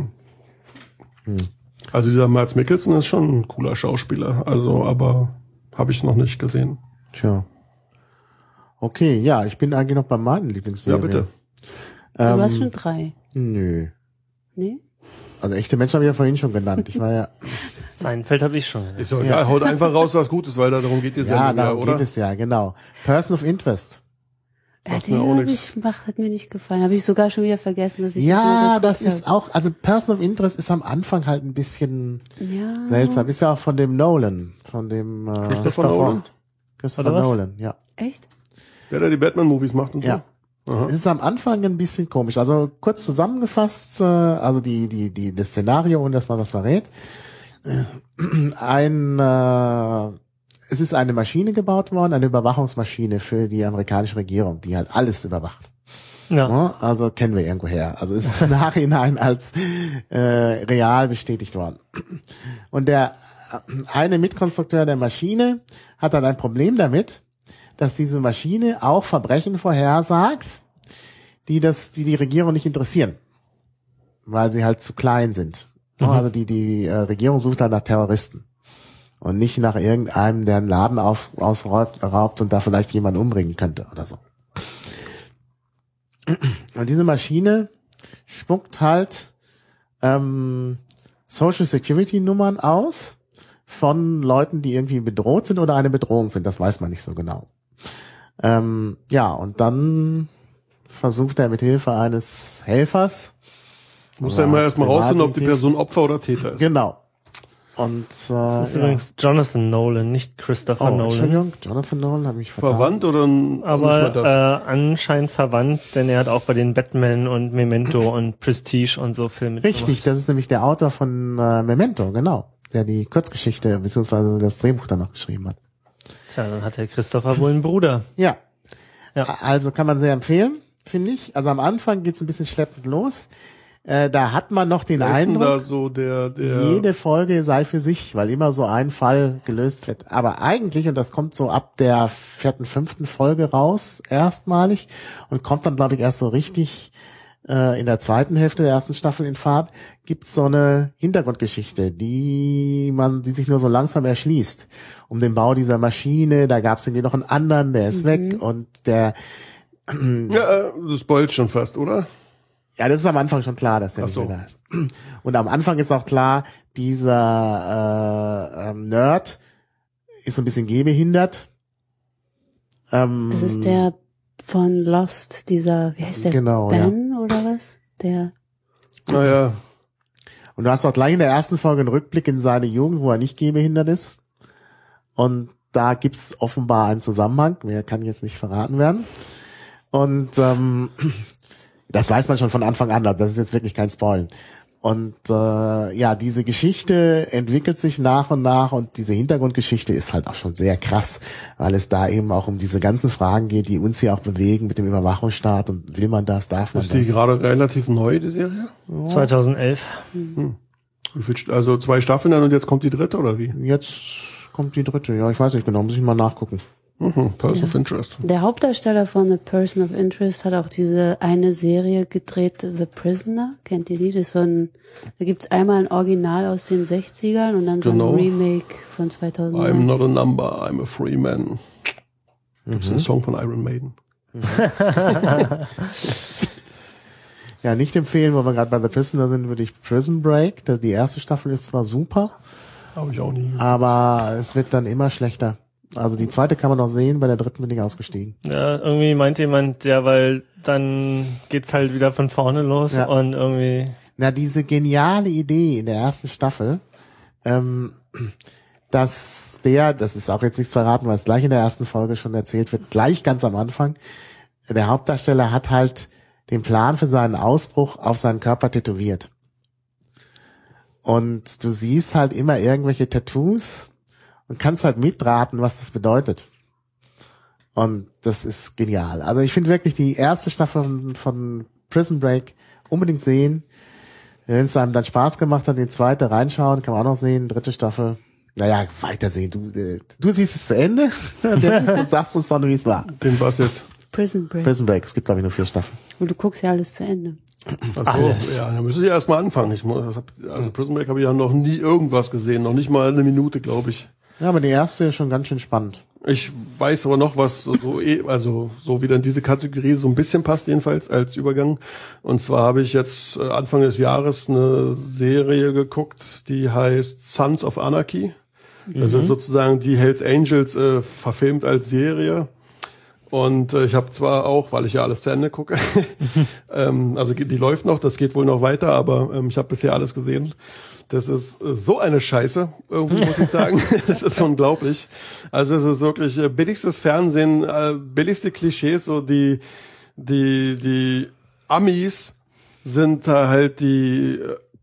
Also dieser Mads Mikkelsen ist schon ein cooler Schauspieler, also, aber habe ich noch nicht gesehen. Tja. Okay, ja, ich bin eigentlich noch bei meinen Lieblingsserien. Ja, bitte. Du hast schon 3. Nö. Nee? Also echte Menschen habe ich ja vorhin schon genannt. Ich war ja. Seinfeld habe ich schon. Ist doch egal, haut einfach raus, was gut ist, weil darum geht die Sendung, darum oder? geht es ja, genau. Person of Interest. Sagt mir auch Hat mir nicht gefallen. Habe ich sogar schon wieder vergessen, dass ich das mal geguckt das ist auch, also Person of Interest ist am Anfang halt ein bisschen Ja. seltsam. Ist ja auch von dem Nolan, von dem Christopher Nolan? Christopher Nolan, ja. Echt? Der die Batman-Movies macht und so? Ja. Es ist am Anfang ein bisschen komisch. Also kurz zusammengefasst, also das Szenario, und dass man was verrät. Es ist eine Maschine gebaut worden, eine Überwachungsmaschine für die amerikanische Regierung, die halt alles überwacht. Ja. Also kennen wir irgendwoher. Also ist im Nachhinein als real bestätigt worden. Und der eine Mitkonstrukteur der Maschine hat dann ein Problem damit, dass diese Maschine auch Verbrechen vorhersagt, die die Regierung nicht interessieren, weil sie halt zu klein sind. Also die Regierung sucht halt nach Terroristen und nicht nach irgendeinem, der einen Laden ausraubt und da vielleicht jemanden umbringen könnte oder so. Und diese Maschine spuckt halt Social Security Nummern aus von Leuten, die irgendwie bedroht sind oder eine Bedrohung sind. Das weiß man nicht so genau. Und dann versucht er mit Hilfe eines Helfers. Muss er immer erstmal rausfinden, ob die Person Opfer oder Täter ist. Genau. Und das ist übrigens Jonathan Nolan, nicht Christopher Nolan. Entschuldigung, Jonathan Nolan habe ich vertan. Verwandt oder aber anscheinend verwandt, denn er hat auch bei den Batman und Memento und Prestige und so Filme Richtig, das ist nämlich der Autor von Memento, genau, der die Kurzgeschichte bzw. das Drehbuch dann noch geschrieben hat. Tja, dann hat der Christopher wohl einen Bruder. Ja. Ja. Also kann man sehr empfehlen, finde ich. Also am Anfang geht's ein bisschen schleppend los. Da hat man noch den Wer ist denn Eindruck, da so der jede Folge sei für sich, weil immer so ein Fall gelöst wird. Aber eigentlich, und das kommt so ab der 4., 5. Folge raus, erstmalig, und kommt dann, glaube ich, erst so richtig in der zweiten Hälfte der ersten Staffel in Fahrt, gibt's so eine Hintergrundgeschichte, die sich nur so langsam erschließt. Um den Bau dieser Maschine, da gab's irgendwie noch einen anderen, der ist weg, und der Ja, das spoilt schon fast, oder? ja, das ist am Anfang schon klar, dass der nicht mehr da ist. Und am Anfang ist auch klar, dieser Nerd ist so ein bisschen gehbehindert. Das ist der von Lost, dieser, wie heißt der, Genau, Ben oder was? Der. Naja. Und du hast auch gleich in der ersten Folge einen Rückblick in seine Jugend, wo er nicht gehbehindert ist. Und da gibt's offenbar einen Zusammenhang, mehr kann jetzt nicht verraten werden. Und das weiß man schon von Anfang an, das ist jetzt wirklich kein Spoilen. Und ja, diese Geschichte entwickelt sich nach und nach, und diese Hintergrundgeschichte ist halt auch schon sehr krass, weil es da eben auch um diese ganzen Fragen geht, die uns hier auch bewegen mit dem Überwachungsstaat, und will man das, darf man Ist das? die gerade relativ neu, die Serie? 2011. Wie viel, also 2 Staffeln dann und jetzt kommt die 3. oder wie? Jetzt kommt die 3. Ja, ich weiß nicht genau, muss ich mal nachgucken. Person of Interest. Der Hauptdarsteller von A Person of Interest hat auch diese eine Serie gedreht, The Prisoner. Kennt ihr die? Das ist so ein, da gibt's einmal ein Original aus den 60ern und dann so Genau. ein Remake von 2009. I'm not a number, I'm a free man. Gibt's einen Song von Iron Maiden? Ja, nicht empfehlen, wo wir gerade bei The Prisoner sind, würde ich Prison Break. Die erste Staffel ist zwar super, Habe ich auch nie. aber es wird dann immer schlechter. Also die zweite kann man noch sehen, bei der 3. bin ich ausgestiegen. Ja, irgendwie meint jemand, ja, weil dann geht's halt wieder von vorne los Ja. und irgendwie. Na, diese geniale Idee in der ersten Staffel, dass das ist auch jetzt nichts verraten, weil es gleich in der ersten Folge schon erzählt wird, gleich ganz am Anfang, der Hauptdarsteller hat halt den Plan für seinen Ausbruch auf seinen Körper tätowiert. Und du siehst halt immer irgendwelche Tattoos und kannst halt mitraten, was das bedeutet. Und das ist genial. Also ich finde wirklich die erste Staffel von Prison Break unbedingt sehen. Wenn es einem dann Spaß gemacht hat, die zweite reinschauen, kann man auch noch sehen, 3. Staffel. Naja, weitersehen. Du siehst es zu Ende und sagst uns dann, wie es war. Den war's jetzt. Prison Break. Prison Break, es gibt glaube ich nur 4 Staffeln. Und du guckst ja alles zu Ende. Alles. Ja, dann müssen Sie erst mal anfangen. Also Prison Break habe ich ja noch nie irgendwas gesehen, noch nicht mal eine Minute, glaube ich. Ja, aber die erste ist schon ganz schön spannend. Ich weiß aber noch, was so wieder in diese Kategorie so ein bisschen passt, jedenfalls als Übergang. Und zwar habe ich jetzt Anfang des Jahres eine Serie geguckt, die heißt Sons of Anarchy. Das ist sozusagen die Hells Angels verfilmt als Serie. Und ich habe zwar auch, weil ich ja alles zu Ende gucke, also die läuft noch, das geht wohl noch weiter, aber ich habe bisher alles gesehen. Das ist so eine Scheiße, irgendwie muss ich sagen. Das ist unglaublich. Also es ist wirklich billigstes Fernsehen, billigste Klischees, so die Amis sind halt die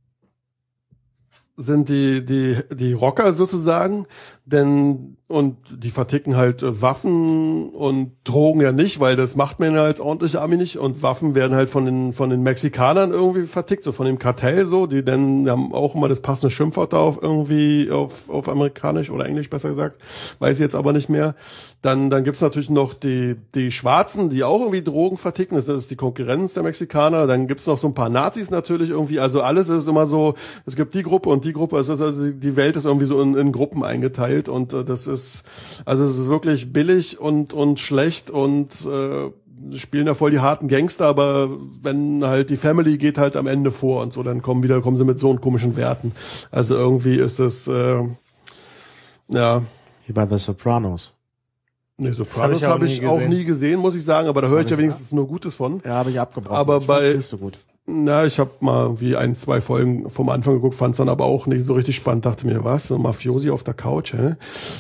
Rocker sozusagen, denn und die verticken halt Waffen und Drogen ja nicht, weil das macht man ja als ordentliche Ami nicht, und Waffen werden halt von den Mexikanern irgendwie vertickt, so von dem Kartell so, die haben auch immer das passende Schimpfwort da auf amerikanisch oder englisch besser gesagt, weiß ich jetzt aber nicht mehr. Dann gibt's natürlich noch die Schwarzen, die auch irgendwie Drogen verticken, das ist die Konkurrenz der Mexikaner. Dann gibt's noch so ein paar Nazis natürlich irgendwie, also alles ist immer so, es gibt die Gruppe und die Gruppe, es ist also die Welt ist irgendwie so in Gruppen eingeteilt, und es ist wirklich billig und schlecht, und spielen da voll die harten Gangster, aber wenn halt die Family geht halt am Ende vor und so, dann kommen sie mit so komischen Werten. Also irgendwie ist es ja. Wie bei The Sopranos. Nee, Sopranos habe ich auch nie gesehen, muss ich sagen, aber da höre ich ja wenigstens nur Gutes von. Ja, habe ich abgebrochen. Aber ich fand's nicht so gut. Na, ich habe mal wie 1, 2 Folgen vom Anfang geguckt, fand es dann aber auch nicht so richtig spannend. Dachte mir, was, so Mafiosi auf der Couch, hä?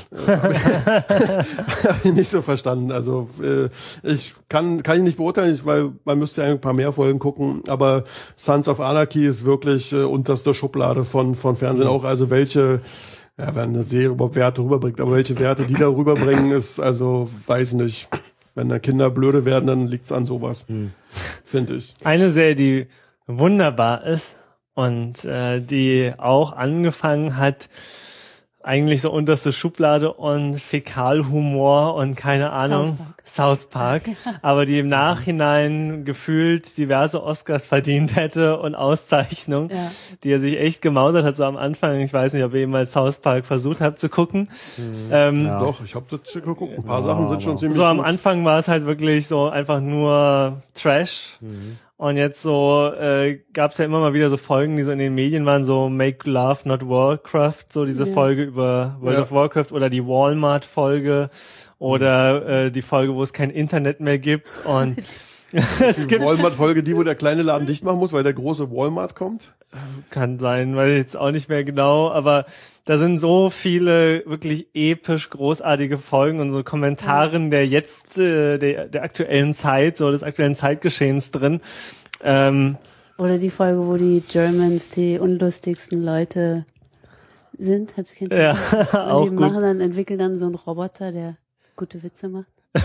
Hab ich nicht so verstanden. Also ich kann ich nicht beurteilen, weil man müsste ja ein paar mehr Folgen gucken. Aber Sons of Anarchy ist wirklich unterste Schublade von Fernsehen auch. Also welche, ja, wenn eine Serie überhaupt Werte rüberbringt, aber welche Werte die da rüberbringen, ist, also weiß nicht. Wenn da Kinder blöde werden, dann liegt's an sowas, finde ich. Eine Serie, die wunderbar ist und die auch angefangen hat, eigentlich so unterste Schublade und Fäkalhumor und keine Ahnung, South Park, aber die im Nachhinein gefühlt diverse Oscars verdient hätte und Auszeichnungen, die er sich echt gemausert hat, so am Anfang. Ich weiß nicht, ob ihr jemals South Park versucht habt zu gucken. Doch, ich habe das geguckt. Ein paar Sachen sind schon ziemlich so gut. am Anfang war es halt wirklich so einfach nur Trash. Und jetzt so gab es ja immer mal wieder so Folgen, die so in den Medien waren, so Make Love Not Warcraft, so diese Folge über World of Warcraft oder die Walmart-Folge oder die Folge, wo es kein Internet mehr gibt. Und es gibt die Walmart-Folge, die, wo der kleine Laden dicht machen muss, weil der große Walmart kommt. Kann sein, weiß ich jetzt auch nicht mehr genau, aber da sind so viele wirklich episch großartige Folgen und so Kommentaren der jetzt, der aktuellen Zeit, so des aktuellen Zeitgeschehens drin. Oder die Folge, wo die Germans die unlustigsten Leute sind. Ja, auch und die gut. entwickeln dann so einen Roboter, der gute Witze macht.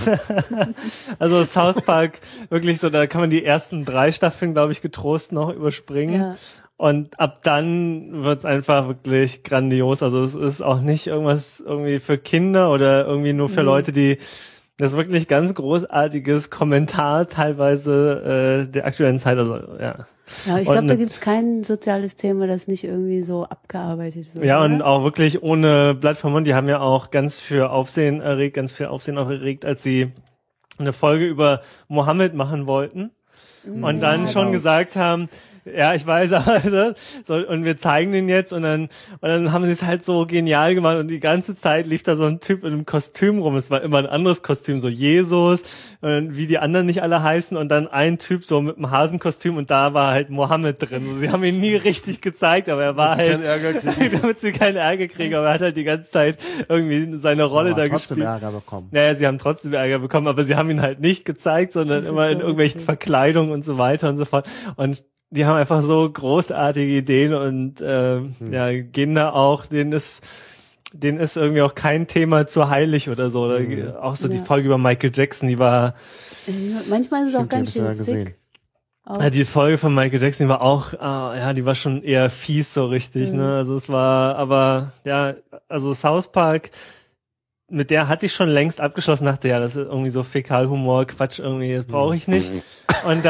Also South Park, wirklich so, da kann man die ersten 3 Staffeln, glaube ich, getrost noch überspringen. Ja. Und ab dann wird's einfach wirklich grandios. Also es ist auch nicht irgendwas irgendwie für Kinder oder irgendwie nur für Leute, die das ist wirklich ganz großartiges Kommentar teilweise der aktuellen Zeit. Also ja. Ja, ich glaube, da gibt's kein soziales Thema, das nicht irgendwie so abgearbeitet wird. Ja, oder? und auch wirklich ohne Blatt vom Mund. Die haben ja auch ganz viel Aufsehen erregt, als sie eine Folge über Mohammed machen wollten. Und dann schon gesagt haben, ja, ich weiß, also, so, und wir zeigen den jetzt und dann haben sie es halt so genial gemacht und die ganze Zeit lief da so ein Typ in einem Kostüm rum. Es war immer ein anderes Kostüm, so Jesus, und wie die anderen nicht alle heißen und dann ein Typ so mit einem Hasenkostüm und da war halt Mohammed drin. Also, sie haben ihn nie richtig gezeigt, aber er war halt, damit sie keinen Ärger kriegen, aber er hat halt die ganze Zeit irgendwie seine Rolle da gespielt. Ärger bekommen. Naja, sie haben trotzdem Ärger bekommen, aber sie haben ihn halt nicht gezeigt, sondern immer in irgendwelchen Verkleidungen und so weiter und so fort. Und die haben einfach so großartige Ideen und ja, gehen da auch, denen ist irgendwie auch kein Thema zu heilig oder so. Oder auch so die Folge über Michael Jackson, die war manchmal ist es auch ganz schön sick. Ja, die Folge von Michael Jackson, die war auch, ja, die war schon eher fies so richtig, ne? Also es war, aber ja, also South Park, mit der hatte ich schon längst abgeschlossen, dachte, ja, das ist irgendwie so Fäkalhumor, Quatsch irgendwie, das brauche ich nicht. Und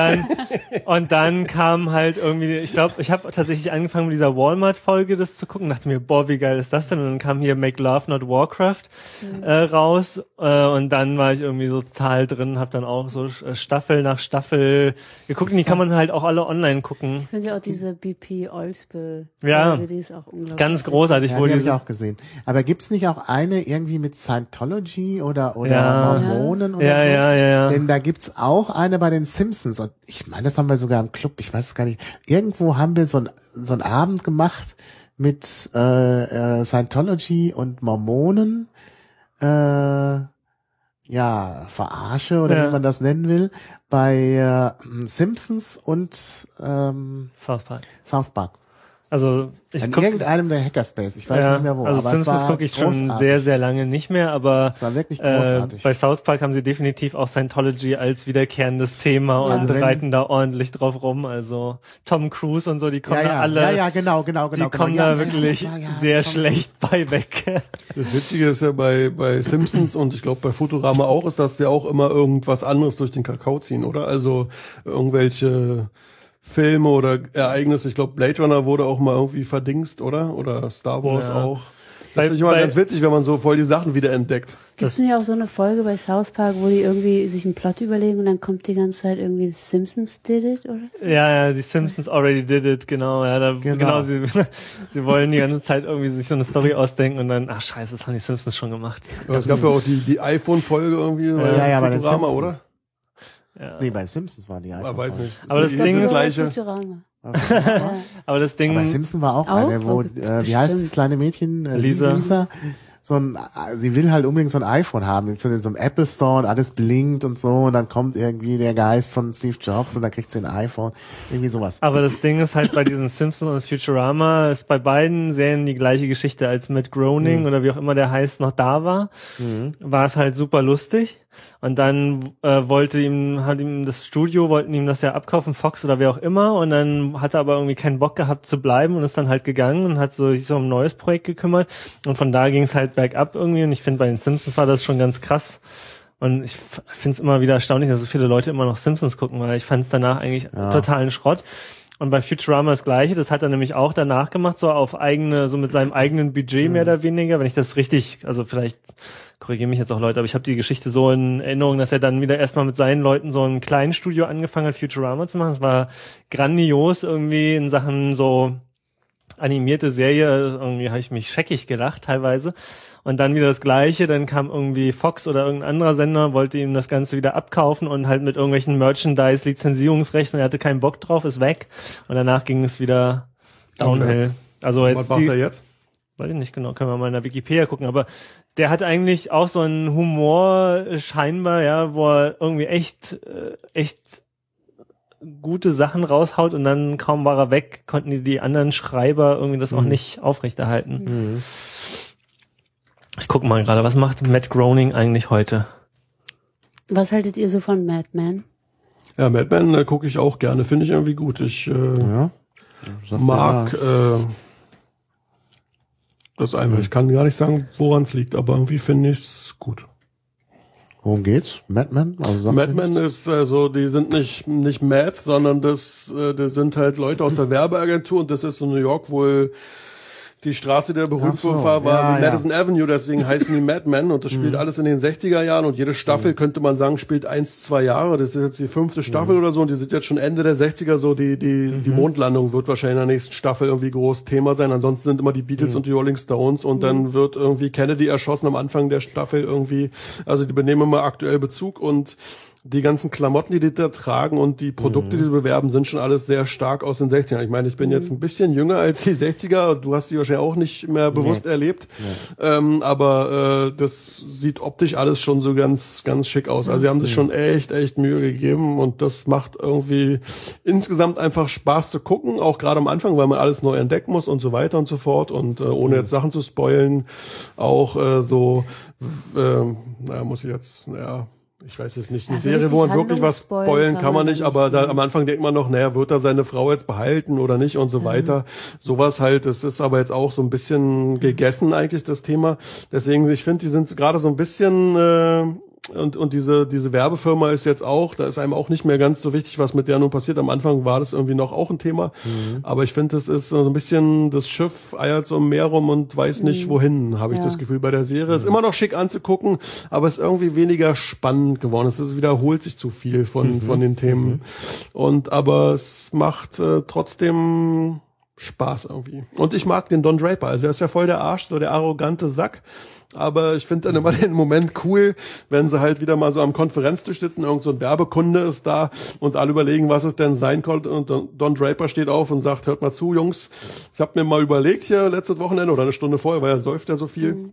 dann kam halt irgendwie, ich glaube, ich habe tatsächlich angefangen mit dieser Walmart-Folge das zu gucken, dachte mir, boah, wie geil ist das denn? Und dann kam hier Make Love Not Warcraft raus und dann war ich irgendwie so total drin, habe dann auch so Staffel nach Staffel geguckt und die kann man halt auch alle online gucken. Ich finde ja auch diese BP Oilspill ja, die ist auch unglaublich. Ganz großartig. Ja, die habe ich auch gesehen. Aber gibt's nicht auch eine irgendwie mit Scientology oder Mormonen oder so? Ja. Denn da gibt's auch eine bei den Simpsons und ich meine, das haben wir sogar im Club, ich weiß es gar nicht. Irgendwo haben wir so einen Abend gemacht mit Scientology und Mormonen, ja, Verarsche oder wie man das nennen will, bei Simpsons und South Park. Also ich in guck, irgendeinem der Hackerspace, ich weiß nicht mehr wo. Also aber Simpsons gucke ich schon sehr, sehr lange nicht mehr, aber es war wirklich großartig. Bei South Park haben sie definitiv auch Scientology als wiederkehrendes Thema und reiten da ordentlich drauf rum. Also Tom Cruise und so, die kommen da alle. Ja, genau. Die kommen da wirklich sehr schlecht bei weg. Das Witzige ist ja bei Simpsons und ich glaube bei Futurama auch, ist, dass die auch immer irgendwas anderes durch den Kakao ziehen, oder? Also irgendwelche Filme oder Ereignisse. Ich glaube, Blade Runner wurde auch mal irgendwie verdingst, oder? Oder Star Wars auch. Das finde ich immer ganz witzig, wenn man so voll die Sachen wieder entdeckt. Gibt's nicht auch so eine Folge bei South Park, wo die irgendwie sich einen Plot überlegen und dann kommt die ganze Zeit irgendwie Simpsons did it oder so? Ja, die Simpsons already did it, genau. Ja, genau sie wollen die ganze Zeit irgendwie sich so eine Story ausdenken und dann, ach scheiße, das haben die Simpsons schon gemacht. Aber es gab ja auch die iPhone-Folge irgendwie bei Futurama, oder? Ja. Nee, bei Simpsons war die iPhone. Weiß nicht. Aber das Ding ist gleiche. Aber das Ding. Aber bei Simpsons war auch eine, wo, wie heißt das kleine Mädchen? Lisa. sie will halt unbedingt so ein iPhone haben, jetzt in so einem Apple Store und alles blinkt und so und dann kommt irgendwie der Geist von Steve Jobs und dann kriegt sie ein iPhone, irgendwie sowas. Aber das Ding ist halt bei diesen Simpsons und Futurama ist bei beiden Serien die gleiche Geschichte, als Matt Groening oder wie auch immer der heißt noch da war, war es halt super lustig und dann wollten ihm das ja abkaufen, Fox oder wer auch immer und dann hat er aber irgendwie keinen Bock gehabt zu bleiben und ist dann halt gegangen und hat sich so um ein neues Projekt gekümmert und von da ging es halt bergab irgendwie und ich finde bei den Simpsons war das schon ganz krass und ich finde es immer wieder erstaunlich, dass so viele Leute immer noch Simpsons gucken, weil ich fand es danach eigentlich totalen Schrott. Und bei Futurama das Gleiche, das hat er nämlich auch danach gemacht, so auf eigene, so mit seinem eigenen Budget mehr oder weniger, wenn ich das richtig, also vielleicht korrigiere mich jetzt auch Leute, aber ich habe die Geschichte so in Erinnerung, dass er dann wieder erstmal mit seinen Leuten so ein kleines Studio angefangen hat, Futurama zu machen. Das war grandios irgendwie in Sachen so animierte Serie, irgendwie habe ich mich scheckig gelacht teilweise und dann wieder das Gleiche, dann kam irgendwie Fox oder irgendein anderer Sender, wollte ihm das Ganze wieder abkaufen und halt mit irgendwelchen Merchandise-Lizenzierungsrechten, er hatte keinen Bock drauf, ist weg und danach ging es wieder downhill. Also jetzt was macht er jetzt? Weiß ich nicht genau, können wir mal in der Wikipedia gucken, aber der hat eigentlich auch so einen Humor scheinbar, ja, wo er irgendwie echt gute Sachen raushaut und dann kaum war er weg, konnten die anderen Schreiber irgendwie das auch nicht aufrechterhalten. Ich gucke mal gerade, was macht Matt Groening eigentlich heute? Was haltet ihr so von Mad Men? Ja, Mad Men gucke ich auch gerne, finde ich irgendwie gut. Ich mag das einmal. Ich kann gar nicht sagen, woran es liegt, aber irgendwie finde ich es gut. Worum geht's? Mad Men? Also Mad Men ist also, die sind nicht Mad, sondern das sind halt Leute aus der Werbeagentur und das ist in New York wohl die Straße, der berühmt war Madison Avenue, deswegen heißen die Mad Men und das spielt alles in den 60er Jahren und jede Staffel, könnte man sagen, spielt 1-2 Jahre. Das ist jetzt die 5. Staffel oder so und die sind jetzt schon Ende der 60er so, die Mondlandung wird wahrscheinlich in der nächsten Staffel irgendwie groß Thema sein. Ansonsten sind immer die Beatles und die Rolling Stones und dann wird irgendwie Kennedy erschossen am Anfang der Staffel irgendwie. Also die benehmen immer aktuell Bezug und die ganzen Klamotten, die da tragen und die Produkte, die sie bewerben, sind schon alles sehr stark aus den 60ern. Ich meine, ich bin jetzt ein bisschen jünger als die 60er. Du hast die wahrscheinlich auch nicht mehr bewusst erlebt. Aber das sieht optisch alles schon so ganz, ganz schick aus. Also sie haben sich schon echt Mühe gegeben und das macht irgendwie insgesamt einfach Spaß zu gucken. Auch gerade am Anfang, weil man alles neu entdecken muss und so weiter und so fort. Und ohne jetzt Sachen zu spoilen, auch ich weiß jetzt nicht, eine Also Serie, wo man wirklich was Handlungsspoilen spoilen kann man nicht, aber da am Anfang denkt man noch, wird er seine Frau jetzt behalten oder nicht und so weiter. Sowas halt, das ist aber jetzt auch so ein bisschen gegessen eigentlich, das Thema. Deswegen, ich finde, die sind gerade so ein bisschen und diese Werbefirma ist jetzt auch, da ist einem auch nicht mehr ganz so wichtig, was mit der nun passiert. Am Anfang war das irgendwie noch auch ein Thema. Aber ich finde, das ist so ein bisschen, das Schiff eiert so im Meer rum und weiß nicht wohin, habe ich das Gefühl bei der Serie. Ist immer noch schick anzugucken, aber ist irgendwie weniger spannend geworden. Es wiederholt sich zu viel von den Themen. Aber es macht trotzdem Spaß irgendwie. Und ich mag den Don Draper. Also er ist ja voll der Arsch, so der arrogante Sack. Aber ich finde dann immer den Moment cool, wenn sie halt wieder mal so am Konferenztisch sitzen, irgend so ein Werbekunde ist da und alle überlegen, was es denn sein könnte. Und Don Draper steht auf und sagt, hört mal zu, Jungs, ich habe mir mal überlegt hier letztes Wochenende oder eine Stunde vorher, weil er säuft ja so viel.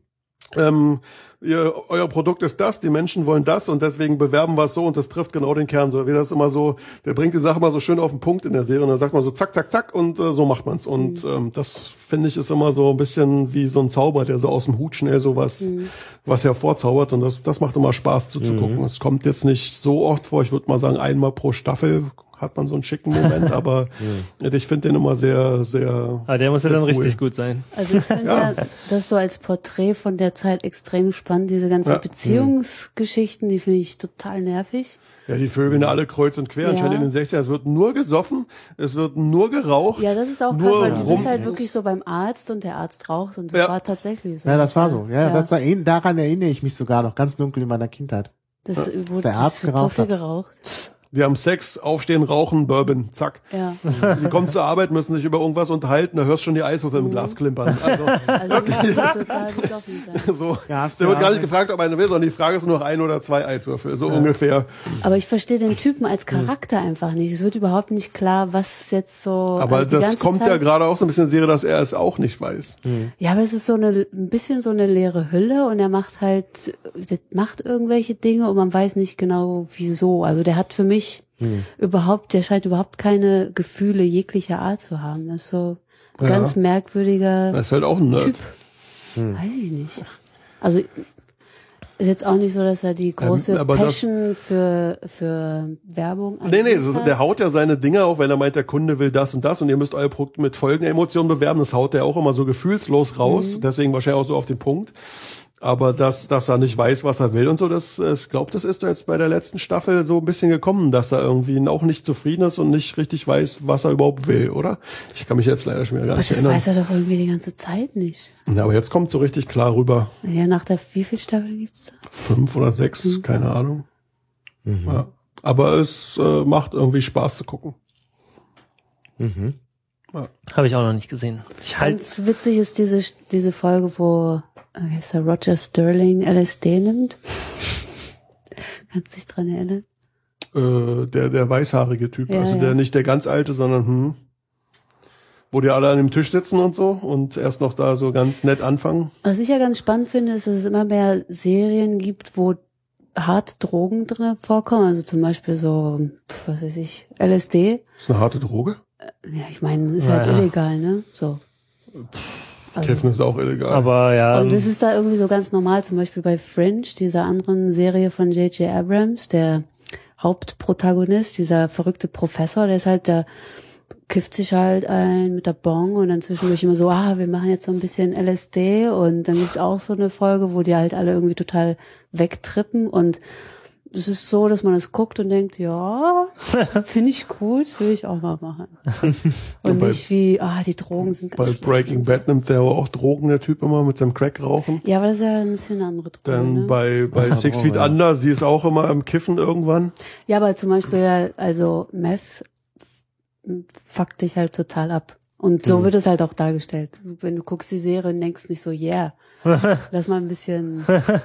Euer Produkt ist das, die Menschen wollen das und deswegen bewerben wir es so und das trifft genau den Kern. So wie das immer so, der bringt die Sache mal so schön auf den Punkt in der Serie und dann sagt man so zack, zack, zack und so macht man's. Und das finde ich ist immer so ein bisschen wie so ein Zauber, der so aus dem Hut schnell so was hervorzaubert und das macht immer Spaß zuzugucken. Es kommt jetzt nicht so oft vor, ich würde mal sagen einmal pro Staffel hat man so einen schicken Moment, aber ich finde den immer sehr, sehr. Aber der muss ja dann cool. richtig gut sein. Also ich finde das so als Porträt von der Zeit extrem spannend. Diese ganzen Beziehungsgeschichten, die finde ich total nervig. Ja, die Vögeln alle kreuz und quer. Anscheinend in den 60ern. Es wird nur gesoffen, es wird nur geraucht. Ja, das ist auch krass, weil du bist halt wirklich so beim Arzt und der Arzt raucht und das war tatsächlich so. Ja, das war so. Daran erinnere ich mich sogar noch ganz dunkel in meiner Kindheit. Das der Arzt wird so viel geraucht. Die haben Sex, aufstehen, rauchen, Bourbon, zack. Ja. Die kommen zur Arbeit, müssen sich über irgendwas unterhalten, da hörst du schon die Eiswürfel im Glas klimpern. Also, Also das ist total besoffen sein. so. Ja, hast Der du wird gar auch nicht gefragt, ob einer will, sondern die Frage ist nur noch 1 oder 2 Eiswürfel, so ungefähr. Aber ich verstehe den Typen als Charakter einfach nicht. Es wird überhaupt nicht klar, was jetzt so. Aber also die das ganze kommt Zeit, ja gerade auch so ein bisschen in Serie, dass er es auch nicht weiß. Ja, aber es ist so ein bisschen so eine leere Hülle und er macht irgendwelche Dinge und man weiß nicht genau wieso. Also der hat für mich der scheint überhaupt keine Gefühle jeglicher Art zu haben. Das ist so ein ganz merkwürdiger Das ist halt auch ein Nerd. Typ. Weiß ich nicht. Also ist jetzt auch nicht so, dass er die große aber Passion für Werbung an Nee, sich hat. der haut ja seine Dinge auch, wenn er meint, der Kunde will das und das und ihr müsst euer Produkt mit folgenden Emotionen bewerben. Das haut der auch immer so gefühlslos raus. Deswegen wahrscheinlich auch so auf den Punkt. Aber dass er nicht weiß, was er will und so, ich glaube, das ist jetzt bei der letzten Staffel so ein bisschen gekommen, dass er irgendwie auch nicht zufrieden ist und nicht richtig weiß, was er überhaupt will, oder? Ich kann mich jetzt leider schon wieder gar Aber nicht das erinnern. weiß er doch irgendwie die ganze Zeit nicht. Ja, aber jetzt kommt so richtig klar rüber. Ja, nach der wie viel Staffel gibt's da? 5 oder 6, keine Ahnung. Ja. Aber es macht irgendwie Spaß zu gucken. Habe ich auch noch nicht gesehen. Ich halt, Ganz witzig ist diese Folge, wo wie heißt der, Roger Sterling LSD nimmt. Kannst du dich dran erinnern? Der weißhaarige Typ, Ja, also ja. der nicht der ganz alte, sondern wo die alle an dem Tisch sitzen und so und erst noch da so ganz nett anfangen. Was ich ja ganz spannend finde, ist, dass es immer mehr Serien gibt, wo harte Drogen drin vorkommen. Also zum Beispiel so, was weiß ich, LSD. Das ist eine harte Droge. Ja, ich meine, ist halt illegal, ne? So. Also. Kiffen ist auch illegal. aber ja, Und das ist da irgendwie so ganz normal, zum Beispiel bei Fringe, dieser anderen Serie von J.J. Abrams, der Hauptprotagonist, dieser verrückte Professor, der ist halt, der kifft sich halt ein mit der Bong und dann zwischendurch immer so, wir machen jetzt so ein bisschen LSD und dann gibt's auch so eine Folge, wo die halt alle irgendwie total wegtrippen und es ist so, dass man es guckt und denkt, ja, finde ich gut, will ich auch mal machen. Und nicht wie, die Drogen sind ganz Bei schlecht Breaking und so. Bad nimmt der auch Drogen, der Typ immer mit seinem Crack rauchen. Ja, aber das ist ja ein bisschen eine andere Droge. Dann Ne? bei 6 Feet Under, sie ist auch immer am Kiffen irgendwann. Ja, aber zum Beispiel, also Meth fuckt dich halt total ab. Und so wird es halt auch dargestellt. Wenn du guckst die Serie und denkst nicht so, lass mal ein bisschen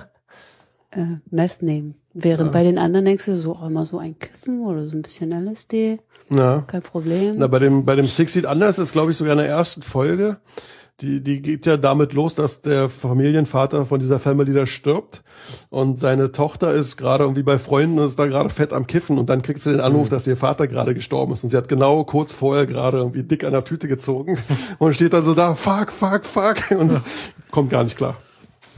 Meth nehmen. Während bei den anderen denkst du so, immer so ein Kiffen oder so ein bisschen LSD, Ja. kein Problem. Na, bei dem 6 Feet Under ist es, glaube ich, sogar in der ersten Folge. Die geht ja damit los, dass der Familienvater von dieser Family da stirbt und seine Tochter ist gerade irgendwie bei Freunden und ist da gerade fett am Kiffen und dann kriegt sie den Anruf, dass ihr Vater gerade gestorben ist und sie hat genau kurz vorher gerade irgendwie dick an der Tüte gezogen und steht dann so da, fuck und kommt gar nicht klar.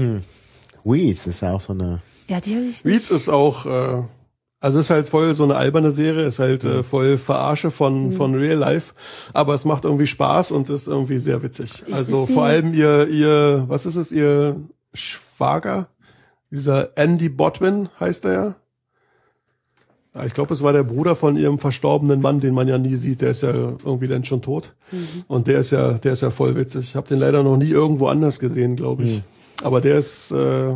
Weeds ist ja auch so eine. Ja, die habe ich nicht. Weeds ist auch, also ist halt voll so eine alberne Serie, ist halt voll Verarsche von Real Life, aber es macht irgendwie Spaß und ist irgendwie sehr witzig. Also ist die- vor allem ihr, was ist es, ihr Schwager, dieser Andy Bodwin heißt er ja. Ja, ich glaube, es war der Bruder von ihrem verstorbenen Mann, den man ja nie sieht, der ist ja irgendwie dann schon tot. Und der ist ja voll witzig. Ich habe den leider noch nie irgendwo anders gesehen, glaube ich. Aber der ist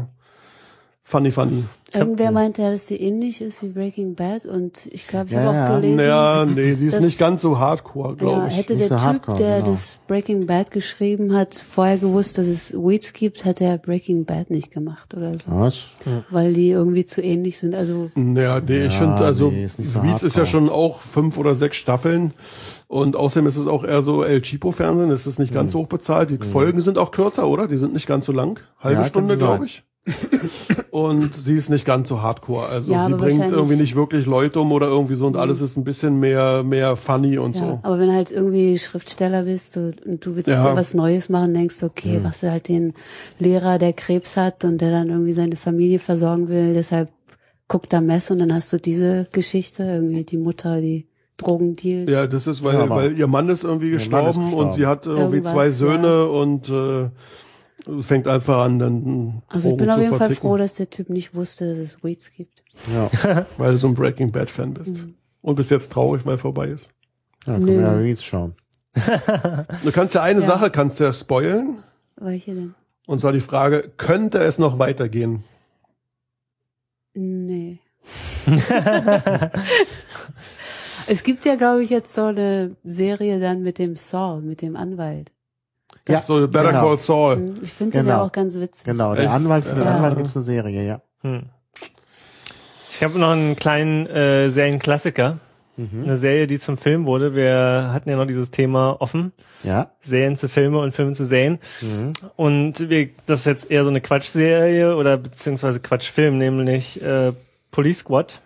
funny. Irgendwer meinte ja, dass die ähnlich ist wie Breaking Bad und ich glaube, ich habe Ja, auch gelesen. Ja, nee, die ist das- nicht ganz so hardcore, glaube Ja, ich. hätte Nicht der so Typ, hardcore, der genau. das Breaking Bad geschrieben hat, vorher gewusst, dass es Weeds gibt, hätte er Breaking Bad nicht gemacht oder so. Was? Weil die irgendwie zu ähnlich sind. Also, Ja, nee, ich finde, also nee, ist nicht so Weeds ist ja hardcore. schon auch 5 oder 6 Staffeln und außerdem ist es auch eher so El Chipo-Fernsehen, es ist nicht ganz so hoch bezahlt. Die Folgen sind auch kürzer, oder? Die sind nicht ganz so lang. Halbe Ja, Stunde, kann sein. glaube ich. Und sie ist nicht ganz so hardcore. Also Ja, sie aber bringt wahrscheinlich- irgendwie nicht wirklich Leute um oder irgendwie so und alles ist ein bisschen mehr funny und ja. so. Aber wenn du halt irgendwie Schriftsteller bist und du willst Ja. so was Neues machen, denkst du, okay, was du halt den Lehrer, der Krebs hat und der dann irgendwie seine Familie versorgen will, deshalb guckt da Mess und dann hast du diese Geschichte, irgendwie die Mutter, die Drogen dealt. Ja, das ist, Ja, aber- weil ihr Mann ist irgendwie Ihr Mann ist gestorben und sie hat irgendwie Irgendwas, 2 Söhne und fängt einfach an, dann Also ich Drogen bin auf zu jeden Fall verticken. froh, dass der Typ nicht wusste, dass es Weeds gibt. Ja. Weil du so ein Breaking Bad Fan bist. Und bist jetzt traurig, weil vorbei ist. Ja, können wir ja Weeds schauen. Du kannst ja eine Sache kannst du ja spoilen. Welche denn? Und zwar die Frage, könnte es noch weitergehen? Nee. Es gibt ja, glaube ich, jetzt so eine Serie dann mit dem Saul, mit dem Anwalt. Ja, So Better genau. Call Saul. Ich finde den ja auch ganz witzig. Genau, der Echt? Anwalt, für den Ja. Anwalt gibt's eine Serie, ja. Ich habe noch einen kleinen Serienklassiker. Eine Serie, die zum Film wurde. Wir hatten ja noch dieses Thema offen. Ja. Serien zu Filme und Filme zu Serien. Und das ist jetzt eher so eine Quatschserie oder beziehungsweise Quatschfilm, nämlich Police Squad.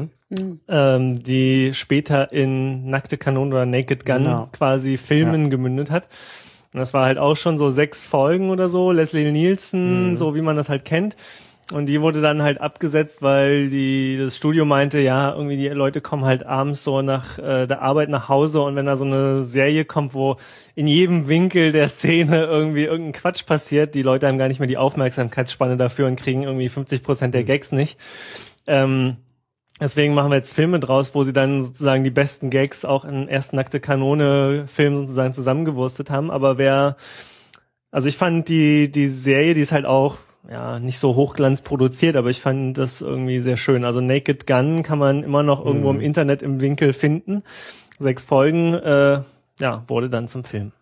Die später in Nackte Kanone oder Naked Gun Genau. quasi Filmen gemündet hat. Und das war halt auch schon so 6 Folgen oder so. Leslie Nielsen, so wie man das halt kennt. Und die wurde dann halt abgesetzt, weil das Studio meinte, ja, irgendwie die Leute kommen halt abends so nach der Arbeit nach Hause und wenn da so eine Serie kommt, wo in jedem Winkel der Szene irgendwie irgendein Quatsch passiert, die Leute haben gar nicht mehr die Aufmerksamkeitsspanne dafür und kriegen irgendwie 50% der Gags nicht. Deswegen machen wir jetzt Filme draus, wo sie dann sozusagen die besten Gags auch in ersten Nackte Kanone Film sozusagen zusammengewurstet haben. Aber also ich fand die Serie, die ist halt auch ja nicht so hochglanz produziert, aber ich fand das irgendwie sehr schön. Also Naked Gun kann man immer noch irgendwo im Internet im Winkel finden. 6 Folgen, wurde dann zum Film.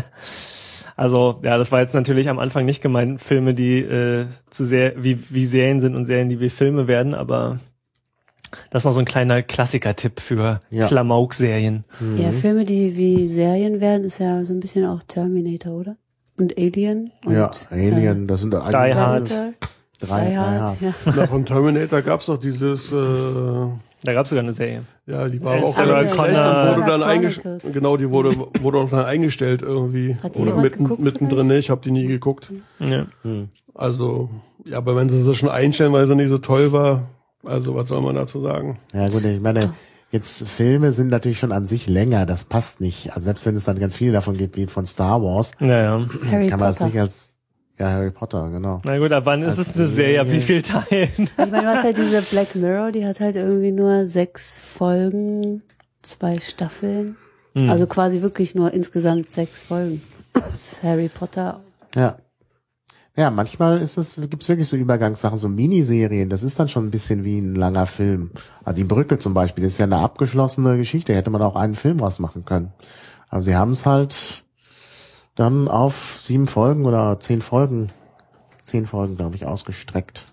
Also ja, das war jetzt natürlich am Anfang nicht gemeint, Filme, die zu sehr wie Serien sind und Serien, die wie Filme werden, aber das ist noch so ein kleiner Klassiker-Tipp für Klamauk-Serien. Ja, Filme, die wie Serien werden, ist ja so ein bisschen auch Terminator, oder? Und Alien. Und, Ja, Alien, das sind Die Hard. Die Hard, ja. Na, von Terminator gab's doch dieses, Da gab's sogar eine Serie. ja, die war aber auch Sarah relativ schlecht Connor. und wurde dann Sarah eingestellt. Chronicles. Genau, die wurde auch dann eingestellt irgendwie. Hat die Oder jemand geguckt mittendrin, vielleicht? ich habe die nie geguckt. Ja. Also, ja, aber wenn sie sie schon einstellen, weil sie nicht so toll war, also was soll man dazu sagen? Ja gut, ich meine, jetzt Filme sind natürlich schon an sich länger, das passt nicht. Also selbst wenn es dann ganz viele davon gibt, wie von Star Wars, Ja. Harry kann man das Potter. nicht als Harry Potter, genau. Na gut, ab wann ist es eine Serie? Ab wie viel Teilen? Ich meine, du hast halt diese Black Mirror, die hat halt irgendwie nur 6 Folgen, 2 Staffeln. Also quasi wirklich nur insgesamt 6 Folgen. Das ist Harry Potter. Ja. Ja, manchmal gibt's wirklich so Übergangssachen, so Miniserien, das ist dann schon ein bisschen wie ein langer Film. Also die Brücke zum Beispiel, das ist ja eine abgeschlossene Geschichte, hätte man auch einen Film draus machen können. Aber sie haben es halt dann auf 7 Folgen oder 10 Folgen, glaube ich, ausgestreckt.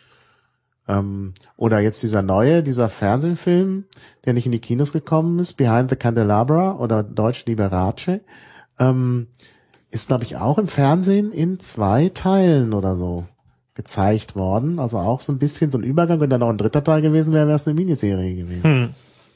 Oder jetzt dieser Fernsehfilm, der nicht in die Kinos gekommen ist, Behind the Candelabra oder Deutsch Liberace, ist, glaube ich, auch im Fernsehen in 2 Teilen oder so gezeigt worden. Also auch so ein bisschen so ein Übergang. Wenn dann noch ein 3. Teil gewesen wäre, wäre es eine Miniserie gewesen.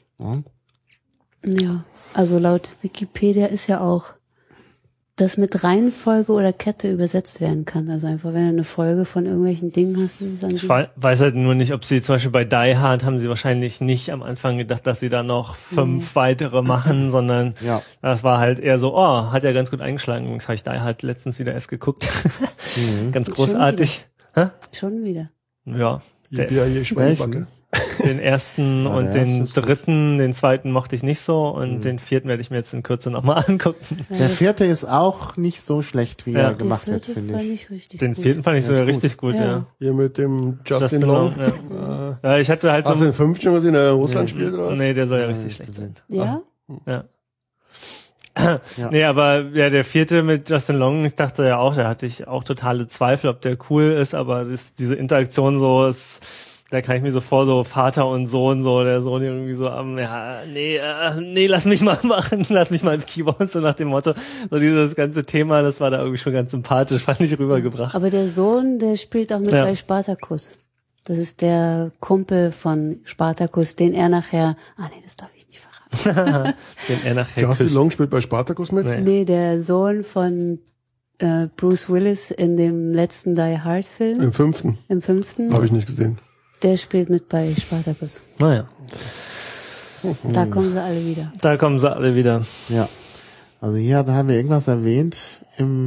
Ja, also laut Wikipedia ist ja auch, dass mit Reihenfolge oder Kette übersetzt werden kann. Also einfach, wenn du eine Folge von irgendwelchen Dingen hast, ist es an Ich weiß halt nur nicht, ob sie zum Beispiel bei Die Hard haben sie wahrscheinlich nicht am Anfang gedacht, dass sie da noch 5 weitere machen, sondern das war halt eher so, hat ja ganz gut eingeschlagen. Übrigens habe ich Die Hard letztens wieder erst geguckt. Ganz großartig. Schon wieder. Ja. Hier Schweinebacke. Den ersten Ja, und der den erste ist dritten, den zweiten mochte ich nicht so und den 4. werde ich mir jetzt in Kürze nochmal angucken. Der 4. ist auch nicht so schlecht, wie er gemacht Der wird, 4. finde fand ich. ich richtig Den gut. 4. fand ich sogar richtig gut, ja. Hier mit dem Justin Long. Ja. Ja, ich hatte halt Hast du so... den 5. schon gesehen, der in Russland spielt, oder was? Nee, der soll ja richtig schlecht sein. Ja? Ja. Nee, aber ja, der 4. mit Justin Long, ich dachte ja auch, da hatte ich auch totale Zweifel, ob der cool ist, aber diese Interaktion so ist, da kann ich mir so vor, so Vater und Sohn, so der Sohn irgendwie so nee, lass mich mal machen, lass mich mal ins Keyboard, so nach dem Motto, so dieses ganze Thema, das war da irgendwie schon ganz sympathisch, fand ich rübergebracht. Aber der Sohn, der spielt auch mit bei Spartacus. Das ist der Kumpel von Spartacus, den er nachher, das darf ich nicht verraten. Den er nachher Justin küsst. Long spielt bei Spartacus mit? Nee, der Sohn von Bruce Willis in dem letzten Die Hard Film, Im 5. im 5. Habe ich nicht gesehen. Der spielt mit bei Spartacus. Naja, Da kommen sie alle wieder. da kommen sie alle wieder. Ja. Also hier haben wir irgendwas erwähnt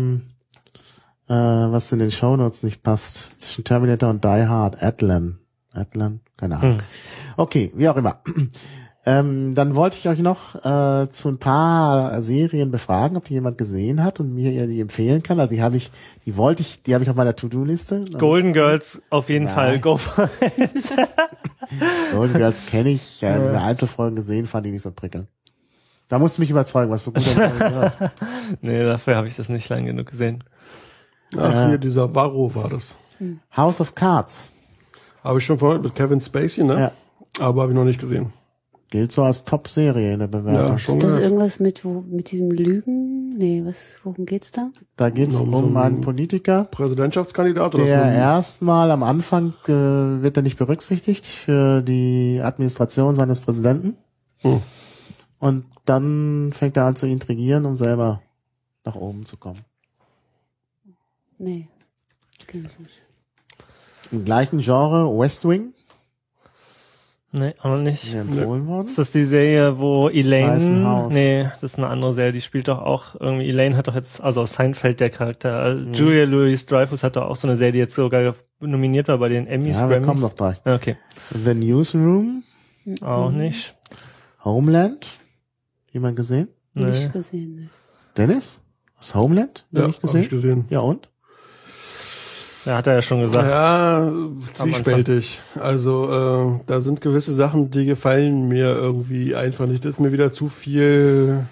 was in den Shownotes nicht passt. Zwischen Terminator und Die Hard. Atlan? Keine Ahnung. Okay, wie auch immer. Dann wollte ich euch noch zu ein paar Serien befragen, ob die jemand gesehen hat und mir die empfehlen kann. Also die habe ich auf meiner To-Do-Liste. Golden Girls auf jeden Fall, go for it. Golden Girls kenne ich, eine Einzelfolgen gesehen, fand ich nicht so prickelnd. Da musst du mich überzeugen, was so gut an Golden Girls. Nee, dafür habe ich das nicht lang genug gesehen. Ach, hier, dieser Barrow war das. House of Cards. Habe ich schon vorhin mit Kevin Spacey, ne? Ja. Aber habe ich noch nicht gesehen. Gilt so als Top-Serie in der Bewertung. Ja, schon Ist das gehört. irgendwas mit diesem Lügen? Nee, worum geht's da? Da geht es um einen Politiker, Präsidentschaftskandidat oder der so? erstmal am Anfang wird er nicht berücksichtigt für die Administration seines Präsidenten. Und dann fängt er an zu intrigieren, um selber nach oben zu kommen. Nee, kenn ich nicht. Im gleichen Genre West Wing, Nee, auch noch nicht. mir empfohlen worden. Ist das die Serie, wo Weißen Elaine, Haus. nee, das ist eine andere Serie, die spielt doch auch irgendwie, Elaine hat doch jetzt, also aus Seinfeld der Charakter, Julia Louis-Dreyfus hat doch auch so eine Serie, die jetzt sogar nominiert war bei den Emmys, Ja, wir Grammys. kommen noch gleich. Ja, okay, The Newsroom, auch nicht. Homeland, jemand gesehen? Nee. Nicht gesehen, ne. Dennis? Aus Homeland? Ja, Nicht habe ich gesehen. Ja, und? Ja, hat er ja schon gesagt. Ja, zwiespältig. Also da sind gewisse Sachen, die gefallen mir irgendwie einfach nicht. Das ist mir wieder zu viel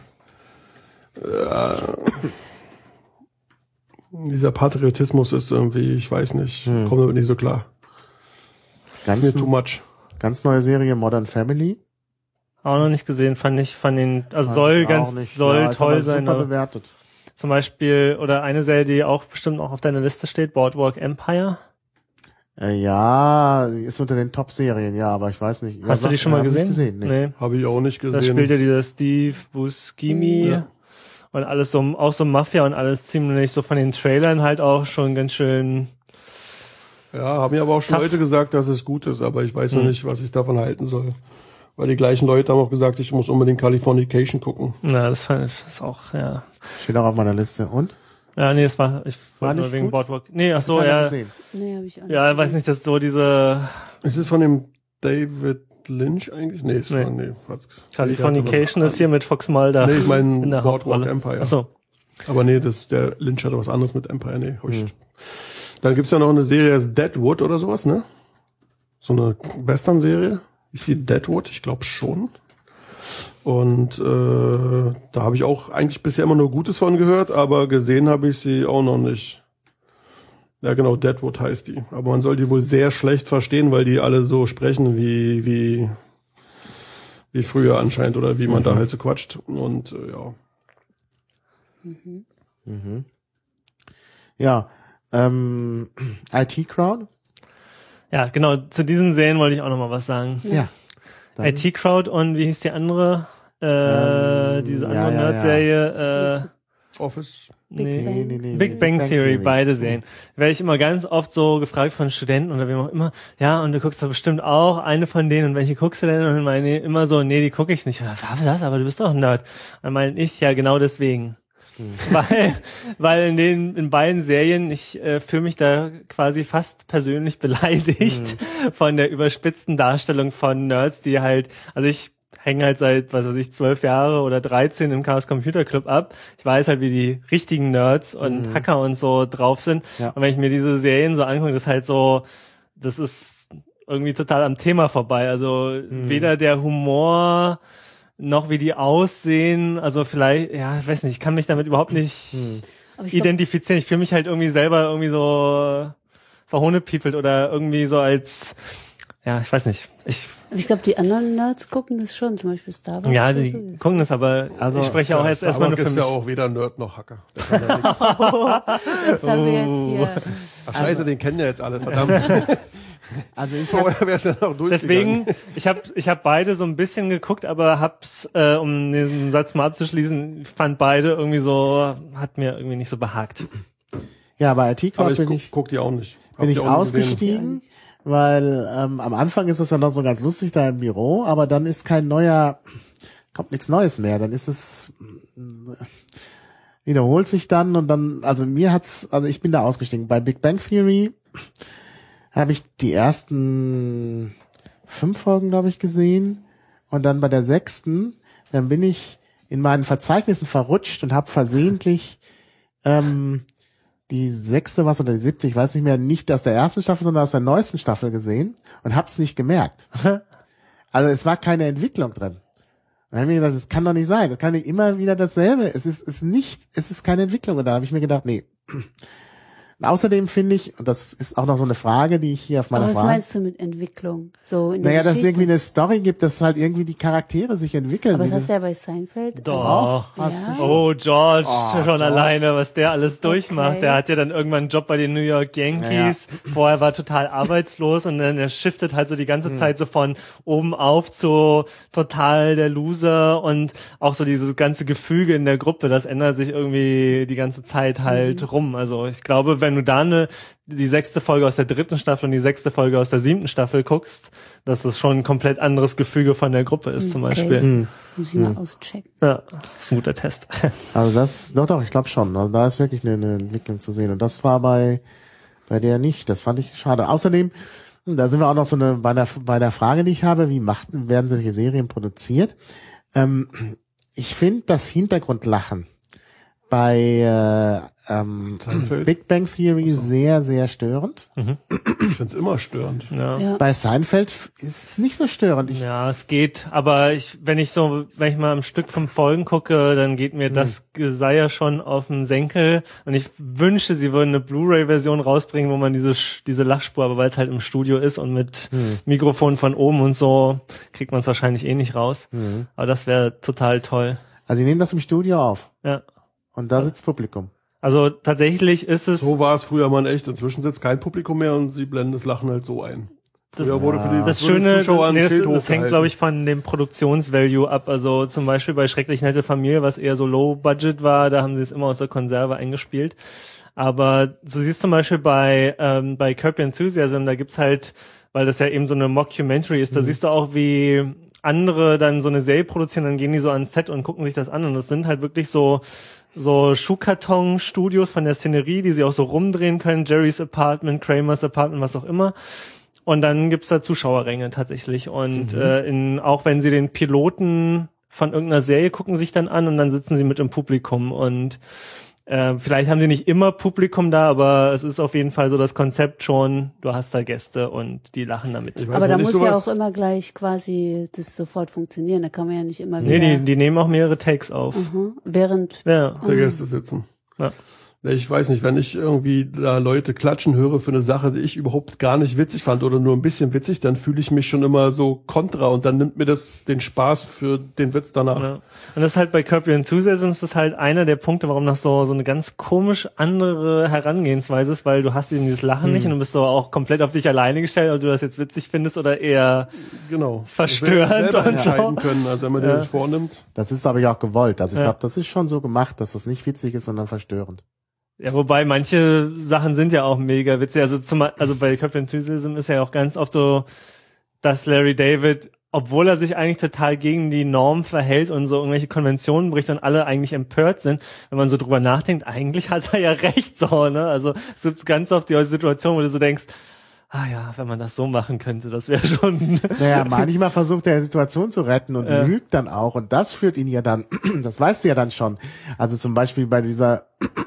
dieser Patriotismus ist irgendwie, ich weiß nicht, kommt damit nicht so klar. Mir too much. Ganz neue Serie Modern Family. Auch noch nicht gesehen, fand ihn, also Fand soll ich auch ganz, nicht. soll Ja, ist toll aber sein. Super Aber bewertet. zum Beispiel, oder eine Serie, die auch bestimmt auch auf deiner Liste steht, Boardwalk Empire. Ja, ist unter den Top-Serien, ja, aber ich weiß nicht. Hast du die schon mal hab ich gesehen? nicht gesehen? Nee. Habe ich auch nicht gesehen. Da spielt ja dieser Steve Buscemi Ja. und alles so, auch so Mafia und alles ziemlich so von den Trailern halt auch schon ganz schön. Ja, haben mir aber auch schon Tough. Leute gesagt, dass es gut ist, aber ich weiß noch nicht, was ich davon halten soll. Weil die gleichen Leute haben auch gesagt, ich muss unbedingt Californication gucken. Na, das fand ich, das ist auch, ja. Steht auch auf meiner Liste. Und? Ja, nee, es war, ich War wollte nur nicht wegen gut? Boardwalk. Nee, ach so, Keiner ja. gesehen. Nee, habe ich auch nicht. Ja, weiß nicht, das ist so diese Ist es von dem David Lynch eigentlich? Nee, ist Nee. von, Californication ist hier mit Fox Mulder. Nee, ich in meine der Boardwalk Hauptrolle. Empire. Ach so. Aber nee, der Lynch hatte was anderes mit Empire, nee. Dann gibt's ja noch eine Serie, das ist Deadwood oder sowas, ne? So eine Western-Serie. Ist die Deadwood? Ich glaube schon. Und da habe ich auch eigentlich bisher immer nur Gutes von gehört, aber gesehen habe ich sie auch noch nicht. Ja genau, Deadwood heißt die. Aber man soll die wohl sehr schlecht verstehen, weil die alle so sprechen wie früher anscheinend oder wie man da halt so quatscht. Und ja. Ja, IT Crowd? Ja, genau, zu diesen Serien wollte ich auch noch mal was sagen. Ja. Dann- IT Crowd und wie hieß die andere? Diese andere ja, ja. Nerd-Serie, Office. Big Bang. Nee. Big Bang Theory, beide Serien. Werde ich immer ganz oft so gefragt von Studenten oder wem auch immer, ja, und du guckst da bestimmt auch eine von denen und welche guckst du denn? Und dann meine ich immer so, nee, die gucke ich nicht. Was, aber du bist doch ein Nerd. Dann meine ich, ja, genau deswegen. Weil in beiden Serien, ich fühle mich da quasi fast persönlich beleidigt von der überspitzten Darstellung von Nerds, die halt, also ich hänge halt seit, 12 Jahre oder 13 im Chaos Computer Club ab. Ich weiß halt, wie die richtigen Nerds und Hacker und so drauf sind. Ja. Und wenn ich mir diese Serien so angucke, das ist irgendwie total am Thema vorbei. Also weder der Humor noch wie die aussehen, also vielleicht, ja, ich weiß nicht, ich kann mich damit überhaupt nicht Aber ich glaub, identifizieren. Ich fühle mich halt irgendwie selber irgendwie so verhohnepiepelt oder irgendwie so als, ja, ich weiß nicht. ich glaube, die anderen Nerds gucken das schon, zum Beispiel Star Wars. Ja, oder die so. gucken das, aber Also, ich spreche auch jetzt erstmal nur für ist mich. ja auch weder Nerd noch Hacker. Der kann ja nix. Das haben wir jetzt hier. Ach scheiße, den kennen ja jetzt alle, verdammt. Also ich Vorher wäre es ja noch durchgegangen. Deswegen, ich hab beide so ein bisschen geguckt, aber hab's, um den Satz mal abzuschließen, ich fand beide irgendwie so, hat mir irgendwie nicht so behagt. ja, bei IT Aber Crowd ich guck die auch nicht. Hab bin die ich auch nie gesehen. ausgestiegen, weil am Anfang ist es ja noch so ganz lustig da im Büro, aber dann ist kommt nichts Neues mehr. Dann ist es wiederholt sich dann und dann, also ich bin da ausgestiegen. Bei Big Bang Theory habe ich die ersten 5 Folgen, glaube ich, gesehen und dann bei der 6., dann bin ich in meinen Verzeichnissen verrutscht und habe versehentlich die 6. was oder die 7., ich weiß nicht mehr, nicht aus der ersten Staffel, sondern aus der neuesten Staffel gesehen und hab's nicht gemerkt. Also es war keine Entwicklung drin. Und dann habe ich mir gedacht, das kann doch nicht sein. Das kann nicht immer wieder dasselbe. Es ist keine Entwicklung. Und da habe ich mir gedacht, nee. Und außerdem finde ich, und das ist auch noch so eine Frage, die ich hier auf meiner Aber was Frage... meinst du mit Entwicklung? So in der Naja, dass es Geschichte? irgendwie eine Story gibt, dass halt irgendwie die Charaktere sich entwickeln. Aber das Wie hast du ja bei Seinfeld. Doch. hast du Ja. schon. Oh, George, schon George. alleine, was der alles durchmacht. Okay. Der hat ja dann irgendwann einen Job bei den New York Yankees. Vorher war total arbeitslos und dann er shiftet halt so die ganze Zeit so von oben auf zu total der Loser und auch so dieses ganze Gefüge in der Gruppe, das ändert sich irgendwie die ganze Zeit halt rum. Also ich glaube, wenn du da die 6. Folge aus der 3. Staffel und die 6. Folge aus der 7. Staffel guckst, dass das schon ein komplett anderes Gefüge von der Gruppe ist zum Beispiel. Muss ich mal auschecken. Ja, ist ein guter Test. Also das, doch, ich glaube schon. Also da ist wirklich eine Entwicklung zu sehen. Und das war bei der nicht. Das fand ich schade. Außerdem, da sind wir auch noch so bei der Frage, die ich habe, wie werden solche Serien produziert? Ich finde das Hintergrundlachen bei Big Bang Theory sehr, sehr störend. Ich find's immer störend. Ja. Bei Seinfeld ist es nicht so störend. Ja, es geht, aber wenn ich mal am Stück 5 Folgen gucke, dann geht mir das Geseier schon auf den Senkel und ich wünschte, sie würden eine Blu-ray-Version rausbringen, wo man diese Lachspur, aber weil es halt im Studio ist und mit Mikrofon von oben und so, kriegt man es wahrscheinlich eh nicht raus. Aber das wäre total toll. Also sie nehmen das im Studio auf Ja. und da sitzt Publikum. Also tatsächlich ist es... So war es früher mal in echt. Inzwischen sitzt kein Publikum mehr und sie blenden das Lachen halt so ein. Früher wurde für die Das wurde Schöne, Zuschauer ein Schild das hängt, hochgehalten. glaube ich, von dem Produktionsvalue ab. Also zum Beispiel bei Schrecklich nette Familie, was eher so Low-Budget war, da haben sie es immer aus der Konserve eingespielt. Aber du siehst zum Beispiel bei Curb Your Enthusiasm, da gibt's halt, weil das ja eben so eine Mockumentary ist, da siehst du auch, wie andere dann so eine Serie produzieren, dann gehen die so ans Set und gucken sich das an und das sind halt wirklich so Schuhkarton-Studios von der Szenerie, die sie auch so rumdrehen können, Jerry's Apartment, Kramer's Apartment, was auch immer. Und dann gibt's da Zuschauerränge tatsächlich. Und auch wenn sie den Piloten von irgendeiner Serie gucken sich dann an und dann sitzen sie mit im Publikum. Und vielleicht haben sie nicht immer Publikum da, aber es ist auf jeden Fall so das Konzept schon, du hast da Gäste und die lachen damit. Ich weiß Aber da nicht, muss ja sowas- auch immer gleich quasi das sofort funktionieren. Da kann man ja nicht immer Nee, wieder... die nehmen auch mehrere Takes auf. Während... Ja. der Gäste sitzen. Ja. Ich weiß nicht, wenn ich irgendwie da Leute klatschen höre für eine Sache, die ich überhaupt gar nicht witzig fand oder nur ein bisschen witzig, dann fühle ich mich schon immer so kontra und dann nimmt mir das den Spaß für den Witz danach. Ja. Und das ist halt bei Curb Your Enthusiasm ist das halt einer der Punkte, warum das so eine ganz komisch andere Herangehensweise ist, weil du hast eben dieses Lachen nicht und du bist so auch komplett auf dich alleine gestellt, ob du das jetzt witzig findest oder eher Genau. verstörend selber und entscheiden so. können, also wenn man dir das vornimmt. Das ist aber ja auch gewollt. Also ich Ja. glaube, das ist schon so gemacht, dass das nicht witzig ist, sondern verstörend. Ja, wobei manche Sachen sind ja auch mega witzig. Also bei Curb Your Enthusiasm ist ja auch ganz oft so, dass Larry David, obwohl er sich eigentlich total gegen die Norm verhält und so irgendwelche Konventionen bricht und alle eigentlich empört sind, wenn man so drüber nachdenkt, eigentlich hat er ja recht so, ne? Also es gibt ganz oft die Situation, wo du so denkst, ah ja, wenn man das so machen könnte, das wäre schon... Naja, manchmal versucht er die Situation zu retten und Ja. lügt dann auch. Und das führt ihn ja dann, das weißt du ja dann schon. Also zum Beispiel bei dieser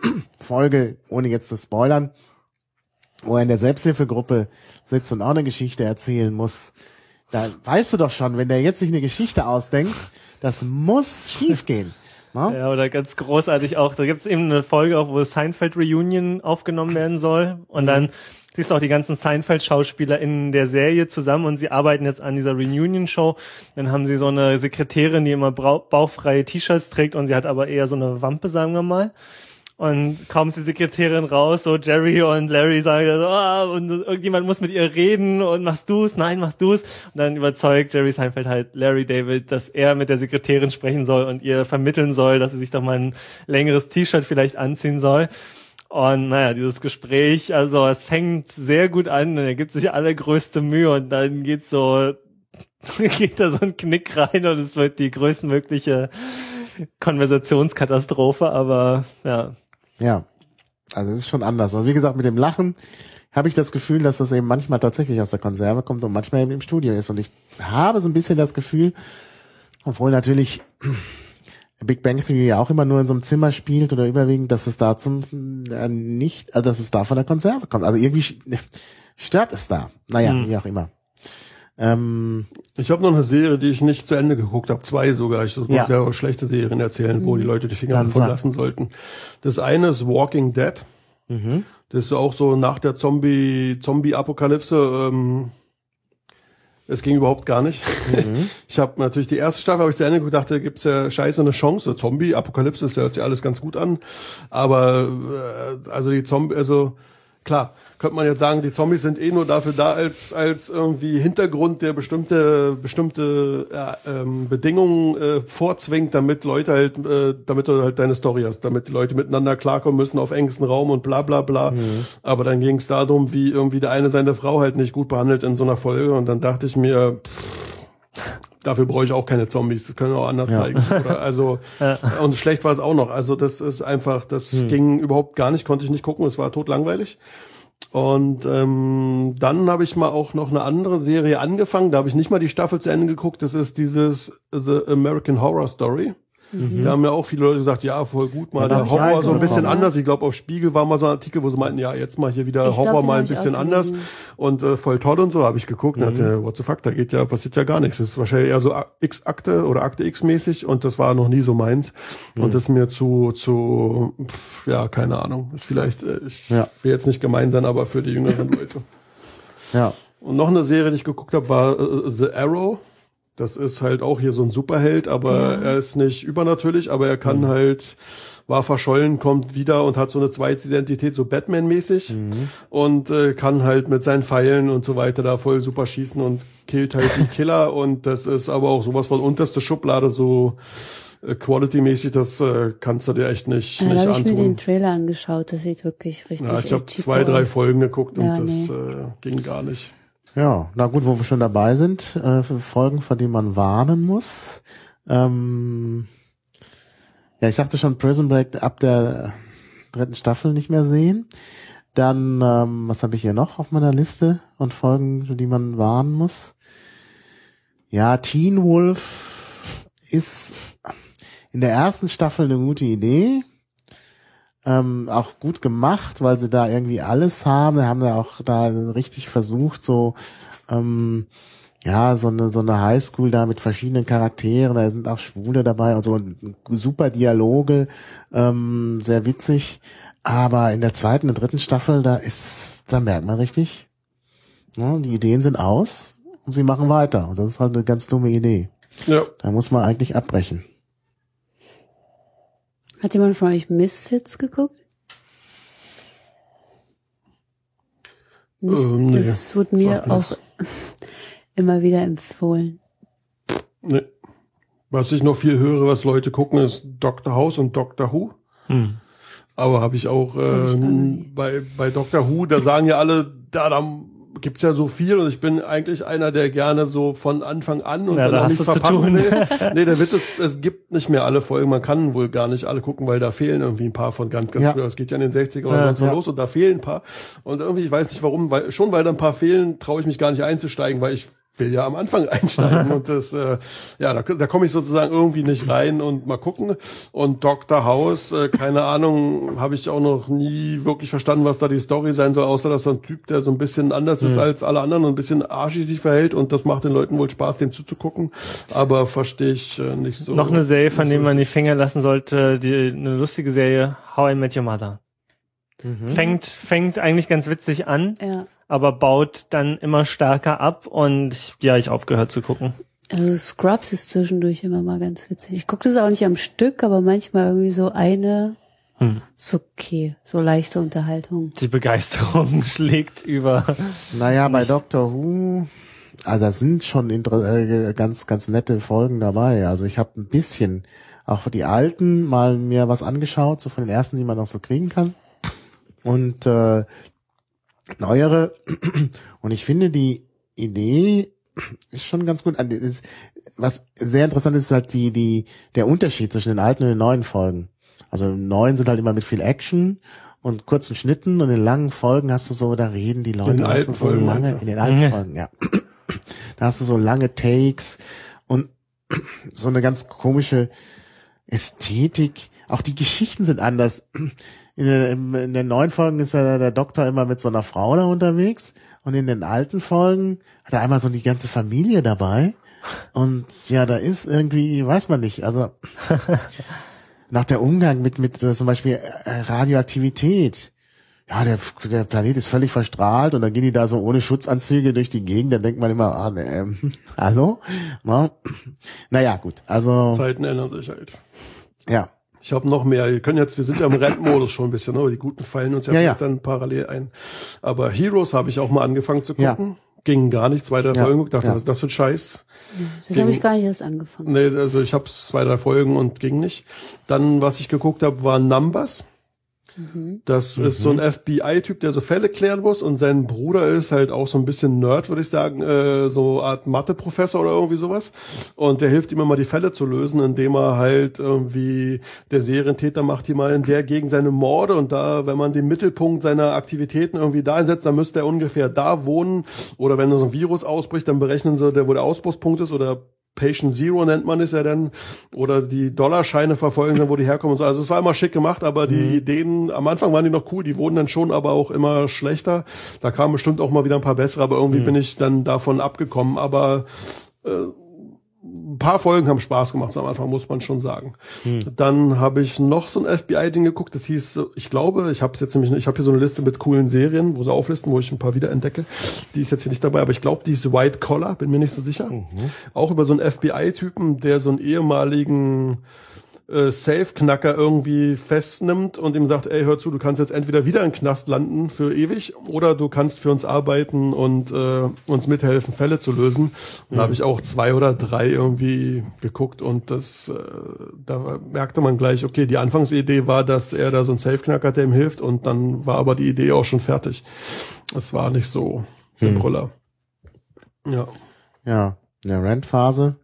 Folge, ohne jetzt zu spoilern, wo er in der Selbsthilfegruppe sitzt und auch eine Geschichte erzählen muss. Da weißt du doch schon, wenn der jetzt sich eine Geschichte ausdenkt, das muss schiefgehen. Ne? Ja, oder ganz großartig auch, da gibt's eben eine Folge auch, wo Seinfeld Reunion aufgenommen werden soll und dann siehst du auch die ganzen Seinfeld-Schauspieler in der Serie zusammen und sie arbeiten jetzt an dieser Reunion-Show. Dann haben sie so eine Sekretärin, die immer bauchfreie T-Shirts trägt und sie hat aber eher so eine Wampe, sagen wir mal. Und kaum ist die Sekretärin raus, so Jerry und Larry sagen so, und irgendjemand muss mit ihr reden und machst du's? Nein, machst du's? Und dann überzeugt Jerry Seinfeld halt Larry David, dass er mit der Sekretärin sprechen soll und ihr vermitteln soll, dass sie sich doch mal ein längeres T-Shirt vielleicht anziehen soll. Und naja, dieses Gespräch, also es fängt sehr gut an und er gibt sich allergrößte Mühe und dann geht da so ein Knick rein und es wird die größtmögliche Konversationskatastrophe, aber ja. Ja, also es ist schon anders. Also wie gesagt, mit dem Lachen habe ich das Gefühl, dass das eben manchmal tatsächlich aus der Konserve kommt und manchmal eben im Studio ist. Und ich habe so ein bisschen das Gefühl, Obwohl natürlich Big Bang Theory ja auch immer nur in so einem Zimmer spielt oder überwiegend, dass es da dass es da von der Konserve kommt. Also irgendwie stört es da. Naja, wie auch immer. Ich habe noch eine Serie, die ich nicht zu Ende geguckt habe, 2 sogar. Ich muss ja auch schlechte Serien erzählen, wo die Leute die Finger davon lassen sollten. Das eine ist Walking Dead. Das ist auch so nach der Zombie-Apokalypse. Es ging überhaupt gar nicht. Ich habe natürlich die erste Staffel, habe ich zu Ende geguckt, dachte, gibt's ja scheiße eine Chance. Zombie-Apokalypse, das hört sich alles ganz gut an. Aber klar, könnte man jetzt sagen, die Zombies sind eh nur dafür da, als irgendwie Hintergrund, der bestimmte Bedingungen vorzwingt, damit du halt deine Story hast, damit die Leute miteinander klarkommen müssen auf engstem Raum und bla bla bla. Aber dann ging es darum, wie irgendwie der eine seine Frau halt nicht gut behandelt in so einer Folge, und dann dachte ich mir, dafür brauche ich auch keine Zombies, das können wir auch anders zeigen. Und schlecht war es auch noch. Also das ist einfach, das ging überhaupt gar nicht, konnte ich nicht gucken, es war totlangweilig. Und dann habe ich mal auch noch eine andere Serie angefangen, da habe ich nicht mal die Staffel zu Ende geguckt, das ist dieses The American Horror Story. Da haben ja auch viele Leute gesagt, ja, voll gut, mal der Horror so ein bisschen anders. Ich glaube, auf Spiegel war mal so ein Artikel, wo sie meinten, ja, jetzt mal hier wieder Horror mal ein bisschen anders und voll toll und so, habe ich geguckt und dachte, what the fuck, passiert ja gar nichts. Das ist wahrscheinlich eher so X-Akte oder Akte X-mäßig, und das war noch nie so meins. Und das ist mir keine Ahnung. Ist vielleicht, ich will jetzt nicht gemein sein, aber für die jüngeren Leute. Ja. Und noch eine Serie, die ich geguckt habe, war The Arrow. Das ist halt auch hier so ein Superheld, aber er ist nicht übernatürlich, aber er kann war verschollen, kommt wieder und hat so eine zweite Identität, so Batman-mäßig, und kann halt mit seinen Pfeilen und so weiter da voll super schießen und killt halt die Killer, und das ist aber auch sowas von unterste Schublade, so Quality-mäßig, das kannst du dir echt nicht antun. Da habe ich mir den Trailer angeschaut, das sieht wirklich richtig aus. Ja, ich habe 2, 3 Folgen geguckt und das ging gar nicht. Ja, na gut, wo wir schon dabei sind, für Folgen, vor denen man warnen muss. Ja, ich sagte schon, Prison Break ab der 3. Staffel nicht mehr sehen. Dann, was habe ich hier noch auf meiner Liste und Folgen, für die man warnen muss? Ja, Teen Wolf ist in der ersten Staffel eine gute Idee. Auch gut gemacht, weil sie da irgendwie alles haben. Wir haben ja auch da richtig versucht, so eine Highschool da mit verschiedenen Charakteren, da sind auch Schwule dabei und so, super Dialoge, sehr witzig. Aber in der 2. und 3. Staffel, da merkt man richtig, die Ideen sind aus und sie machen weiter. Und das ist halt eine ganz dumme Idee. Ja. Da muss man eigentlich abbrechen. Hat jemand von euch Misfits geguckt? Das wurde mir auch immer wieder empfohlen. Nee. Was ich noch viel höre, was Leute gucken, ist Dr. House und Doctor Who. Aber habe ich auch bei Doctor Who, da sagen ja alle, da gibt's ja so viel, und ich bin eigentlich einer, der gerne so von Anfang an und dann auch nichts verpassen will. Nee, der Witz ist, es gibt nicht mehr alle Folgen, man kann wohl gar nicht alle gucken, weil da fehlen irgendwie ein paar von ganz früher. Es geht ja in den 60ern oder so los, und da fehlen ein paar. Und irgendwie, ich weiß nicht warum, weil da ein paar fehlen, traue ich mich gar nicht einzusteigen, weil ich will ja am Anfang einsteigen, und das, da komme ich sozusagen irgendwie nicht rein, und mal gucken. Und Dr. House, keine Ahnung, habe ich auch noch nie wirklich verstanden, was da die Story sein soll, außer dass so ein Typ, der so ein bisschen anders ist als alle anderen und ein bisschen arschig sich verhält, und das macht den Leuten wohl Spaß, dem zuzugucken, aber verstehe ich nicht so. Noch eine Serie, von der man die Finger lassen sollte, eine lustige Serie, How I Met Your Mother. Fängt eigentlich ganz witzig an, aber baut dann immer stärker ab, und ich aufgehört zu gucken. Also Scrubs ist zwischendurch immer mal ganz witzig. Ich gucke das auch nicht am Stück, aber manchmal irgendwie so ist okay, so leichte Unterhaltung. Die Begeisterung schlägt über. Naja, bei Doctor Who, also da sind schon ganz, ganz nette Folgen dabei. Also ich habe ein bisschen, auch die alten, mal mir was angeschaut, so von den ersten, die man noch so kriegen kann. Und neuere, und ich finde, die Idee ist schon ganz gut. Was sehr interessant ist halt der Unterschied zwischen den alten und den neuen Folgen. Also die neuen sind halt immer mit viel Action und kurzen Schnitten, und in langen Folgen hast du so, da reden die Leute in den alten Folgen, in den alten Folgen, ja. Da hast du so lange Takes, und so eine ganz komische Ästhetik. Auch die Geschichten sind anders. In den neuen Folgen ist ja der Doktor immer mit so einer Frau da unterwegs und in den alten Folgen hat er einmal so die ganze Familie dabei und ja, da ist irgendwie, weiß man nicht, also nach der Umgang mit zum Beispiel Radioaktivität. Ja, der Planet ist völlig verstrahlt und dann gehen die da so ohne Schutzanzüge durch die Gegend, dann denkt man immer, hallo? Naja, gut, also. Zeiten ändern sich halt. Ja. Ich habe noch mehr. Wir sind ja im Rentmodus schon ein bisschen, aber die Guten fallen uns ja dann parallel ein. Aber Heroes habe ich auch mal angefangen zu gucken. Ja. Ging gar nicht, 2, 3 Folgen geguckt, dachte, das wird Scheiß. Das habe ich gar nicht erst angefangen. Nee, also ich habe 2, 3 Folgen und ging nicht. Dann, was ich geguckt habe, war Numbers. Das ist so ein FBI-Typ, der so Fälle klären muss und sein Bruder ist halt auch so ein bisschen Nerd, würde ich sagen, so eine Art Mathe-Professor oder irgendwie sowas. Und der hilft ihm immer, die Fälle zu lösen, indem er halt irgendwie, der Serientäter macht hier mal in der Gegend seine Morde und da, wenn man den Mittelpunkt seiner Aktivitäten irgendwie da einsetzt, dann müsste er ungefähr da wohnen. Oder wenn so ein Virus ausbricht, dann berechnen sie, wo der Ausbruchspunkt ist oder Patient Zero nennt man es ja dann, oder die Dollarscheine verfolgen dann, wo die herkommen und so. Also es war immer schick gemacht, aber die Ideen, am Anfang waren die noch cool, die wurden dann schon aber auch immer schlechter. Da kamen bestimmt auch mal wieder ein paar bessere, aber irgendwie bin ich dann davon abgekommen. Aber ein paar Folgen haben Spaß gemacht, so am Anfang muss man schon sagen. Dann habe ich noch so ein FBI-Ding geguckt, das hieß, ich glaube, ich habe hier so eine Liste mit coolen Serien, wo sie auflisten, wo ich ein paar wiederentdecke. Die ist jetzt hier nicht dabei, aber ich glaube, die ist White Collar, bin mir nicht so sicher. Auch über so einen FBI-Typen, der so einen ehemaligen Safe-Knacker irgendwie festnimmt und ihm sagt, ey, hör zu, du kannst jetzt entweder wieder im Knast landen für ewig oder du kannst für uns arbeiten und uns mithelfen, Fälle zu lösen. Und da habe ich auch 2 oder 3 irgendwie geguckt und das da merkte man gleich, okay, die Anfangsidee war, dass er da so ein Safe-Knacker hat, der ihm hilft und dann war aber die Idee auch schon fertig. Das war nicht so der Brüller. Ja. Ja, in der Rent-Phase.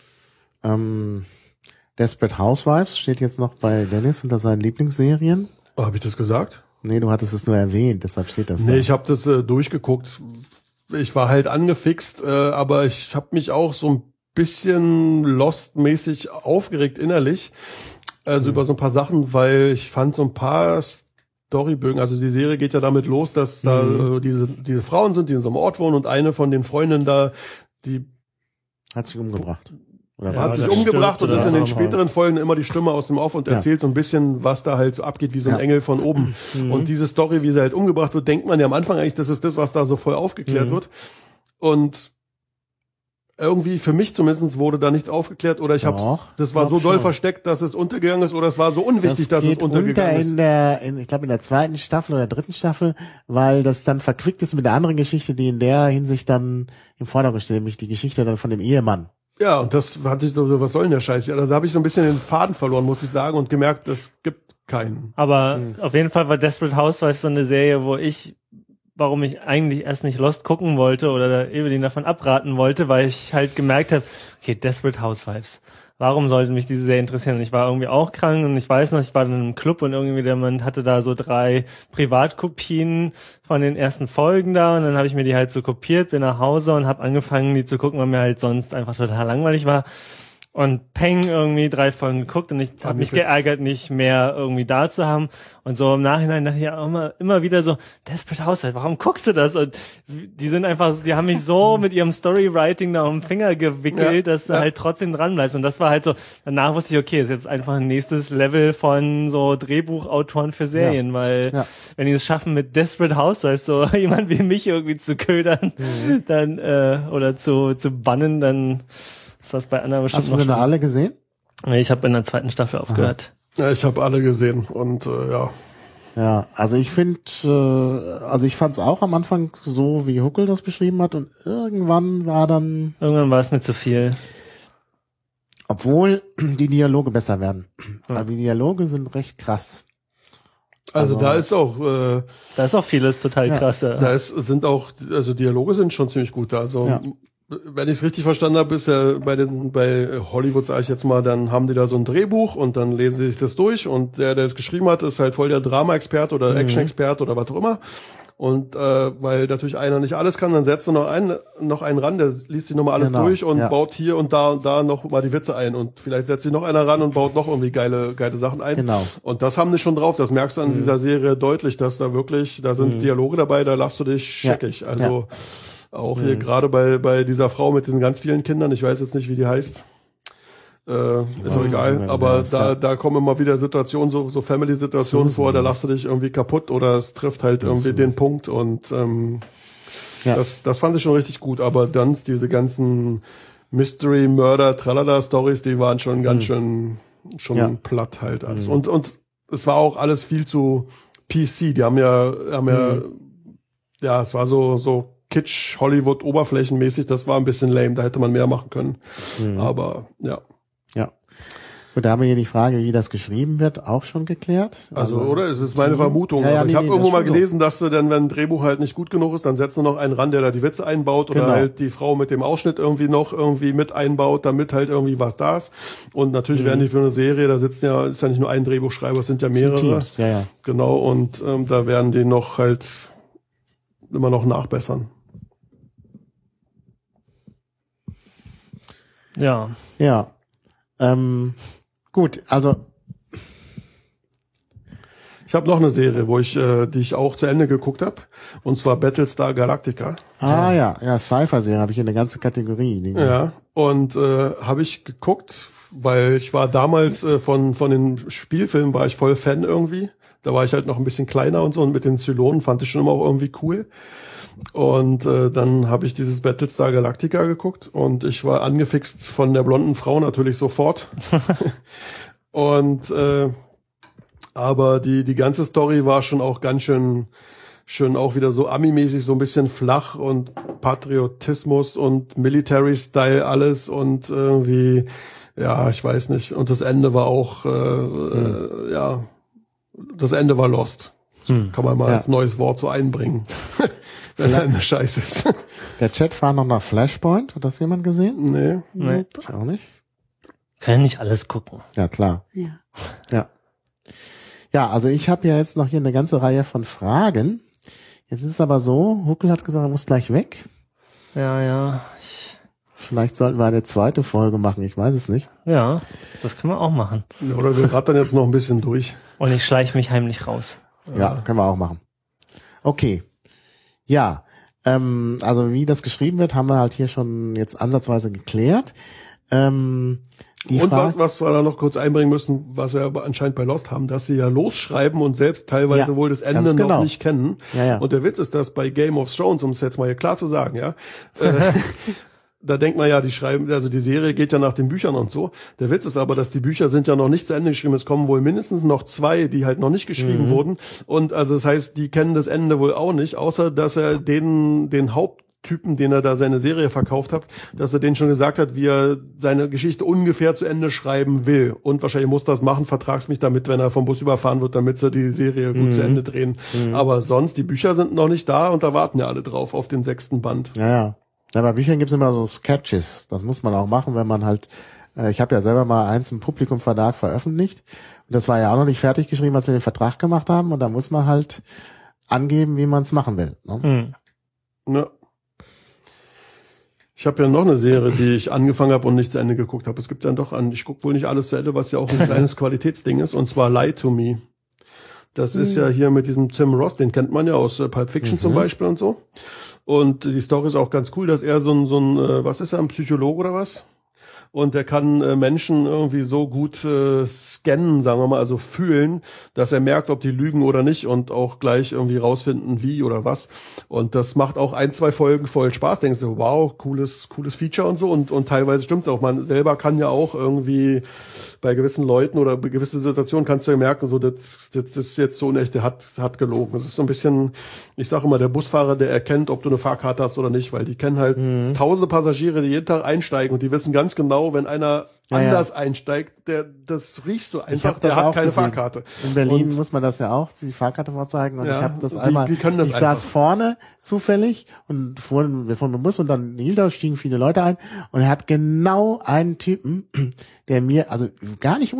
Desperate Housewives steht jetzt noch bei Dennis unter seinen Lieblingsserien. Oh, habe ich das gesagt? Nee, du hattest es nur erwähnt, deshalb steht das da. Nee, ich habe das durchgeguckt. Ich war halt angefixt, aber ich habe mich auch so ein bisschen Lost-mäßig aufgeregt innerlich. Also über so ein paar Sachen, weil ich fand so ein paar Storybögen, also die Serie geht ja damit los, dass da diese Frauen sind, die in so einem Ort wohnen und eine von den Freundinnen da, die hat sich umgebracht. Oder hat sich umgebracht und ist in den späteren Folgen immer die Stimme aus dem Off und erzählt so ein bisschen, was da halt so abgeht, wie so ein Engel von oben. Und diese Story, wie sie halt umgebracht wird, denkt man ja am Anfang eigentlich, das ist das, was da so voll aufgeklärt wird. Und irgendwie, für mich zumindest, wurde da nichts aufgeklärt oder das war so doll versteckt, dass es untergegangen ist oder es war so unwichtig, dass es untergegangen ist. Ich glaube in der 2. Staffel oder 3. Staffel, weil das dann verquickt ist mit der anderen Geschichte, die in der Hinsicht dann im Vordergrund steht, nämlich die Geschichte dann von dem Ehemann. Ja, und das hatte ich so, was soll denn der Scheiß? Ja, da habe ich so ein bisschen den Faden verloren, muss ich sagen, und gemerkt, es gibt keinen. Aber auf jeden Fall war Desperate Housewives so eine Serie, warum ich eigentlich erst nicht Lost gucken wollte oder Evelyn davon abraten wollte, weil ich halt gemerkt habe, okay, Desperate Housewives. Warum sollte mich diese Serie interessieren? Und ich war irgendwie auch krank und ich weiß noch, ich war in einem Club und irgendwie man hatte da so 3 Privatkopien von den ersten Folgen da und dann habe ich mir die halt so kopiert, bin nach Hause und habe angefangen, die zu gucken, weil mir halt sonst einfach total langweilig war. Und Peng irgendwie 3 Folgen geguckt und ich habe mich geärgert, nicht mehr irgendwie da zu haben. Und so im Nachhinein dachte ich ja immer wieder so, Desperate Housewives, warum guckst du das? Und die sind einfach, die haben mich so mit ihrem Storywriting da um den Finger gewickelt, dass du halt trotzdem dran bleibst. Und das war halt so, danach wusste ich, okay, ist jetzt einfach ein nächstes Level von so Drehbuchautoren für Serien, weil wenn die es schaffen mit Desperate Housewives so jemand wie mich irgendwie zu ködern, dann oder zu bannen, dann ist das bei anderen bestimmt. Hast du denn alle gesehen? Ich habe in der 2. Staffel aufgehört. Ja, ich habe alle gesehen und ja. Ja, also ich finde, ich fand es auch am Anfang so, wie Huckel das beschrieben hat und irgendwann war es mir zu viel. Obwohl die Dialoge besser werden. Also die Dialoge sind recht krass. Also da ist auch vieles total krass. Ja. Dialoge sind schon ziemlich gut da. Also wenn ich es richtig verstanden habe, ist ja bei Hollywood, sage ich jetzt mal, dann haben die da so ein Drehbuch und dann lesen sie sich das durch und der es geschrieben hat, ist halt voll der Drama-Experte oder Action-Experte oder was auch immer. Und weil natürlich einer nicht alles kann, dann setzt du noch einen ran, der liest sich nochmal alles durch und baut hier und da noch mal die Witze ein. Und vielleicht setzt sich noch einer ran und baut noch irgendwie geile Sachen ein. Genau. Und das haben die schon drauf. Das merkst du an dieser Serie deutlich, dass da sind Dialoge dabei, da lachst du dich scheckig. Also auch hier gerade bei dieser Frau mit diesen ganz vielen Kindern, ich weiß jetzt nicht, wie die heißt. Ist auch egal, aber da kommen immer wieder Situationen, so Family-Situationen vor, da lachst du dich irgendwie kaputt oder es trifft halt irgendwie den Punkt und das fand ich schon richtig gut, aber dann diese ganzen Mystery, Murder, Tralala-Stories, die waren schon ganz schön platt halt alles. Und es war auch alles viel zu PC, die haben ja, es war so Kitsch, Hollywood, oberflächenmäßig, das war ein bisschen lame, da hätte man mehr machen können, aber ja. Ja. Gut, da haben wir hier die Frage, wie das geschrieben wird, auch schon geklärt. Also oder? Es ist meine Vermutung. Aber ich habe irgendwo mal gelesen, dass du dann, wenn ein Drehbuch halt nicht gut genug ist, dann setzt du noch einen ran, der da die Witze einbaut oder halt die Frau mit dem Ausschnitt irgendwie mit einbaut, damit halt irgendwie was da ist. Und natürlich werden die für eine Serie, da ist ja nicht nur ein Drehbuchschreiber, es sind ja mehrere. Teams, ja. Genau, und da werden die noch halt immer noch nachbessern. Ja. Ja. Gut, also ich habe noch eine Serie, die ich auch zu Ende geguckt habe, und zwar Battlestar Galactica. Sci-Fi-Serie habe ich hier eine ganze Kategorie. Ja, und habe ich geguckt, weil ich war damals von den Spielfilmen war ich voll Fan irgendwie. Da war ich halt noch ein bisschen kleiner und so, und mit den Zylonen fand ich schon immer auch irgendwie cool. Und dann habe ich dieses Battlestar Galactica geguckt und ich war angefixt von der blonden Frau natürlich sofort. Und aber die ganze Story war schon auch ganz schön auch wieder so Ami-mäßig, so ein bisschen flach und Patriotismus und Military-Style alles und irgendwie, ja, ich weiß nicht. Und das Ende war auch, das Ende war lost. Kann man mal als neues Wort so einbringen. Wenn er eine Scheiße ist. Der Chat war noch nach Flashpoint. Hat das jemand gesehen? Nee. Ich auch nicht. Kann ja nicht alles gucken. Ja, klar. Ja. Ja, also ich habe ja jetzt noch hier eine ganze Reihe von Fragen. Jetzt ist es aber so, Huckel hat gesagt, er muss gleich weg. Ja. Vielleicht sollten wir eine zweite Folge machen, ich weiß es nicht. Ja, das können wir auch machen. Oder wir rattern jetzt noch ein bisschen durch. Und ich schleiche mich heimlich raus. Ja, können wir auch machen. Okay. Ja, also wie das geschrieben wird, haben wir halt hier schon jetzt ansatzweise geklärt. Was wir da noch kurz einbringen müssen, was wir aber anscheinend bei Lost haben, dass sie ja losschreiben und selbst teilweise wohl das Ende noch nicht kennen. Ja. Und der Witz ist, dass bei Game of Thrones, um es jetzt mal hier klar zu sagen, da denkt man ja, die Serie geht ja nach den Büchern und so. Der Witz ist aber, dass die Bücher sind ja noch nicht zu Ende geschrieben. Es kommen wohl mindestens noch 2, die halt noch nicht geschrieben wurden. Und also das heißt, die kennen das Ende wohl auch nicht, außer dass er den Haupttypen, den er da seine Serie verkauft hat, dass er denen schon gesagt hat, wie er seine Geschichte ungefähr zu Ende schreiben will. Und wahrscheinlich muss das machen, vertrags mich damit, wenn er vom Bus überfahren wird, damit sie die Serie gut zu Ende drehen. Aber sonst, die Bücher sind noch nicht da und da warten ja alle drauf auf den 6. Band. Ja, bei Büchern gibt's immer so Sketches. Das muss man auch machen, wenn man halt, ich habe ja selber mal eins im Publikum Verlag veröffentlicht. Und das war ja auch noch nicht fertig geschrieben, als wir den Vertrag gemacht haben. Und da muss man halt angeben, wie man es machen will. Ne? Ja. Ich habe ja noch eine Serie, die ich angefangen habe und nicht zu Ende geguckt habe. Es gibt dann doch ich gucke wohl nicht alles zu Ende, was ja auch ein kleines Qualitätsding ist, und zwar Lie to Me. Das ist ja hier mit diesem Tim Roth, den kennt man ja aus Pulp Fiction zum Beispiel und so. Und die Story ist auch ganz cool, dass er so ein was ist er, ein Psychologe oder was? Und der kann Menschen irgendwie so gut scannen, sagen wir mal, also fühlen, dass er merkt, ob die lügen oder nicht, und auch gleich irgendwie rausfinden, wie oder was. Und das macht auch 1, 2 Folgen voll Spaß. Denkst du, wow, cooles Feature und so. Und teilweise stimmt's auch. Man selber kann ja auch irgendwie bei gewissen Leuten oder bei gewissen Situationen kannst du ja merken, so das ist jetzt so unecht, der hat gelogen. Das ist so ein bisschen, ich sage immer, der Busfahrer, der erkennt, ob du eine Fahrkarte hast oder nicht, weil die kennen halt tausende Passagiere, die jeden Tag einsteigen, und die wissen ganz genau, wenn einer anders einsteigt, das riechst du einfach, der hat keine Fahrkarte. In Berlin muss man das ja auch, die Fahrkarte vorzeigen, und ich habe das einmal, ich saß vorne zufällig und wir fuhren mit dem Bus, und dann stiegen viele Leute ein, und er hat genau einen Typen, der mir also gar nicht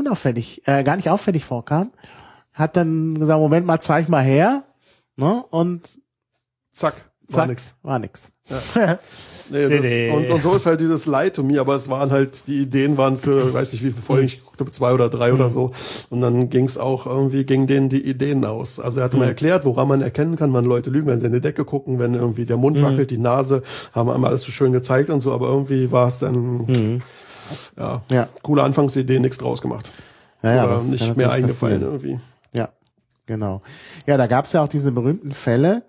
auffällig vorkam, hat dann gesagt, Moment mal, zeig mal her, ne? Und zack, Zack, nix. war nix. Nee, und so ist halt dieses Lie to Me, aber es waren halt, die Ideen waren für, weiß nicht wie viele Folgen, ich guckte 2 oder 3 oder so. Und dann ging's auch irgendwie, ging denen die Ideen aus. Also er hatte mal erklärt, woran man erkennen kann, wann Leute lügen, wenn sie in die Decke gucken, wenn irgendwie der Mund wackelt, die Nase, haben einmal alles so schön gezeigt und so, aber irgendwie war es dann, coole Anfangsidee, nichts draus gemacht. Ja, Oder das nicht kann mehr natürlich eingefallen passieren. irgendwie. Ja, genau. Ja, da gab's ja auch diese berühmten Fälle.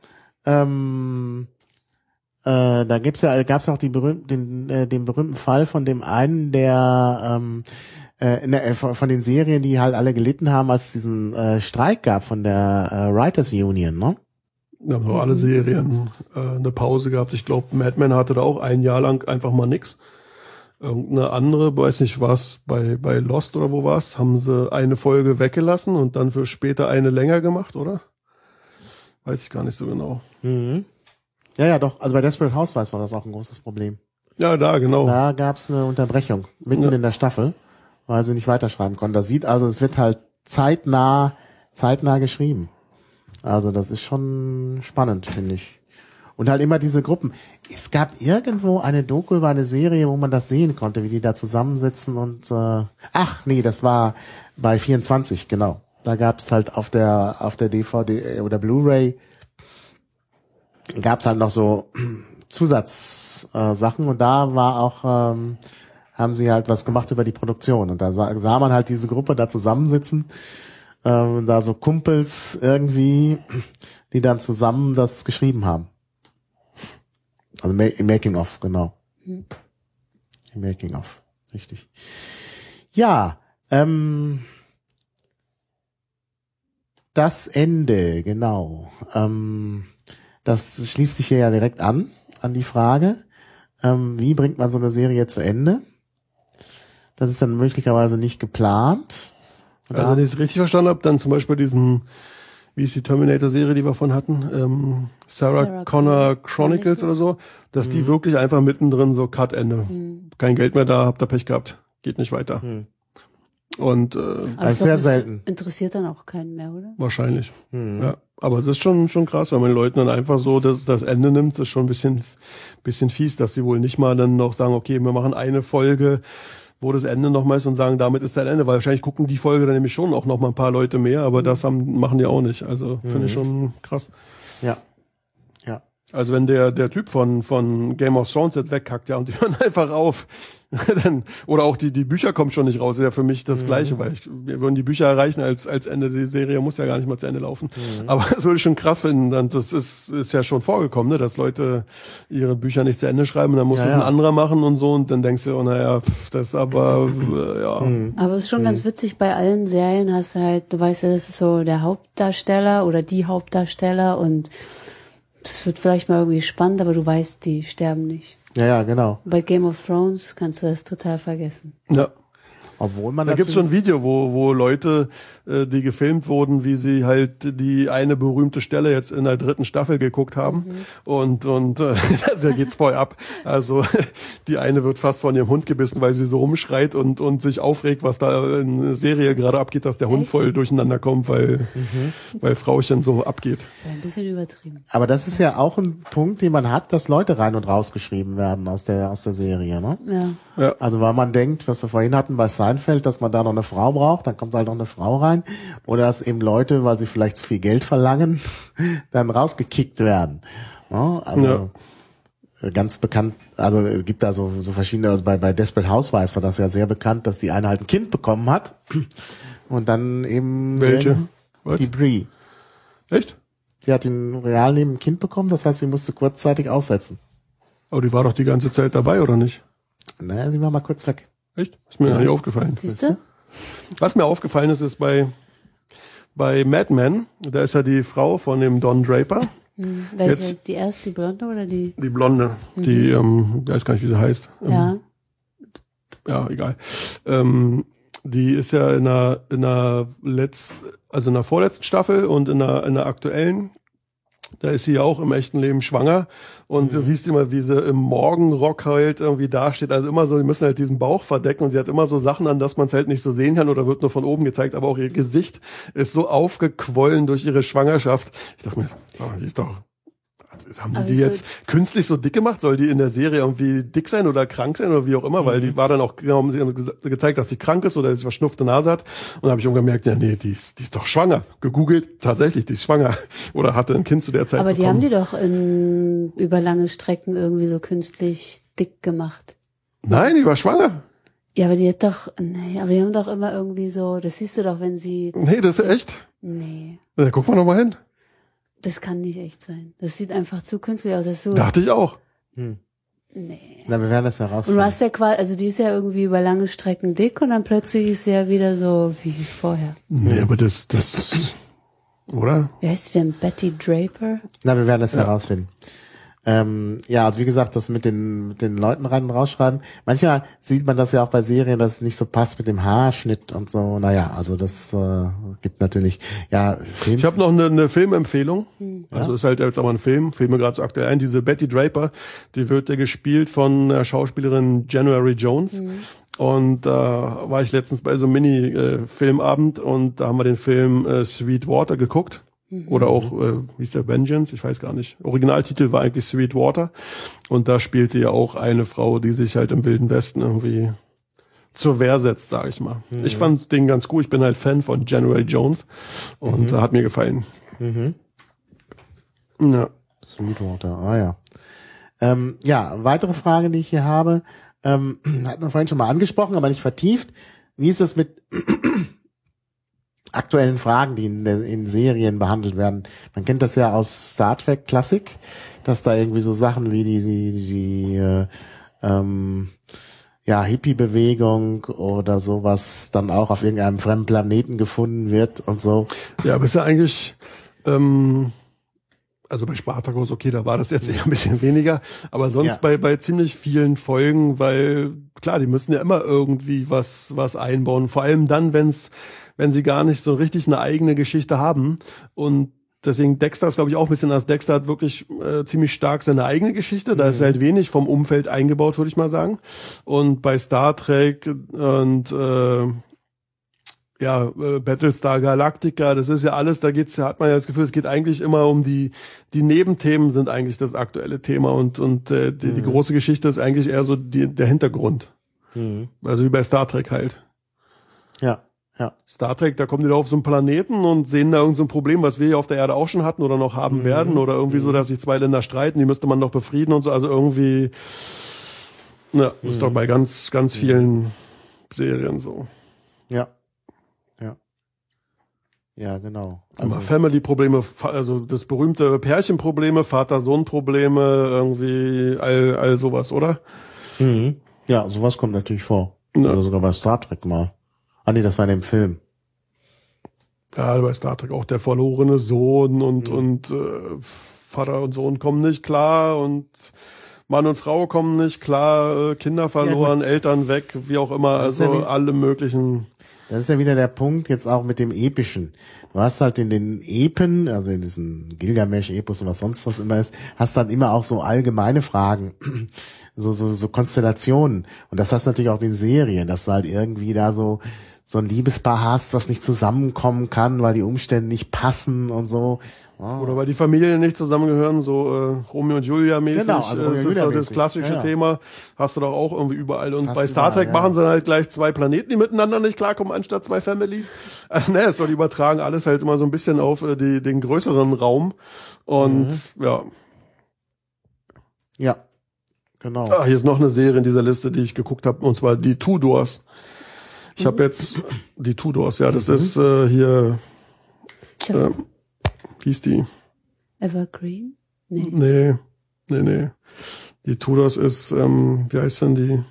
Da gab's ja auch den berühmten Fall von dem einen, der von den Serien, die halt alle gelitten haben, als es diesen Streik gab von der Writers Union, ne? Da haben so alle Serien eine Pause gehabt. Ich glaube, Mad Men hatte da auch 1 Jahr lang einfach mal nix. Irgendeine andere, weiß nicht was, bei Lost oder wo war's, haben sie eine Folge weggelassen und dann für später eine länger gemacht, oder? Weiß ich gar nicht so genau. Mhm. Ja, doch. Also bei Desperate Housewives war das auch ein großes Problem. Ja, da, genau. Da gab's eine Unterbrechung mitten in der Staffel, weil sie nicht weiterschreiben konnten. Das sieht also, es wird halt zeitnah geschrieben. Also das ist schon spannend, finde ich. Und halt immer diese Gruppen. Es gab irgendwo eine Doku über eine Serie, wo man das sehen konnte, wie die da zusammensitzen und das war bei 24, genau. Da gab's halt auf der DVD oder Blu-ray gab's halt noch so Zusatzsachen und da war auch haben sie halt was gemacht über die Produktion und da sah man halt diese Gruppe da zusammensitzen, da so Kumpels irgendwie, die dann zusammen das geschrieben haben. Also im Making of, genau. Im Making of, richtig. Ja, das Ende, genau. Das schließt sich hier ja direkt an die Frage, wie bringt man so eine Serie zu Ende? Das ist dann möglicherweise nicht geplant. Und Also wenn ich es richtig verstanden habe, dann zum Beispiel diesen, wie ist die Terminator-Serie, die wir von hatten, Sarah Connor Chronicles oder so, dass die wirklich einfach mittendrin so Cut-Ende. Kein Geld mehr da, habt ihr Pech gehabt, geht nicht weiter. Und Aber das ist sehr selten. Interessiert dann auch keinen mehr, oder? wahrscheinlich. Ja. Aber es ist schon krass, wenn man den Leuten dann einfach so das Ende nimmt, ist schon ein bisschen fies, dass sie wohl nicht mal dann noch sagen, okay, wir machen eine Folge, wo das Ende nochmal ist und sagen, damit ist dein Ende, weil wahrscheinlich gucken die Folge dann nämlich schon auch noch mal ein paar Leute mehr, aber das machen die auch nicht. Also finde ich schon krass. Ja. Also wenn der Typ von Game of Thrones jetzt wegkackt, ja, und die hören einfach auf, dann, oder auch die Bücher kommen schon nicht raus, ist ja für mich das Gleiche, weil wir würden die Bücher erreichen als Ende, die Serie muss ja gar nicht mal zu Ende laufen. Aber das würde ich schon krass finden, dann, das ist ja schon vorgekommen, ne, dass Leute ihre Bücher nicht zu Ende schreiben, dann muss es ein anderer machen und so, und dann denkst du, oh, naja, das ist aber, ja. Aber es ist schon ganz witzig, bei allen Serien hast du halt, du weißt ja, das ist so der Hauptdarsteller oder die Hauptdarsteller und es wird vielleicht mal irgendwie spannend, aber du weißt, die sterben nicht. Ja, genau. Bei Game of Thrones kannst du das total vergessen. Ja. Obwohl man Da gibt's so ein Video, wo Leute, die gefilmt wurden, wie sie halt die eine berühmte Stelle jetzt in der 3. Staffel geguckt haben. Und da geht's voll ab. Also die eine wird fast von ihrem Hund gebissen, weil sie so rumschreit und sich aufregt, was da in der Serie gerade abgeht, dass der Hund voll durcheinander kommt, weil Frauchen so abgeht. Das ist ja ein bisschen übertrieben. Aber das ist ja auch ein Punkt, den man hat, dass Leute rein und rausgeschrieben werden aus der Serie, ne? Ja. Also weil man denkt, was wir vorhin hatten bei Seinfeld, dass man da noch eine Frau braucht, dann kommt halt noch eine Frau rein. Oder dass eben Leute, weil sie vielleicht zu viel Geld verlangen, dann rausgekickt werden. Ja, also ganz bekannt, also es gibt da so verschiedene, also bei Desperate Housewives war das ja sehr bekannt, dass die eine halt ein Kind bekommen hat und dann eben Welche? Die Brie. Echt? Sie hat im Realleben ein Kind bekommen, das heißt, sie musste kurzzeitig aussetzen. Aber die war doch die ganze Zeit dabei, oder nicht? Naja, sie war mal kurz weg. Echt? Ist mir nicht aufgefallen. Siehst du? Was mir aufgefallen ist bei Mad Men, da ist ja die Frau von dem Don Draper. Welche? Jetzt- Die erste, die Blonde oder die? Die Blonde, die, ich weiß gar nicht, wie sie heißt. Ja. Ja, egal. Die ist ja in der vorletzten Staffel und in der aktuellen, da ist sie ja auch im echten Leben schwanger und du siehst immer, wie sie im Morgenrock halt irgendwie dasteht, also immer so, die müssen halt diesen Bauch verdecken und sie hat immer so Sachen an, dass man es halt nicht so sehen kann oder wird nur von oben gezeigt, aber auch ihr Gesicht ist so aufgequollen durch ihre Schwangerschaft. Ich dachte mir, so, die ist doch Haben Aber die jetzt künstlich so dick gemacht? Soll die in der Serie irgendwie dick sein oder krank sein oder wie auch immer? Weil die war dann auch, haben sie gezeigt, dass sie krank ist oder dass sie verschnupfte Nase hat. Und dann habe ich irgendwann gemerkt, ja nee, die ist doch schwanger. Gegoogelt, tatsächlich, die ist schwanger. Oder hatte ein Kind zu der Zeit Aber bekommen. die haben die doch über lange Strecken irgendwie so künstlich dick gemacht. Nein, die war schwanger. Ja, aber die haben doch immer irgendwie so, das siehst du doch, wenn sie... Nee, das ist echt. Nee, Da guck mal nochmal hin. das kann nicht echt sein. Das sieht einfach zu künstlich aus. Das ist so, Dachte ich auch. nee. Na, wir werden das Und herausfinden. du hast ja quasi, also die ist ja irgendwie über lange Strecken dick und dann plötzlich ist sie ja wieder so wie vorher. Nee, aber das, oder? Wie heißt die denn? Betty Draper? Na, wir werden das herausfinden. Ja, also wie gesagt, das mit den Leuten rein und rausschreiben. Manchmal sieht man das ja auch bei Serien, dass es nicht so passt mit dem Haarschnitt und so. Naja, also das gibt natürlich, ja, Film. Ich habe noch eine Filmempfehlung. Also ist halt jetzt aber ein Film, fällt mir gerade so aktuell ein. Diese Betty Draper, die wird ja gespielt von der Schauspielerin January Jones. Und da war ich letztens bei so einem Mini-Filmabend und da haben wir den Film Sweet Water geguckt. Oder auch, wie ist der, Vengeance? Ich weiß gar nicht. Originaltitel war eigentlich Sweet Water. Und da spielte ja auch eine Frau, die sich halt im Wilden Westen irgendwie zur Wehr setzt, sage ich mal. Ich fand den ganz gut. Ich bin halt Fan von January Jones. Und hat mir gefallen. Ja. Sweetwater, ja. Ja, weitere Frage, die ich hier habe, hatten wir vorhin schon mal angesprochen, aber nicht vertieft. Wie ist es mit aktuellen Fragen, die in Serien behandelt werden? Man kennt das ja aus Star Trek Classic, dass da irgendwie so Sachen wie die Hippie-Bewegung oder sowas dann auch auf irgendeinem fremden Planeten gefunden wird und so. Ja, aber ist ja eigentlich, also bei Spartacus, okay, da war das jetzt eher ein bisschen weniger, aber sonst bei ziemlich vielen Folgen, weil klar, die müssen ja immer irgendwie was einbauen, vor allem dann, wenn sie gar nicht so richtig eine eigene Geschichte haben. Und deswegen Dexter ist, glaube ich, auch ein bisschen anders. Dexter hat wirklich ziemlich stark seine eigene Geschichte. Da ist halt wenig vom Umfeld eingebaut, würde ich mal sagen. Und bei Star Trek und Battlestar Galactica, das ist ja alles, hat man ja das Gefühl, es geht eigentlich immer um die Nebenthemen sind eigentlich das aktuelle Thema und die große Geschichte ist eigentlich eher so der Hintergrund. Also wie bei Star Trek halt. Ja. Star Trek, da kommen die da auf so einen Planeten und sehen da irgend so ein Problem, was wir hier auf der Erde auch schon hatten oder noch haben werden oder irgendwie so, dass sich zwei Länder streiten, die müsste man noch befrieden und so, also irgendwie, das ist doch bei ganz, ganz vielen Serien so. Ja, genau. Also Family-Probleme, also das berühmte Pärchenprobleme, Vater-Sohn-Probleme, irgendwie all sowas, oder? Ja, sowas kommt natürlich vor. Ja. Oder sogar bei Star Trek mal. Ah nee, das war in dem Film. Ja, bei Star Trek auch der verlorene Sohn und Vater und Sohn kommen nicht klar und Mann und Frau kommen nicht klar, Kinder verloren, Eltern weg, wie auch immer, also alle möglichen. Das ist ja wieder der Punkt jetzt auch mit dem Epischen. Du hast halt in den Epen, also in diesen Gilgamesch-Epos und was sonst was immer ist, hast dann immer auch so allgemeine Fragen, so Konstellationen. Und das hast du natürlich auch in den Serien, dass du halt irgendwie da so ein Liebespaar hast, was nicht zusammenkommen kann, weil die Umstände nicht passen und so. Oh. Oder weil die Familien nicht zusammengehören, so Romeo und Julia mäßig. Genau, also Romeo und das ist Julia so das mäßig. klassische Thema. Hast du doch auch irgendwie überall. Und Fast bei Star Trek überall, machen sie dann halt gleich zwei Planeten, die miteinander nicht klarkommen, anstatt zwei Families. Es soll übertragen alles halt immer so ein bisschen auf den größeren Raum. Und Ja, genau. Hier ist noch eine Serie in dieser Liste, die ich geguckt habe, und zwar die Tudors. Ich habe jetzt die Tudors, das ist hier, wie ist die? Evergreen? Nee. Nee. Die Tudors ist, wie heißt denn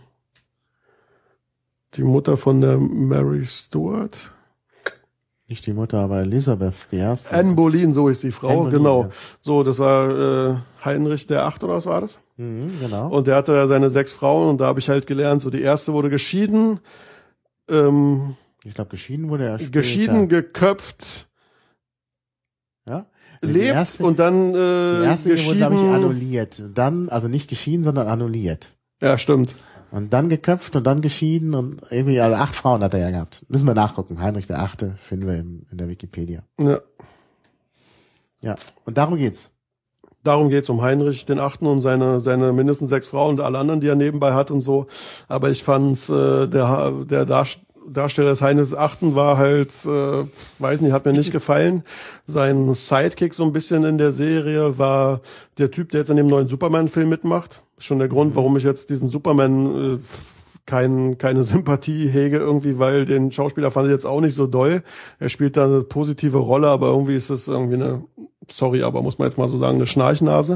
die Mutter von der Mary Stuart? Nicht die Mutter, aber Elisabeth, die erste. Anne Boleyn, so ist die Frau, Anne Boleyn, genau. ja. So, das war Heinrich der Achte oder was war das? Genau. Und der hatte seine 6 Frauen und da habe ich halt gelernt, so die erste wurde geschieden, Ich glaube, geschieden wurde er später. geschieden, geköpft, Ja? lebt und dann die erste Ehe wurde, glaube ich, geschieden. annulliert. Dann, also nicht geschieden, sondern annulliert. Ja, stimmt. Und dann geköpft und dann geschieden und irgendwie, also 8 Frauen hat er ja gehabt. Müssen wir nachgucken. Heinrich der Achte finden wir in der Wikipedia. Ja. Ja. Und darum geht's. Darum geht's um Heinrich den Achten und seine mindestens 6 Frauen und alle anderen, die er nebenbei hat und so. Aber ich fand's, der Darsteller des Heinrich des Achten war halt, weiß nicht, hat mir nicht gefallen. Sein Sidekick so ein bisschen in der Serie war der Typ, der jetzt in dem neuen Superman-Film mitmacht. Schon der Grund, warum ich jetzt diesen Superman keine Sympathie hege irgendwie, weil den Schauspieler fand ich jetzt auch nicht so doll. Er spielt da eine positive Rolle, aber irgendwie ist es irgendwie aber muss man jetzt mal so sagen, eine Schnarchnase.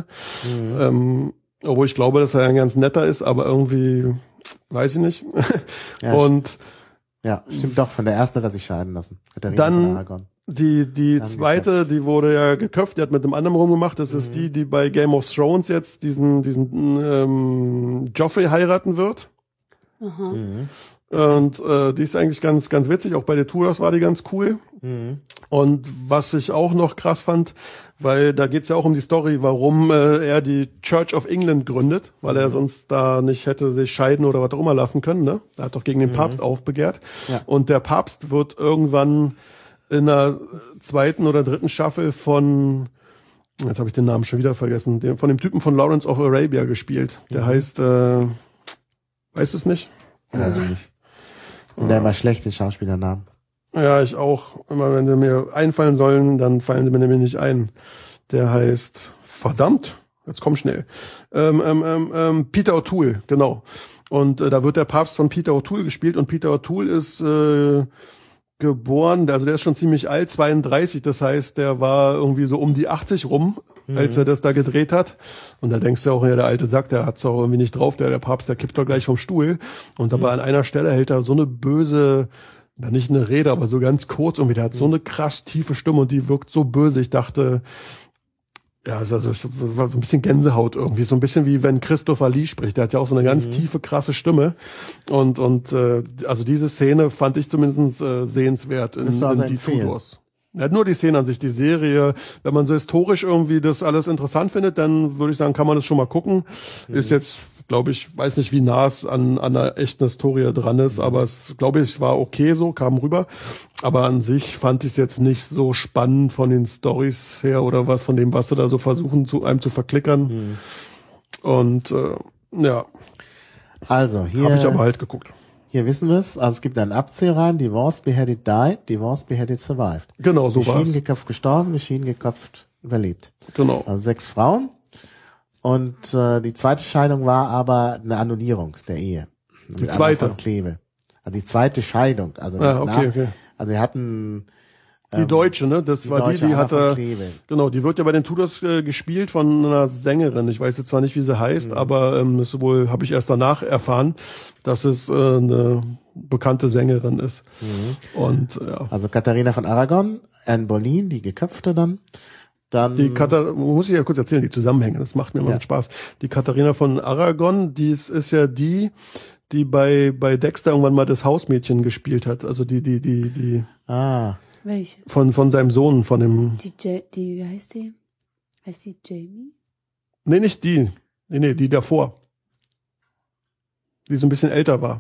Obwohl ich glaube, dass er ein ganz netter ist, aber irgendwie, weiß ich nicht. Ja, und ja, stimmt doch, von der ersten hat er sich scheiden lassen. Katharina dann von Aragon. die zweite, die wurde ja geköpft, die hat mit einem anderen rumgemacht. Das ist die bei Game of Thrones jetzt diesen Joffrey heiraten wird. Aha. Und die ist eigentlich ganz, ganz witzig. Auch bei The Tudors war die ganz cool. Und was ich auch noch krass fand, weil da geht's ja auch um die Story, warum er die Church of England gründet, weil er sonst da nicht hätte sich scheiden oder was auch immer lassen können. Ne? Er hat doch gegen den Papst aufbegehrt. Ja. Und der Papst wird irgendwann in der 2. oder 3. Staffel von, jetzt habe ich den Namen schon wieder vergessen, von dem Typen von Lawrence of Arabia gespielt. Der heißt, weiß es nicht? Also nicht. Und der immer schlecht, den Schauspielernamen. Ja, ich auch. Immer wenn sie mir einfallen sollen, dann fallen sie mir nämlich nicht ein. Der heißt, verdammt, jetzt komm schnell. Peter O'Toole, genau. Und da wird der Papst von Peter O'Toole gespielt und Peter O'Toole ist geboren, also der ist schon ziemlich alt, 32, das heißt, der war irgendwie so um die 80 rum, als er das da gedreht hat. Und da denkst du auch, ja, der alte Sack, der hat's auch irgendwie nicht drauf, der Papst, der kippt doch gleich vom Stuhl. Und aber an einer Stelle hält er so eine böse, na nicht eine Rede, aber so ganz kurz irgendwie, der hat so eine krass tiefe Stimme und die wirkt so böse. Ich dachte, ja, also war so ein bisschen Gänsehaut irgendwie, so ein bisschen wie wenn Christopher Lee spricht. Der hat ja auch so eine ganz tiefe, krasse Stimme. Und also diese Szene fand ich zumindest sehenswert in die Tudors. Ja, nur die Szene an sich, die Serie. Wenn man so historisch irgendwie das alles interessant findet, dann würde ich sagen, kann man das schon mal gucken. Ist jetzt, glaube ich, weiß nicht, wie nah es an einer echten Historie dran ist, aber es, glaube ich, war okay so, kam rüber. Aber an sich fand ich es jetzt nicht so spannend von den Storys her oder was, von dem, was sie da so versuchen, einem zu verklickern. Und ja. Also hier habe ich aber halt geguckt. Hier wissen wir es. Also es gibt einen Abzählreihen. Divorced, Beheaded, Died. Divorced, Beheaded, Survived. Genau, so war's. Geschieden, geköpft, gestorben. Geschieden, geköpft, überlebt. Genau. Also 6 Frauen. Und die zweite Scheidung war aber eine Annullierung der Ehe. Die zweite? Von Kleve. Also die zweite Scheidung. Also okay. Also wir hatten die Deutsche, ne? Das war die hatte, genau, die wird ja bei den Tudors gespielt von einer Sängerin. Ich weiß jetzt zwar nicht, wie sie heißt, aber das wohl habe ich erst danach erfahren, dass es eine bekannte Sängerin ist. Und ja. Also Katharina von Aragon, Anne Boleyn, die geköpfte dann. Muss ich ja kurz erzählen, die Zusammenhänge, das macht mir immer Spaß. Die Katharina von Aragon, die ist ja die bei Dexter irgendwann mal das Hausmädchen gespielt hat. Also die. Welche? Von seinem Sohn, von dem. Wie heißt die? Heißt die Jamie? Nee, nicht die. Nee, die davor. Die so ein bisschen älter war.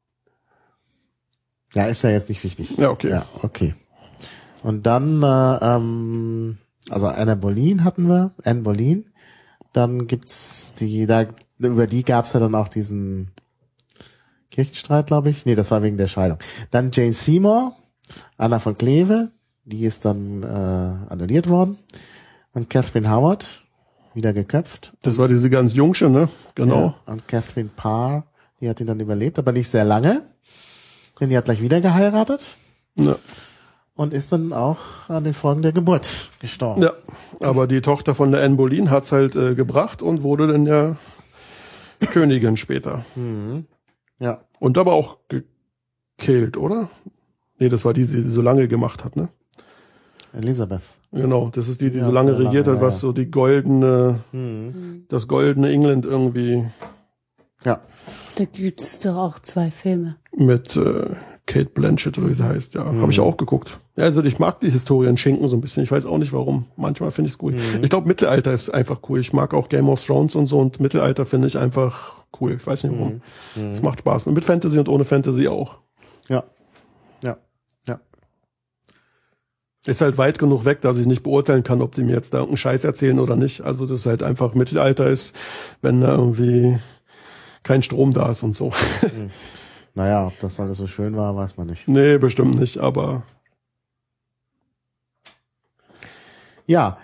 Ja, ist ja jetzt nicht wichtig. Ja, okay. Ja, okay. Und dann, also Anne Boleyn hatten wir, Anne Boleyn. Dann gibt's über die gab's ja dann auch diesen Kirchenstreit, glaube ich. Nee, das war wegen der Scheidung. Dann Jane Seymour, Anna von Kleve, die ist dann annulliert worden. Und Catherine Howard, wieder geköpft. Das war diese ganz Jungsche, ne? Genau. Ja, und Catherine Parr, die hat ihn dann überlebt, aber nicht sehr lange. Denn die hat gleich wieder geheiratet. Ja. Und ist dann auch an den Folgen der Geburt gestorben. Ja, aber die Tochter von der Anne Boleyn hat's halt gebracht und wurde dann ja Königin später. Ja. Und aber auch gekillt, oder? Nee, das war die so lange gemacht hat, ne? Elisabeth. Genau, das ist die so lange regiert hat, was so die goldene, das goldene England irgendwie. Ja. Da gibt's doch auch 2 Filme. Mit Kate Blanchett oder wie sie heißt, ja. Habe ich auch geguckt. Ja, also ich mag die Historien schenken so ein bisschen. Ich weiß auch nicht warum. Manchmal finde ich es cool. Ich glaube, Mittelalter ist einfach cool. Ich mag auch Game of Thrones und so und Mittelalter finde ich einfach cool. Ich weiß nicht warum. Es macht Spaß. Mit Fantasy und ohne Fantasy auch. Ja. Ist halt weit genug weg, dass ich nicht beurteilen kann, ob die mir jetzt da irgendeinen Scheiß erzählen oder nicht. Also das ist halt einfach Mittelalter ist, wenn da irgendwie kein Strom da ist und so. Naja, ob das alles so schön war, weiß man nicht. Nee, bestimmt nicht, aber Ja,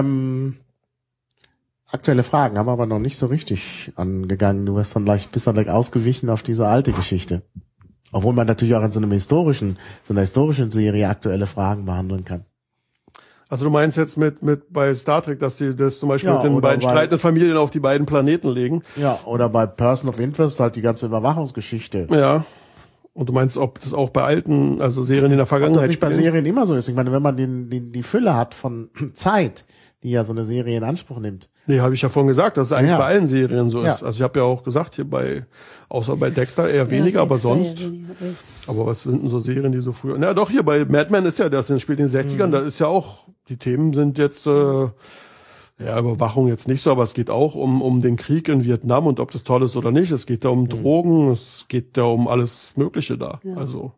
aktuelle Fragen haben wir aber noch nicht so richtig angegangen. Du bist dann gleich ausgewichen auf diese alte Geschichte. Obwohl man natürlich auch in so einer historischen Serie aktuelle Fragen behandeln kann. also du meinst jetzt mit bei Star Trek, dass die das zum Beispiel Ja, mit den oder beiden bei- streitenden Familien auf die beiden Planeten legen? Ja, oder bei Person of Interest halt die ganze Überwachungsgeschichte. Ja. Und du meinst, ob das auch bei alten, also Serien in der Ob das Vergangenheit nicht bei spielen? Serien immer so ist. Ich meine, wenn man die Fülle hat von Zeit, die ja so eine Serie in Anspruch nimmt. Nee, habe ich ja vorhin gesagt, dass es eigentlich Ja. bei allen Serien so Ja. ist. Also ich habe ja auch gesagt, hier außer bei Dexter eher weniger, aber Dexter, sonst. ja, weniger. Aber was sind denn so Serien, die so früher... Na doch, hier bei Mad Men ist ja das, spielt in den 60ern, da ist ja auch, die Themen sind jetzt, Überwachung jetzt nicht so, aber es geht auch um den Krieg in Vietnam und ob das toll ist oder nicht. Es geht da um Drogen, es geht da um alles Mögliche da. Ja. Also,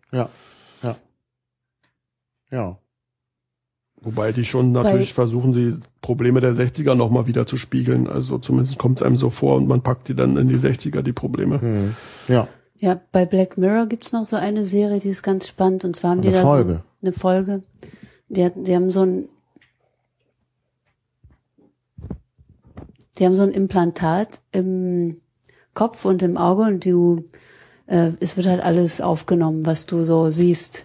Ja. wobei die schon natürlich versuchen, die Probleme der 60er nochmal wieder zu spiegeln. Also zumindest kommt es einem so vor und man packt die dann in die 60er, die Probleme. Ja. Ja, bei Black Mirror gibt's noch so eine Serie, die ist ganz spannend. Und zwar haben die Eine da Folge. so eine Folge. Die haben so ein Implantat im Kopf und im Auge und es wird halt alles aufgenommen, was du so siehst.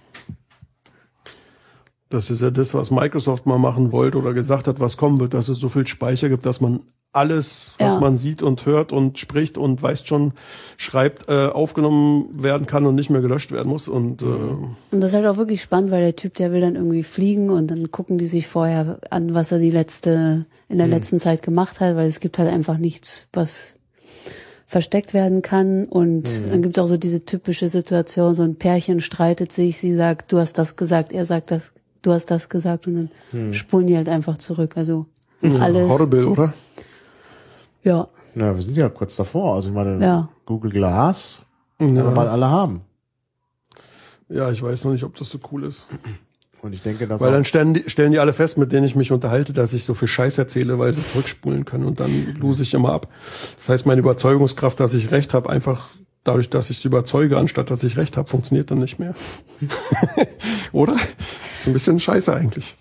Das ist ja das, was Microsoft mal machen wollte oder gesagt hat, was kommen wird, dass es so viel Speicher gibt, dass man alles, was Ja. man sieht und hört und spricht und weiß schon, schreibt, aufgenommen werden kann und nicht mehr gelöscht werden muss. Und Und das ist halt auch wirklich spannend, weil der Typ, der will dann irgendwie fliegen und dann gucken die sich vorher an, was er in der letzten Zeit gemacht hat, weil es gibt halt einfach nichts, was versteckt werden kann. Und dann gibt es auch so diese typische Situation, so ein Pärchen streitet sich, sie sagt, du hast das gesagt, er sagt das, du hast das gesagt und dann spulen die halt einfach zurück. Also alles. horrible, oder? Ja, Ja, wir sind ja kurz davor. Also ich meine, Ja. Google Glass werden wir bald alle haben. Ja, ich weiß noch nicht, ob das so cool ist. Und ich denke, dass Weil auch, dann stellen die alle fest, mit denen ich mich unterhalte, dass ich so viel Scheiß erzähle, weil sie zurückspulen können und dann lose ich immer ab. Das heißt, meine Überzeugungskraft, dass ich recht habe, einfach dadurch, dass ich die überzeuge, anstatt dass ich recht habe, funktioniert dann nicht mehr. Oder? Ist ein bisschen scheiße eigentlich.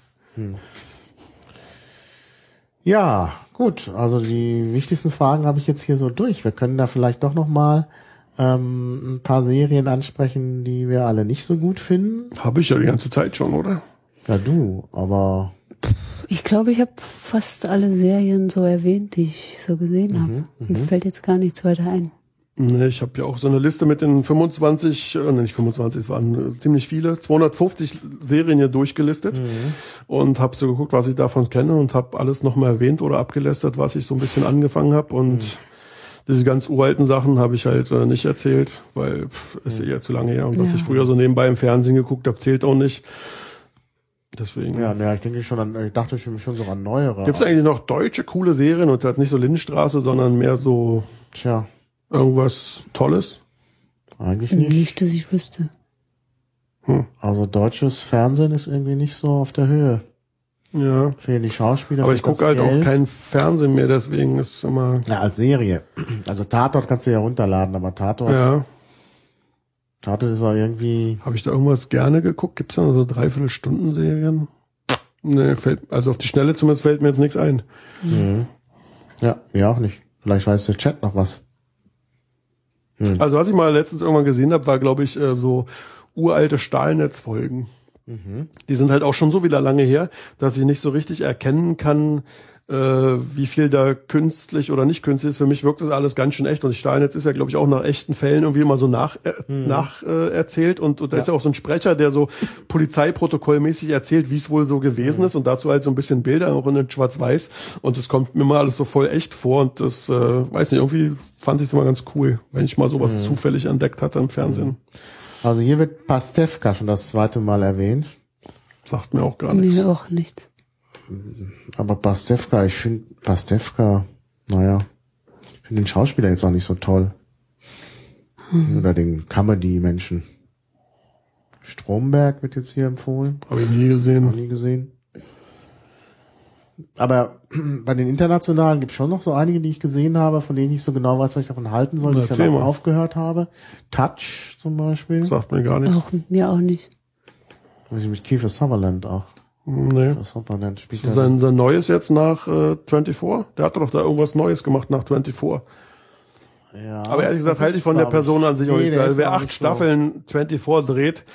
ja, gut. Also die wichtigsten Fragen habe ich jetzt hier so durch. Wir können da vielleicht doch noch mal ein paar Serien ansprechen, die wir alle nicht so gut finden. Habe ich ja die ganze Zeit schon, oder? Ja, du, aber ich glaube, ich habe fast alle Serien so erwähnt, die ich so gesehen habe. Mir fällt jetzt gar nichts weiter ein. Nee, ich habe ja auch so eine Liste mit den 25, nicht 25, es waren ziemlich viele, 250 Serien hier durchgelistet und habe so geguckt, was ich davon kenne und habe alles nochmal erwähnt oder abgelästert, was ich so ein bisschen angefangen habe und diese ganz uralten Sachen habe ich halt nicht erzählt, weil ist eher zu lange her und was Ja. ich früher so nebenbei im Fernsehen geguckt habe, zählt auch nicht. Deswegen. ja, ich denke ich dachte schon so an neuere. Gibt's eigentlich noch deutsche coole Serien und halt nicht so Lindenstraße, sondern mehr so Tja, irgendwas Tolles? eigentlich nicht. Nicht, dass ich wüsste. Also deutsches Fernsehen ist irgendwie nicht so auf der Höhe. Ja. Fehlen die Schauspieler. Aber ich fehlt gucke das halt auch Geld. kein Fernsehen mehr, deswegen ist immer, Ja, als Serie. Also Tatort kannst du ja runterladen, aber Tatort ist auch irgendwie... habe ich da irgendwas gerne geguckt? Gibt's da noch so 3/4-Stunden-Serien? Nee, also auf die Schnelle zumindest fällt mir jetzt nichts ein. Ja, mir auch nicht. Vielleicht weiß der Chat noch was. Also was ich mal letztens irgendwann gesehen habe, war glaube ich so uralte Stahlnetzfolgen. Die sind halt auch schon so wieder lange her, dass ich nicht so richtig erkennen kann, wie viel da künstlich oder nicht künstlich ist. Für mich wirkt das alles ganz schön echt. Und Stahlnetz ist ja, glaube ich, auch nach echten Fällen irgendwie immer so erzählt. Und da ist ja auch so ein Sprecher, der so polizeiprotokollmäßig erzählt, wie es wohl so gewesen ist. Und dazu halt so ein bisschen Bilder, auch in Schwarz-Weiß. Und das kommt mir mal alles so voll echt vor. Und das, weiß nicht, irgendwie fand ich es immer ganz cool, wenn ich mal sowas zufällig entdeckt hatte im Fernsehen. Also hier wird Pastewka schon das zweite Mal erwähnt. Sagt mir auch gar nichts. Mir auch nichts. Aber Pastewka, ich finde Pastewka, naja, ich finde den Schauspieler jetzt auch nicht so toll. Oder den Comedy-Menschen. Stromberg wird jetzt hier empfohlen. Habe ich nie gesehen. Noch nie gesehen. Aber bei den internationalen gibt es schon noch so einige, die ich gesehen habe, von denen ich nicht so genau weiß, was ich davon halten soll, die ich dann auch aufgehört habe. Touch zum Beispiel. Sagt mir gar nichts. Mir auch nicht. Mit Kiefer Sutherland auch. Nee. Sutherland spielt Sein Neues jetzt nach 24? Der hat doch da irgendwas Neues gemacht nach 24. Ja, aber ehrlich gesagt halte ich von der Person an sich auch nicht. Also wer 8 Staffeln 24 dreht,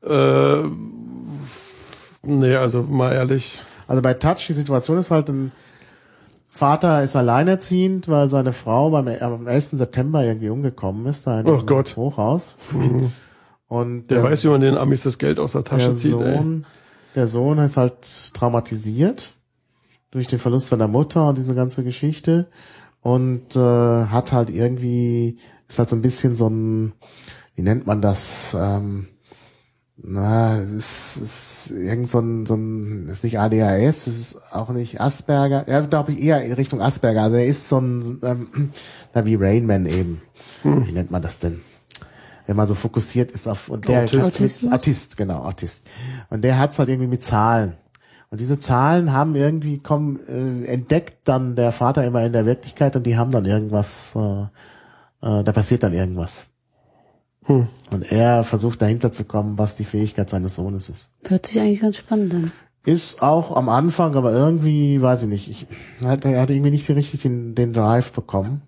nee, also mal ehrlich. Also bei Touch, die Situation ist halt, ein Vater ist alleinerziehend, weil seine Frau am 11. September irgendwie umgekommen ist, da in Oh Gott. Hochhaus. Und Der weiß, wie man den Amis das Geld aus der Tasche zieht. Der Sohn ist halt traumatisiert durch den Verlust seiner Mutter und diese ganze Geschichte und hat halt irgendwie, ist halt so ein bisschen so ein, wie nennt man das, es ist irgend so ein, ist nicht ADHS, es ist auch nicht Asperger, ja, glaube ich eher in Richtung Asperger, also er ist so ein, wie Rain Man eben. Wie nennt man das denn? Wenn man so fokussiert ist auf, und der Autist, genau, Autist. Und der hat's halt irgendwie mit Zahlen. Und diese Zahlen haben irgendwie entdeckt dann der Vater immer in der Wirklichkeit und die haben dann irgendwas, da passiert dann irgendwas. Und er versucht dahinter zu kommen, was die Fähigkeit seines Sohnes ist. Hört sich eigentlich ganz spannend an. Ist auch am Anfang, aber irgendwie, weiß ich nicht, er hat irgendwie nicht richtig den Drive bekommen.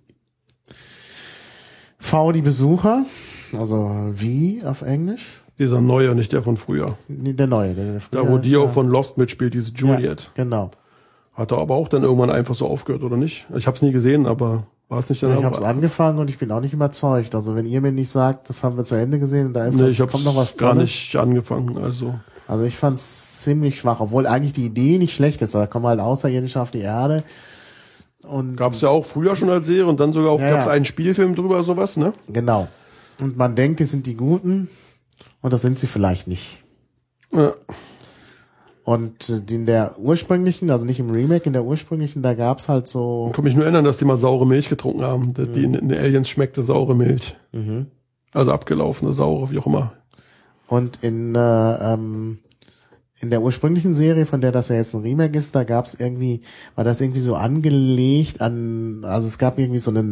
Die Besucher, also wie auf Englisch. Dieser neue, nicht der von früher. Nee, der neue. Der da, wo Dio von Lost mitspielt, diese Juliet. Ja, genau. Hat er aber auch dann irgendwann einfach so aufgehört, oder nicht? Ich habe es nie gesehen, aber war es nicht dann? Ich habe es angefangen und ich bin auch nicht überzeugt. Also wenn ihr mir nicht sagt, das haben wir zu Ende gesehen und da ist kommt noch was gar nicht angefangen. Also ich fand es ziemlich schwach, obwohl eigentlich die Idee nicht schlecht ist. Da kommen halt Außerirdische auf die Erde. Und gab's ja auch früher schon als Serie und dann sogar auch gab's einen Spielfilm drüber, sowas, ne? Genau. Und man denkt, die sind die Guten und das sind sie vielleicht nicht. Ja. Und in der ursprünglichen, also nicht im Remake, in der ursprünglichen, da gab's halt so... Ich kann mich nur erinnern, dass die mal saure Milch getrunken haben. Die in den Aliens schmeckte saure Milch. Also abgelaufene, saure, wie auch immer. Und in der ursprünglichen Serie, von der das ja jetzt ein Remake ist, da gab's irgendwie, war das irgendwie so angelegt an, also es gab irgendwie so eine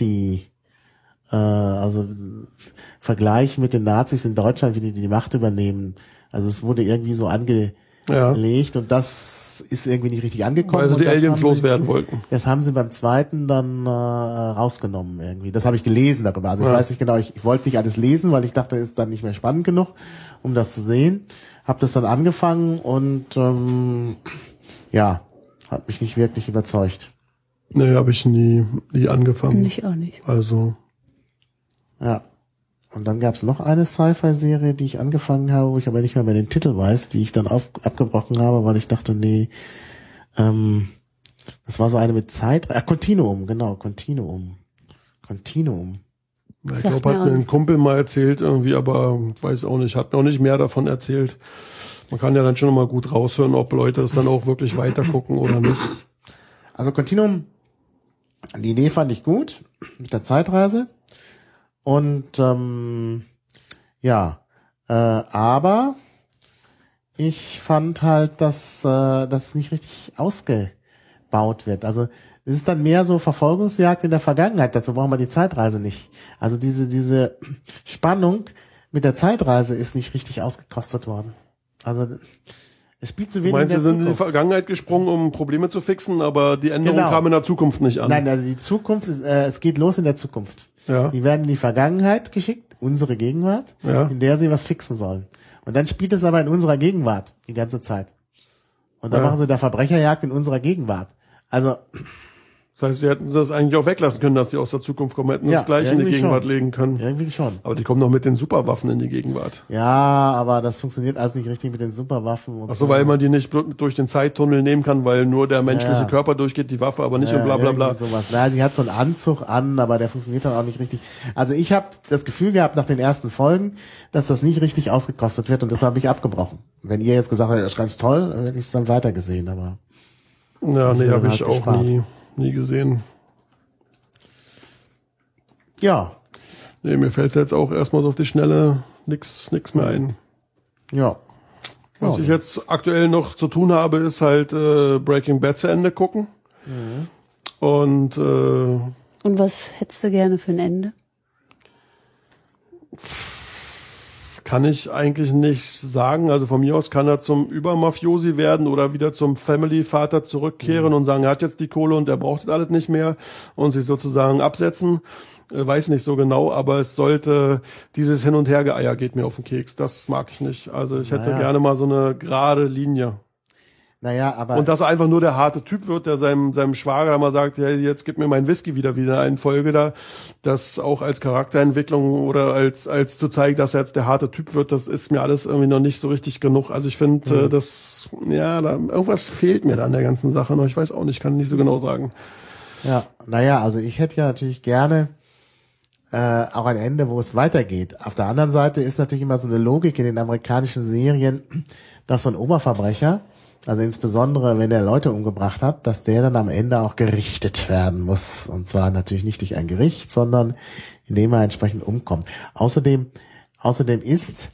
Vergleich mit den Nazis in Deutschland, wie die Macht übernehmen. Also es wurde irgendwie so angelegt und das ist irgendwie nicht richtig angekommen. Weil sie die Aliens loswerden wollten. Das haben sie beim zweiten dann rausgenommen irgendwie. Das habe ich gelesen darüber. Also ich weiß nicht genau, ich wollte nicht alles lesen, weil ich dachte, ist dann nicht mehr spannend genug, um das zu sehen. Hab das dann angefangen und hat mich nicht wirklich überzeugt. Nee, habe ich nie angefangen. Ich auch nicht. Also. Ja. Und dann gab's noch eine Sci-Fi-Serie, die ich angefangen habe, wo ich aber nicht mehr den Titel weiß, die ich dann abgebrochen habe, weil ich dachte, das war so eine mit Zeit. Continuum, genau, Continuum. Ich glaube, hat mir ein Kumpel mal erzählt irgendwie, aber weiß auch nicht, hat noch nicht mehr davon erzählt. Man kann ja dann schon mal gut raushören, ob Leute es dann auch wirklich weiter gucken oder nicht. Also Continuum, die Idee fand ich gut, mit der Zeitreise. Und aber ich fand halt, dass es nicht richtig ausgebaut wird. Also es ist dann mehr so Verfolgungsjagd in der Vergangenheit, dazu brauchen wir die Zeitreise nicht. Also diese Spannung mit der Zeitreise ist nicht richtig ausgekostet worden. Also es spielt zu wenig Meinst in der du, sind in die Vergangenheit gesprungen, um Probleme zu fixen, aber die Änderung kam in der Zukunft nicht an? Nein, also die Zukunft, es geht los in der Zukunft. Ja. Die werden in die Vergangenheit geschickt, unsere Gegenwart, in der sie was fixen sollen. Und dann spielt es aber in unserer Gegenwart die ganze Zeit. Und dann machen sie da Verbrecherjagd in unserer Gegenwart. Also das heißt, sie hätten das eigentlich auch weglassen können, dass sie aus der Zukunft kommen, hätten das gleich in die Gegenwart legen können. Irgendwie schon. Aber die kommen noch mit den Superwaffen in die Gegenwart. Ja, aber das funktioniert alles nicht richtig mit den Superwaffen. Und Ach so, weil man die nicht durch den Zeittunnel nehmen kann, weil nur der menschliche Körper durchgeht, die Waffe aber nicht und bla bla bla. Sowas. Na, sie hat so einen Anzug an, aber der funktioniert dann auch nicht richtig. Also ich habe das Gefühl gehabt nach den ersten Folgen, dass das nicht richtig ausgekostet wird und das habe ich abgebrochen. Wenn ihr jetzt gesagt habt, das ist ganz toll, dann hätte ich es dann weitergesehen, aber... Ja, nee, habe ich auch nie gesehen. Ja. Nee, mir fällt jetzt auch erstmal so auf die Schnelle nix mehr ein. Ja. Was ich jetzt aktuell noch zu tun habe, ist halt Breaking Bad zu Ende gucken. Und was hättest du gerne für ein Ende? kann ich eigentlich nicht sagen. Also von mir aus kann er zum Übermafiosi werden oder wieder zum Family-Vater zurückkehren und sagen, er hat jetzt die Kohle und er braucht das alles nicht mehr und sich sozusagen absetzen. Weiß nicht so genau, aber es sollte, dieses Hin- und Hergeeier geht mir auf den Keks. Das mag ich nicht. Also ich hätte gerne mal so eine gerade Linie. Naja, aber. Und dass er einfach nur der harte Typ wird, der seinem Schwager mal sagt, hey, jetzt gib mir meinen Whisky wieder in Folge da. Das auch als Charakterentwicklung oder als zu zeigen, dass er jetzt der harte Typ wird, das ist mir alles irgendwie noch nicht so richtig genug. Also ich finde, da irgendwas fehlt mir da an der ganzen Sache noch. Ich weiß auch nicht, kann nicht so genau sagen. Ja, naja, also ich hätte ja natürlich gerne auch ein Ende, wo es weitergeht. Auf der anderen Seite ist natürlich immer so eine Logik in den amerikanischen Serien, dass so ein Oberverbrecher, also insbesondere wenn er Leute umgebracht hat, dass der dann am Ende auch gerichtet werden muss. Und zwar natürlich nicht durch ein Gericht, sondern indem er entsprechend umkommt. Außerdem ist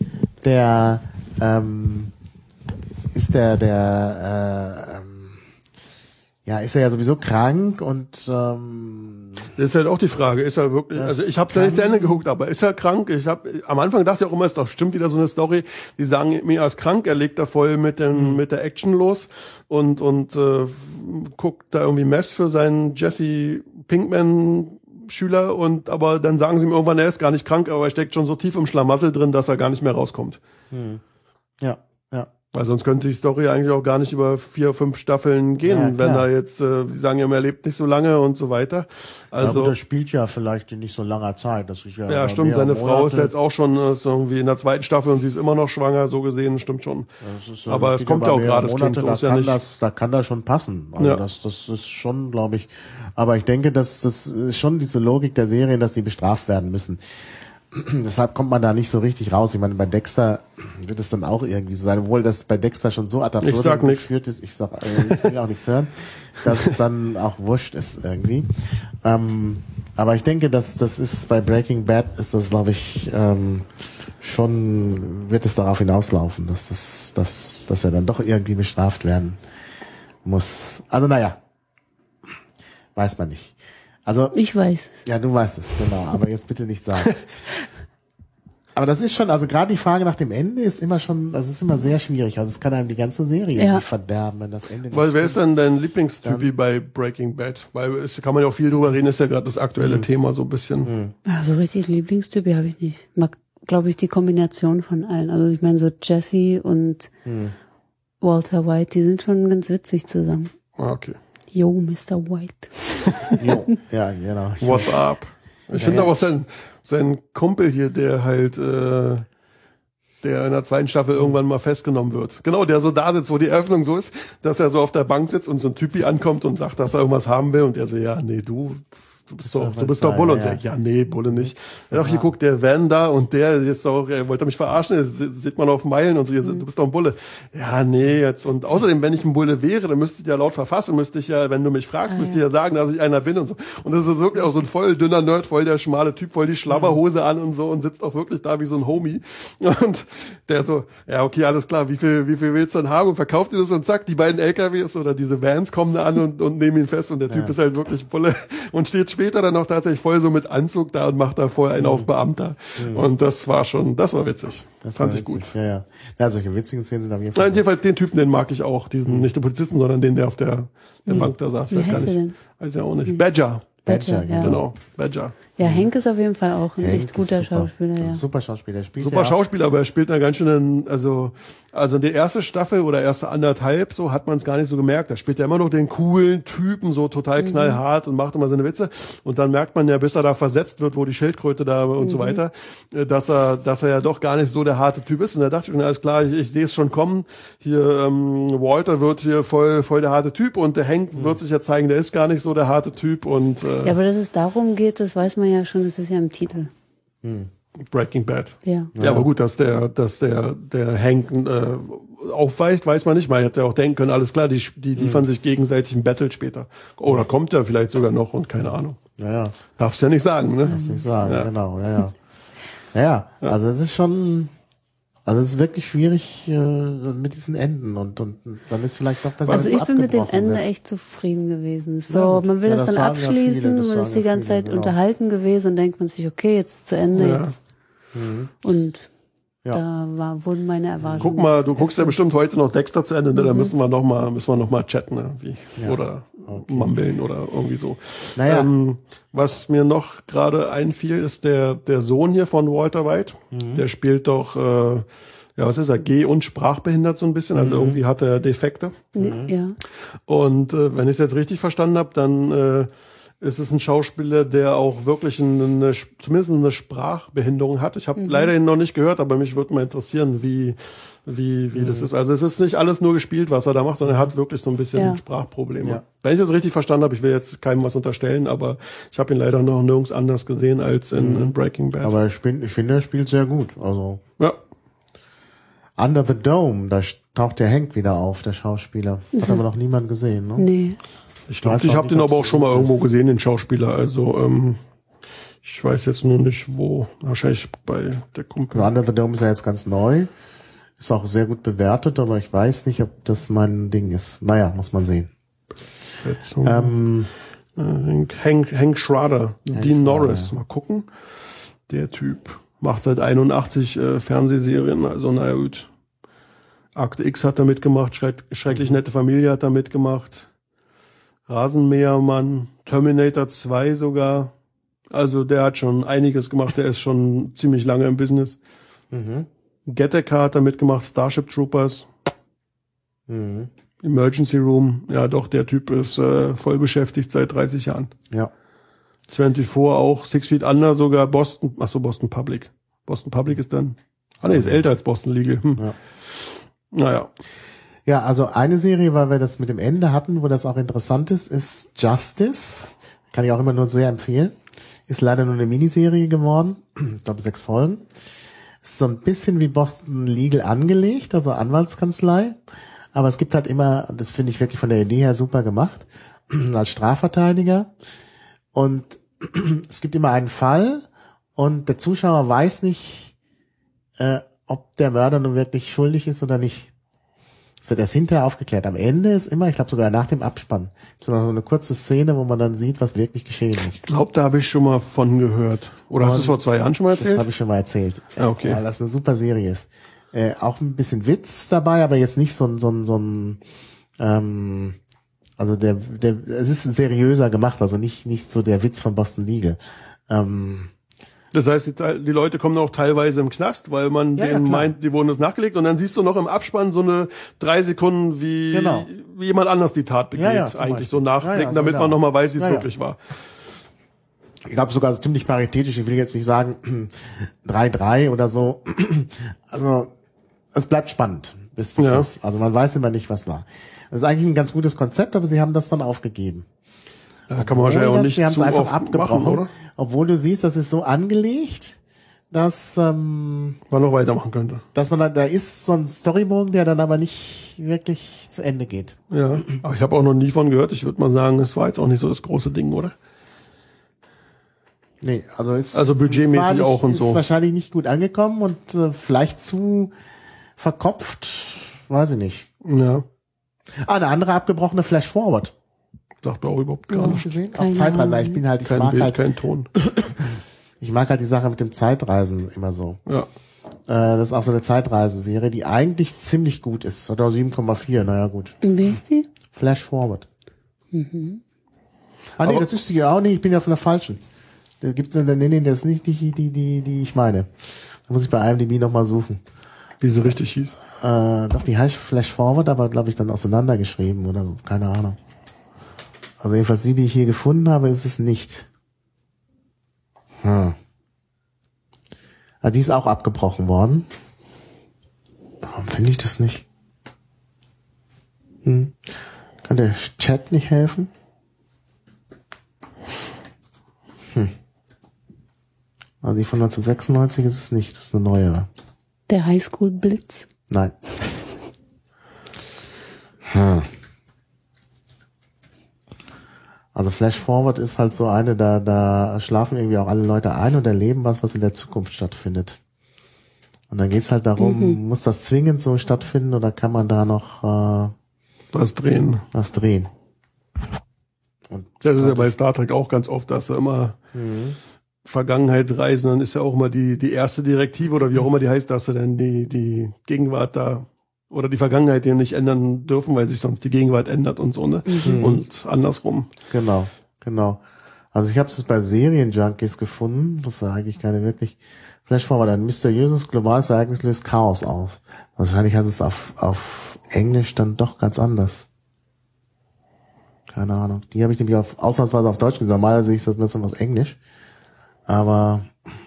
ist er ja sowieso krank und Das ist halt auch die Frage, ist er wirklich, also ich habe es ja nicht zu Ende geguckt, aber ist er krank? Am Anfang dachte ich auch immer, ist doch bestimmt wieder so eine Story, die sagen mir, er ist krank, er legt da voll mit der Action los und guckt da irgendwie Mess für seinen Jesse Pinkman Schüler aber dann sagen sie ihm irgendwann, er ist gar nicht krank, aber er steckt schon so tief im Schlamassel drin, dass er gar nicht mehr rauskommt. Ja. Weil sonst könnte die Story eigentlich auch gar nicht über 4, 5 Staffeln gehen, wenn er jetzt, die sagen ja, er lebt nicht so lange und so weiter. Also das spielt ja vielleicht in nicht so langer Zeit. Das ist ja stimmt, seine Frau ist jetzt auch schon ist irgendwie in der 2. Staffel und sie ist immer noch schwanger, so gesehen, stimmt schon. Aber es kommt ja auch gerade das Kind, so ist ja nicht. Da kann das schon passen. Also das ist schon, glaube ich. Aber ich denke, das ist schon diese Logik der Serien, dass die bestraft werden müssen. Deshalb kommt man da nicht so richtig raus. Ich meine, bei Dexter wird es dann auch irgendwie so sein, obwohl das bei Dexter schon so ad absurdum geführt ist. Ich will auch nichts hören, dass es dann auch wurscht ist irgendwie. Aber ich denke, das ist bei Breaking Bad ist das, glaube ich, schon wird es darauf hinauslaufen, dass er dann doch irgendwie bestraft werden muss. Also naja, weiß man nicht. Also ich weiß es. Ja, du weißt es, genau. Aber jetzt bitte nicht sagen. Aber das ist schon, also gerade die Frage nach dem Ende ist immer sehr schwierig. Also es kann einem die ganze Serie irgendwie verderben, wenn das Ende nicht Weil wer ist denn dein Lieblingstypi bei Breaking Bad? Weil kann man ja auch viel drüber reden, ist ja gerade das aktuelle Thema so ein bisschen. Also richtig Lieblingstypi habe ich nicht. Mag, glaube ich, die Kombination von allen. Also ich meine so Jesse und Walter White, die sind schon ganz witzig zusammen. Ah, okay. Yo, Mr. White. Jo, ja, genau. What's up? Ich finde auch sein Kumpel hier, der halt, der in der 2. Staffel irgendwann mal festgenommen wird. Genau, der so da sitzt, wo die Eröffnung so ist, dass er so auf der Bank sitzt und so ein Typi ankommt und sagt, dass er irgendwas haben will und er so, ja, nee, du bist doch Bulle und sagt, ja, nee, Bulle nicht. Ja, doch, hier guckt der Van da und der ist doch, wollte mich verarschen, das sieht man auf Meilen und so, du bist doch ein Bulle. Ja, nee, jetzt, und außerdem, wenn ich ein Bulle wäre, dann müsste ich ja laut Verfassung, wenn du mich fragst, müsste ich ja sagen, dass ich einer bin und so. Und das ist wirklich auch so ein voll dünner Nerd, voll der schmale Typ, voll die Schlabberhose an und so und sitzt auch wirklich da wie so ein Homie. Und der so, ja, okay, alles klar, wie viel willst du denn haben und verkauft dir das und zack, die beiden LKWs oder diese Vans kommen da an und nehmen ihn fest und der Typ ist halt wirklich Bulle und steht später dann noch tatsächlich voll so mit Anzug da und macht da voll einen auf Beamter. Und das war witzig. Fand ich gut. Ja, solche witzigen Szenen sind auf jeden Fall. Nein, jedenfalls den Typen, den mag ich auch. Diesen, nicht den Polizisten, sondern den, der auf der Bank da saß. Wie heißt der denn? Weiß ja auch nicht. Badger. Ja. Genau. Badger. Ja, Hank ist auf jeden Fall auch ein echt guter Schauspieler. Ja. Super Schauspieler. Super Schauspieler, aber er spielt da ganz schön, also die erste Staffel oder erste 1,5, so hat man es gar nicht so gemerkt. Da spielt er immer noch den coolen Typen, so total knallhart und macht immer seine Witze. Und dann merkt man ja, bis er da versetzt wird, wo die Schildkröte da und so weiter, dass er ja doch gar nicht so der harte Typ ist. Und da dachte ich schon, alles klar, ich sehe es schon kommen. Hier, Walter wird hier voll der harte Typ und der Hank wird sich ja zeigen, der ist gar nicht so der harte Typ und ja, aber dass es darum geht, das weiß man ja schon, das ist ja im Titel. Breaking Bad. Ja. Ja, aber gut, dass der Hank aufweicht, weiß man nicht. Man hätte ja auch denken können, alles klar, die liefern sich gegenseitig ein Battle später. Oder kommt er vielleicht sogar noch und keine Ahnung. Ja. Darfst ja nicht sagen, ne? Darfst nicht sagen, genau, ja. Also es ist schon, Also es ist wirklich schwierig mit diesen Enden und dann ist vielleicht doch besser. Also wenn es ich bin mit dem abgebrochen Ende wird. echt zufrieden gewesen. Ja, So, man will ja, das das dann sagen ja viele, abschließen, das man ist sagen die ja ganze viele, Zeit genau. unterhalten gewesen und denkt man sich, okay, jetzt zu Ende Ja. jetzt. Und Ja. wurden meine Erwartungen. Guck mal, du guckst ja bestimmt heute noch Dexter zu Ende, ne? Da müssen wir noch mal chatten, ne? Oder mumbeln oder irgendwie so. Naja. Was mir noch gerade einfiel, ist der Sohn hier von Walter White. Der spielt doch, was ist er, Geh- und sprachbehindert so ein bisschen, also irgendwie hat er Defekte. Ja. Und wenn ich es jetzt richtig verstanden habe, dann ist es ein Schauspieler, der auch wirklich zumindest eine Sprachbehinderung hat. Ich habe leider ihn noch nicht gehört, aber mich würde mal interessieren, wie das ist. Also es ist nicht alles nur gespielt, was er da macht, sondern er hat wirklich so ein bisschen Sprachprobleme. Ja. Wenn ich das richtig verstanden habe, ich will jetzt keinem was unterstellen, aber ich habe ihn leider noch nirgends anders gesehen als in Breaking Bad. Aber ich finde, er spielt sehr gut. Also Ja. Under the Dome, da taucht der Hank wieder auf, der Schauspieler. Hat aber noch niemand gesehen, ne? Nee. Ich glaube, weiß ich auch habe nicht, den ob's aber auch schon mal gut irgendwo ist. gesehen, den Schauspieler. Also ich weiß jetzt nur nicht wo. Wahrscheinlich bei der Kumpel. Also Under the Dome ist ja jetzt ganz neu. Ist auch sehr gut bewertet, aber ich weiß nicht, ob das mein Ding ist. Naja, muss man sehen. Hank Schrader, Dean Norris. Mal gucken. Der Typ macht seit 81 Fernsehserien. Also naja gut. Akte X hat er mitgemacht. Schrecklich nette Familie hat er mitgemacht. Rasenmähermann. Terminator 2 sogar. Also der hat schon einiges gemacht. Der ist schon ziemlich lange im Business. Gattaca hat er mitgemacht. Starship Troopers. Emergency Room. Ja doch, der Typ ist voll beschäftigt seit 30 Jahren. Ja. 24 auch, 6 Feet Under sogar, Boston Public. Boston Public ist dann, ist älter als Boston Legal. Ja. Naja. Ja, also eine Serie, weil wir das mit dem Ende hatten, wo das auch interessant ist Justice. Kann ich auch immer nur sehr empfehlen. Ist leider nur eine Miniserie geworden. Ich glaube 6 Folgen. Ist so ein bisschen wie Boston Legal angelegt, also Anwaltskanzlei. Aber es gibt halt immer, das finde ich wirklich von der Idee her super gemacht, als Strafverteidiger. Und es gibt immer einen Fall und der Zuschauer weiß nicht, ob der Mörder nun wirklich schuldig ist oder nicht. Es wird erst hinterher aufgeklärt. Am Ende ist immer, ich glaube sogar nach dem Abspann, so eine kurze Szene, wo man dann sieht, was wirklich geschehen ist. Ich glaube, da habe ich schon mal von gehört. Oder hast du es vor 2 Jahren schon mal erzählt? Das habe ich schon mal erzählt. Ah, okay. Weil das eine super Serie ist. Auch ein bisschen Witz dabei, aber jetzt nicht so ein also es ist seriöser gemacht, also nicht so der Witz von Boston Legal. Das heißt, die Leute kommen auch teilweise im Knast, weil man Ja, denen klar. meint, die wurden das nachgelegt und dann siehst du noch im Abspann so eine 3 Sekunden, wie Genau. jemand anders die Tat begeht, Ja, zum eigentlich Beispiel. so nachblicken, Ja, so damit man genau. nochmal weiß, wie es Ja, ja. wirklich war. Ich glaube sogar so ziemlich paritätisch, ich will jetzt nicht sagen 3-3 oder so. Also es bleibt spannend bis zum Ja. Schluss. Also man weiß immer nicht, was war. Das ist eigentlich ein ganz gutes Konzept, aber sie haben das dann aufgegeben. Da kann man wahrscheinlich auch nicht Sie haben es zu einfach oft abgebrochen, machen, oder? obwohl du siehst, das ist so angelegt, dass Man noch weitermachen könnte. man da ist so ein Storybogen, der dann aber nicht wirklich zu Ende geht. Ja, aber ich habe auch noch nie von gehört. Ich würde mal sagen, es war jetzt auch nicht so das große Ding, oder? Nee, also ist Also budgetmäßig wahrlich- auch und so. Ist wahrscheinlich nicht gut angekommen und vielleicht zu verkopft, weiß ich nicht. Ja, Eine andere abgebrochene Flash Forward. sagt mir auch überhaupt gar Hast du nicht. gesehen? Auch Keine Zeitreise. Ahnung. Ich mag halt die Sache mit dem Zeitreisen immer so. Ja. Das ist auch so eine Zeitreisenserie, die eigentlich ziemlich gut ist. Hat auch 7,4, naja gut. Und wie ist die? Flash Forward. Ah nee, Aber- das ist die auch. Nee, ich bin ja von der falschen. Da gibt's eine, nee, das ist nicht die ich meine. Da muss ich bei IMDb nochmal suchen. Wie sie richtig hieß. Doch, die heißt Flash Forward, aber glaube ich dann auseinandergeschrieben oder so. Keine Ahnung. Also jedenfalls die ich hier gefunden habe, ist es nicht. Ah, die ist auch abgebrochen worden. Warum finde ich das nicht? Kann der Chat nicht helfen? Also die von 1996 ist es nicht, das ist eine neuere. Der Highschool Blitz. Nein. Also Flash Forward ist halt so eine, da schlafen irgendwie auch alle Leute ein und erleben was in der Zukunft stattfindet. Und dann geht's halt darum, muss das zwingend so stattfinden oder kann man da noch Was drehen. was drehen? Und Das ist ja bei Star Trek auch ganz oft, dass sie immer Vergangenheit reisen, dann ist ja auch immer die erste Direktive oder wie auch immer die heißt, dass sie dann die Gegenwart da oder die Vergangenheit eben nicht ändern dürfen, weil sich sonst die Gegenwart ändert und so, ne? Und andersrum. Genau. Also ich habe es bei Serienjunkies gefunden, das ist eigentlich keine wirklich Flashforward, ein mysteriöses globales Ereignis löst Chaos auf. Wahrscheinlich heißt es auf Englisch dann doch ganz anders. Keine Ahnung. Die habe ich nämlich ausnahmsweise auf Deutsch gesagt. Normalerweise sehe ich das ein bisschen auf Englisch. Aber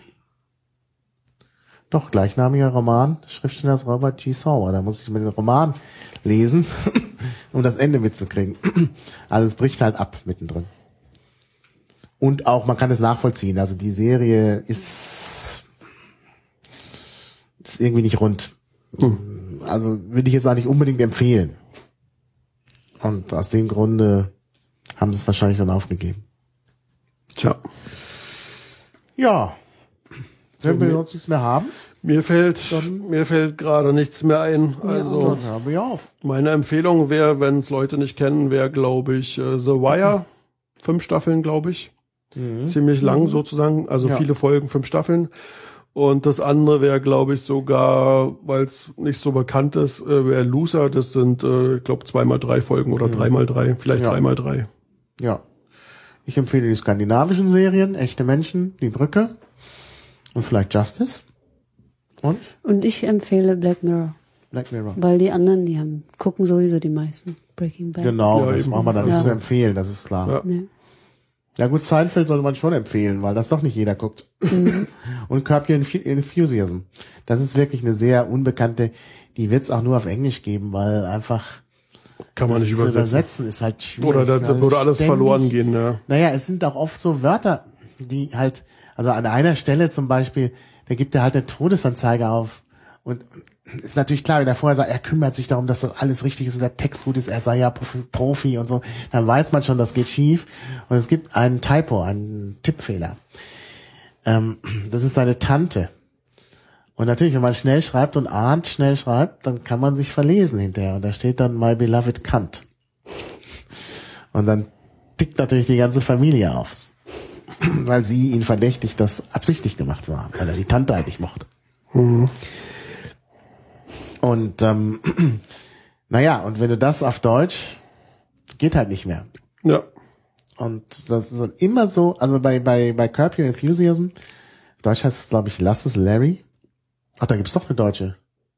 doch, gleichnamiger Roman, Schriftstellers Robert G. Sauer. Da muss ich mir den Roman lesen, um das Ende mitzukriegen. Also es bricht halt ab mittendrin. Und auch, man kann es nachvollziehen. Also die Serie ist irgendwie nicht rund. Also würde ich jetzt auch nicht unbedingt empfehlen. Und aus dem Grunde haben sie es wahrscheinlich dann aufgegeben. Tja. Ja. Wenn wir sonst nichts mehr haben, Mir fällt gerade nichts mehr ein. Also dann hören wir auf. meine Empfehlung wäre, wenn es Leute nicht kennen, wäre, glaube ich, The Wire. 5 Staffeln, glaube ich. Ziemlich lang sozusagen. Also Ja. viele Folgen, 5 Staffeln. Und das andere wäre, glaube ich, sogar, weil es nicht so bekannt ist, wäre Loser. Das sind, ich glaube, 2x3 Folgen oder 3x3, vielleicht Ja. 3x3. Ja. Ich empfehle die skandinavischen Serien, Echte Menschen, Die Brücke und vielleicht Justice und ich empfehle Black Mirror, Black Mirror. weil die anderen, gucken sowieso die meisten. Breaking Bad. Genau, Ja, das eben. braucht man dann nicht Ja. zu empfehlen, das ist klar. Ja. Nee. Ja gut, Seinfeld sollte man schon empfehlen, weil das doch nicht jeder guckt. Und Curb Your Enthusiasm. Das ist wirklich eine sehr unbekannte, die wird's auch nur auf Englisch geben, weil einfach Kann man das nicht zu übersetzen. übersetzen ist halt schwierig. Oder da weil würde alles ständig- verloren gehen, ja. Naja, es sind auch oft so Wörter, die halt, also an einer Stelle zum Beispiel, da gibt er halt eine Todesanzeige auf. Und ist natürlich klar, wenn er vorher sagt, er kümmert sich darum, dass das alles richtig ist und der Text gut ist, er sei ja Profi und so, dann weiß man schon, das geht schief. Und es gibt einen Typo, einen Tippfehler. Das ist seine Tante. Und natürlich, wenn man schnell schreibt und ahnt schnell schreibt, dann kann man sich verlesen hinterher. Und da steht dann My Beloved Kant. Und dann tickt natürlich die ganze Familie auf. Weil sie ihn verdächtigt, das absichtlich gemacht zu haben, weil er die Tante halt nicht mochte. Und naja, und wenn du das auf Deutsch, geht halt nicht mehr. Ja. Und das ist halt immer so, also bei Curb Your Enthusiasm, Deutsch heißt es, glaube ich, Lass es Larry. Ach, da gibt's doch eine deutsche.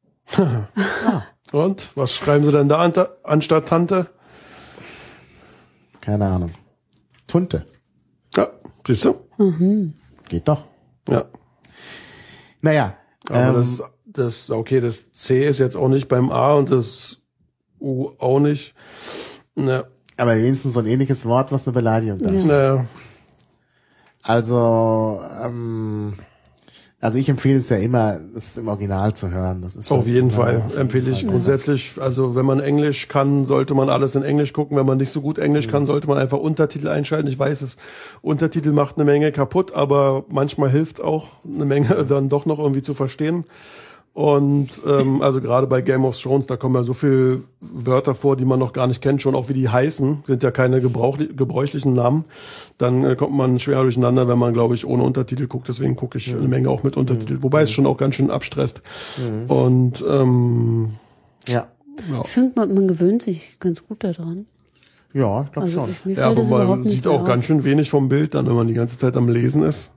Und? Was schreiben sie denn da anstatt Tante? Keine Ahnung. Tunte. Ja, siehst du? Geht doch. Ja. Naja. Aber das C ist jetzt auch nicht beim A und das U auch nicht. Ja. Aber wenigstens so ein ähnliches Wort, was eine Beleidigung darstellt. Naja. Also ich empfehle es ja immer, es im Original zu hören. Das ist Auf jeden Fall auf jeden empfehle ich Fall. grundsätzlich, also wenn man Englisch kann, sollte man alles in Englisch gucken. Wenn man nicht so gut Englisch kann, sollte man einfach Untertitel einschalten. Ich weiß es, Untertitel macht eine Menge kaputt, aber manchmal hilft auch eine Menge dann doch noch irgendwie zu verstehen. Und also gerade bei Game of Thrones, da kommen ja so viele Wörter vor, die man noch gar nicht kennt, schon auch wie die heißen, sind ja keine gebräuchlichen Namen. Dann kommt man schwer durcheinander, wenn man, glaube ich, ohne Untertitel guckt. Deswegen gucke ich eine Menge auch mit Untertitel, wobei es schon auch ganz schön abstresst. Und Ja. Ich finde, man gewöhnt sich ganz gut daran. Ja, ich glaube Also schon. mir ja, fällt aber das überhaupt man nicht sieht mehr auch auf. ganz schön wenig vom Bild dann, wenn man die ganze Zeit am Lesen ist.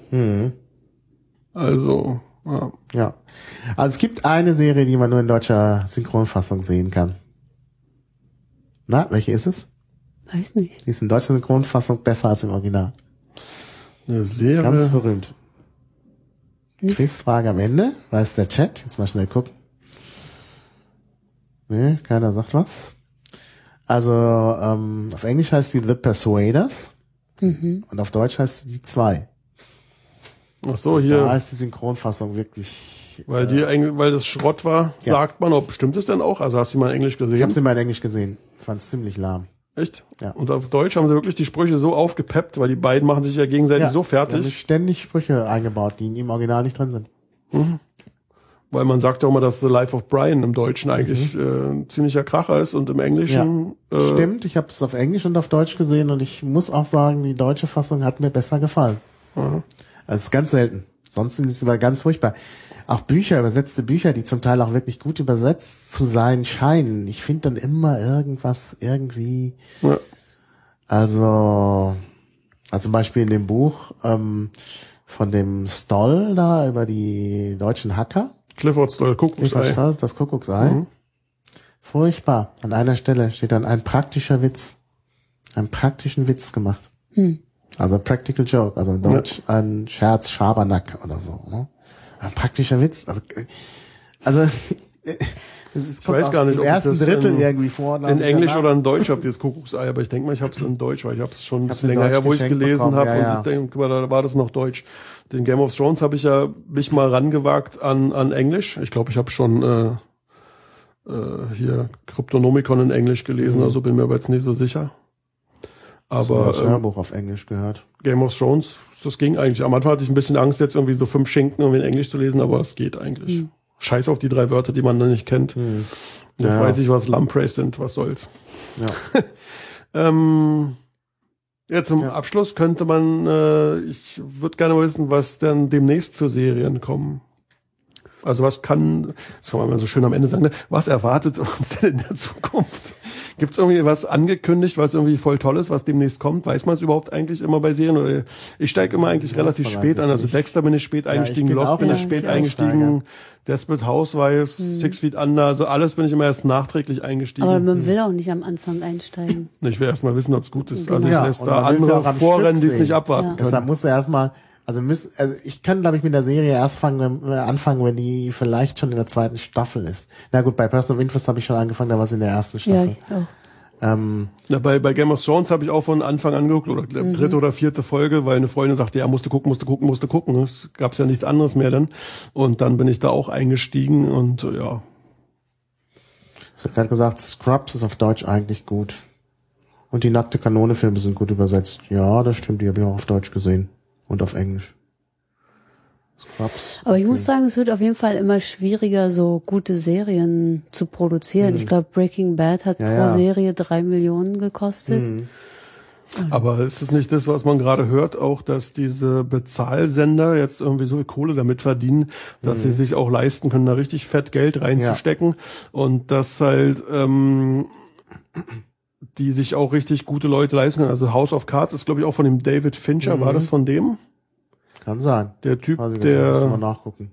Also, ja. Ja. Also es gibt eine Serie, die man nur in deutscher Synchronfassung sehen kann. Na, welche ist es? Weiß nicht. Die ist in deutscher Synchronfassung besser als im Original. Eine Serie. Ganz berühmt. Nicht. Quizfrage am Ende. Weiß der Chat? Jetzt mal schnell gucken. Nee, keiner sagt was. Also auf Englisch heißt sie The Persuaders und auf Deutsch heißt sie Die Zwei. Ach so, Da hier, ist die Synchronfassung wirklich... weil das Schrott war, Ja. sagt man, ob stimmt es denn auch? Also hast du mal in Englisch gesehen? Ich habe sie mal in Englisch gesehen. Fand's ziemlich lahm. Echt? Ja. Und auf Deutsch haben sie wirklich die Sprüche so aufgepeppt, weil die beiden machen sich ja gegenseitig so Die haben fertig. ständig Sprüche eingebaut, die im Original nicht drin sind. Weil man sagt ja immer, dass The Life of Brian im Deutschen eigentlich ein ziemlicher Kracher ist und im Englischen... Stimmt, ich habe es auf Englisch und auf Deutsch gesehen und ich muss auch sagen, die deutsche Fassung hat mir besser gefallen. Also es ist ganz selten. Sonst ist es immer ganz furchtbar. Auch Bücher, übersetzte Bücher, die zum Teil auch wirklich gut übersetzt zu sein scheinen. Ich finde dann immer irgendwas irgendwie... Ja. Also zum Beispiel in dem Buch von dem Stoll da über die deutschen Hacker. Clifford Stoll, Kuckucksei. Das Kuckucksei. Furchtbar. An einer Stelle steht dann ein praktischer Witz. Einen praktischen Witz gemacht. Also Practical Joke, also in Deutsch ein Scherz, Schabernack oder so. Ne? Ein praktischer Witz. Also ich weiß gar nicht, im ob ersten das Drittel irgendwie vor. In Englisch oder in Deutsch habt ihr das Kuckucksei, aber ich denke mal, ich habe es in Deutsch, weil ich habe es schon ein bisschen länger her, wo ich gelesen habe und ich denke, da war das noch Deutsch. Den Game of Thrones habe ich ja mich mal rangewagt an Englisch. Ich glaube, ich habe schon hier Kryptonomicon in Englisch gelesen, also bin mir aber jetzt nicht so sicher. Aber das Hörbuch auf Englisch gehört. Game of Thrones, das ging eigentlich. Am Anfang hatte ich ein bisschen Angst, jetzt irgendwie so 5 Schinken irgendwie in Englisch zu lesen, aber es geht eigentlich. Scheiß auf die 3 Wörter, die man noch nicht kennt. Jetzt weiß ich, was Lampreys sind, was soll's. Ja. Jetzt zum Abschluss könnte man, ich würde gerne mal wissen, was denn demnächst für Serien kommen. Also das kann man mal so schön am Ende sagen, ne? Was erwartet uns denn in der Zukunft? Gibt's irgendwie was angekündigt, was irgendwie voll toll ist, was demnächst kommt? Weiß man es überhaupt eigentlich immer bei Serien? Oder ich steige immer eigentlich relativ spät an. Also Dexter bin ich spät eingestiegen, Lost bin ich spät eingestiegen, Desperate Housewives, 6 Feet Under, also alles bin ich immer erst nachträglich eingestiegen. Aber man will auch nicht am Anfang einsteigen. Ich will erst mal wissen, ob es gut ist. Genau. Also ich lässt da andere vorrennen, die es nicht abwarten können. Deshalb musst du erstmal, also ich kann, glaube ich, mit der Serie erst anfangen, wenn die vielleicht schon in der 2. Staffel ist. Na gut, bei Person of Interest habe ich schon angefangen, da war es in der 1. Staffel. Ja, ich auch. Ja, bei Game of Thrones habe ich auch von Anfang an geguckt, oder 3. oder 4. Folge, weil eine Freundin sagte, ja, musste gucken. Es gab ja nichts anderes mehr dann. Und dann bin ich da auch eingestiegen und ja. Ich habe gerade gesagt, Scrubs ist auf Deutsch eigentlich gut. Und die Nackte Kanone-Filme sind gut übersetzt. Ja, das stimmt, die habe ich auch auf Deutsch gesehen. Und auf Englisch. Scrubs. Aber ich muss sagen, es wird auf jeden Fall immer schwieriger, so gute Serien zu produzieren. Ich glaube, Breaking Bad hat pro Serie 3 Millionen gekostet. Aber ist es nicht das, was man gerade hört, auch, dass diese Bezahlsender jetzt irgendwie so viel Kohle damit verdienen, dass sie sich auch leisten können, da richtig fett Geld reinzustecken und dass halt die sich auch richtig gute Leute leisten können. Also House of Cards ist, glaube ich, auch von dem David Fincher. War das von dem? Kann sein. Der Typ, also, der... Mal nachgucken.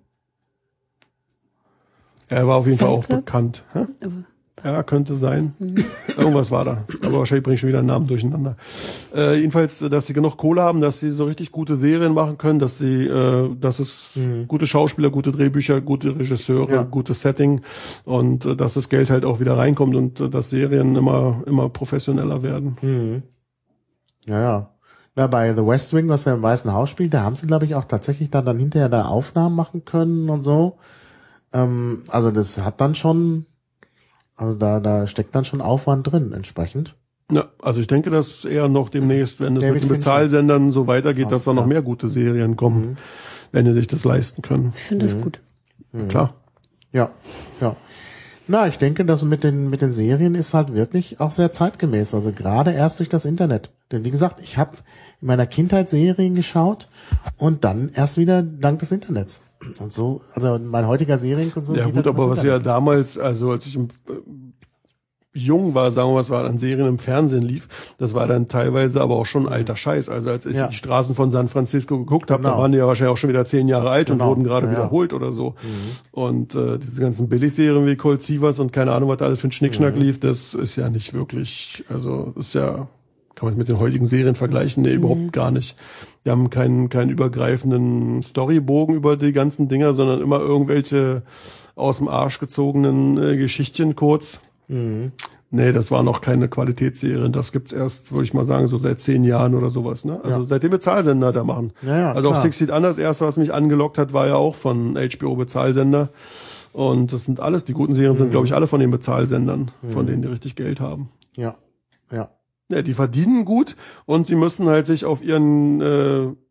Er war auf jeden Fall auch bekannt. Hä? Aber Ja, könnte sein. Irgendwas war da. Aber wahrscheinlich bringe ich schon wieder einen Namen durcheinander. Jedenfalls, dass sie genug Kohle haben, dass sie so richtig gute Serien machen können, dass es gute Schauspieler, gute Drehbücher, gute Regisseure, gutes Setting und dass das Geld halt auch wieder reinkommt und dass Serien immer professioneller werden. Ja. Ja, bei The West Wing, was ja im Weißen Haus spielt, da haben sie, glaube ich, auch tatsächlich dann hinterher da Aufnahmen machen können und so. Also das hat dann schon, also da steckt dann schon Aufwand drin, entsprechend. Ja, also ich denke, dass eher noch demnächst, wenn es mit den Bezahlsendern so weitergeht, dass da noch mehr gute Serien kommen, wenn die sich das leisten können. ich finde das gut. Klar. Ja. Na, ich denke, das mit den Serien ist halt wirklich auch sehr zeitgemäß. Also gerade erst durch das Internet. Denn wie gesagt, ich habe in meiner Kindheit Serien geschaut und dann erst wieder dank des Internets. Und so, also mein heutiger Serienkonsum. Ja gut, aber was wir ja damals, also als ich jung war, sagen wir mal, was war an Serien im Fernsehen lief, das war dann teilweise aber auch schon alter Scheiß. Also als ich die Straßen von San Francisco geguckt habe, da waren die ja wahrscheinlich auch schon wieder 10 Jahre alt und wurden gerade wiederholt oder so. Und diese ganzen Billigserien wie Cold Seavers und keine Ahnung, was da alles für ein Schnickschnack lief, das ist ja nicht wirklich, also ist ja, kann man mit den heutigen Serien vergleichen? Nee, überhaupt gar nicht. Die haben keinen übergreifenden Storybogen über die ganzen Dinger, sondern immer irgendwelche aus dem Arsch gezogenen Geschichtchen kurz. Nee, das war noch keine Qualitätsserie. Das gibt's erst, würde ich mal sagen, so seit 10 Jahren oder sowas, ne? Also seitdem Bezahlsender da machen. Also klar. auch 6 Feet Under, das erste, was mich angelockt hat, war ja auch von HBO Bezahlsender. Und das sind alles, die guten Serien sind, glaube ich, alle von den Bezahlsendern, von denen die richtig Geld haben. Ja. Ja, die verdienen gut und sie müssen halt sich auf ihren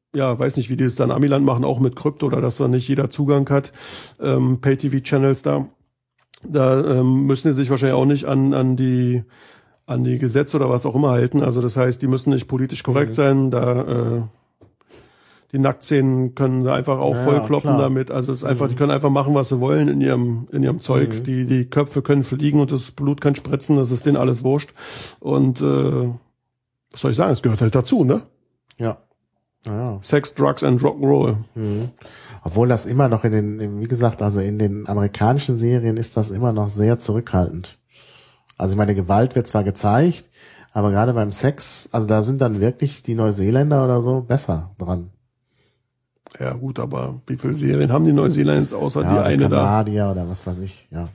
weiß nicht, wie die es dann Amiland machen, auch mit Krypto oder dass da nicht jeder Zugang hat, Pay-TV-Channels da müssen die sich wahrscheinlich auch nicht an die Gesetze oder was auch immer halten. Also das heißt, die müssen nicht politisch korrekt sein, die Nacktszenen können sie einfach auch vollkloppen damit. Also es ist einfach, die können einfach machen, was sie wollen in ihrem Zeug. Die Köpfe können fliegen und das Blut kann spritzen, das ist denen alles wurscht. Und was soll ich sagen, es gehört halt dazu, ne? Ja. Sex, Drugs and Rock'n'Roll. Obwohl das immer noch wie gesagt, also in den amerikanischen Serien ist das immer noch sehr zurückhaltend. Also ich meine, Gewalt wird zwar gezeigt, aber gerade beim Sex, also da sind dann wirklich die Neuseeländer oder so besser dran. Ja gut, aber wie viele Serien haben die Neuseelands außer die eine da? Kanadier oder was weiß ich, ja.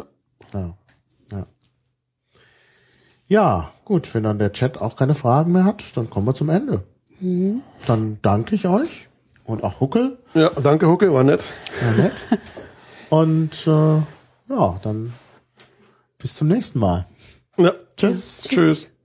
Ja, gut, wenn dann der Chat auch keine Fragen mehr hat, dann kommen wir zum Ende. Dann danke ich euch und auch Huckel. Ja, danke Huckel, war nett. War nett. Und dann bis zum nächsten Mal. Ja, tschüss.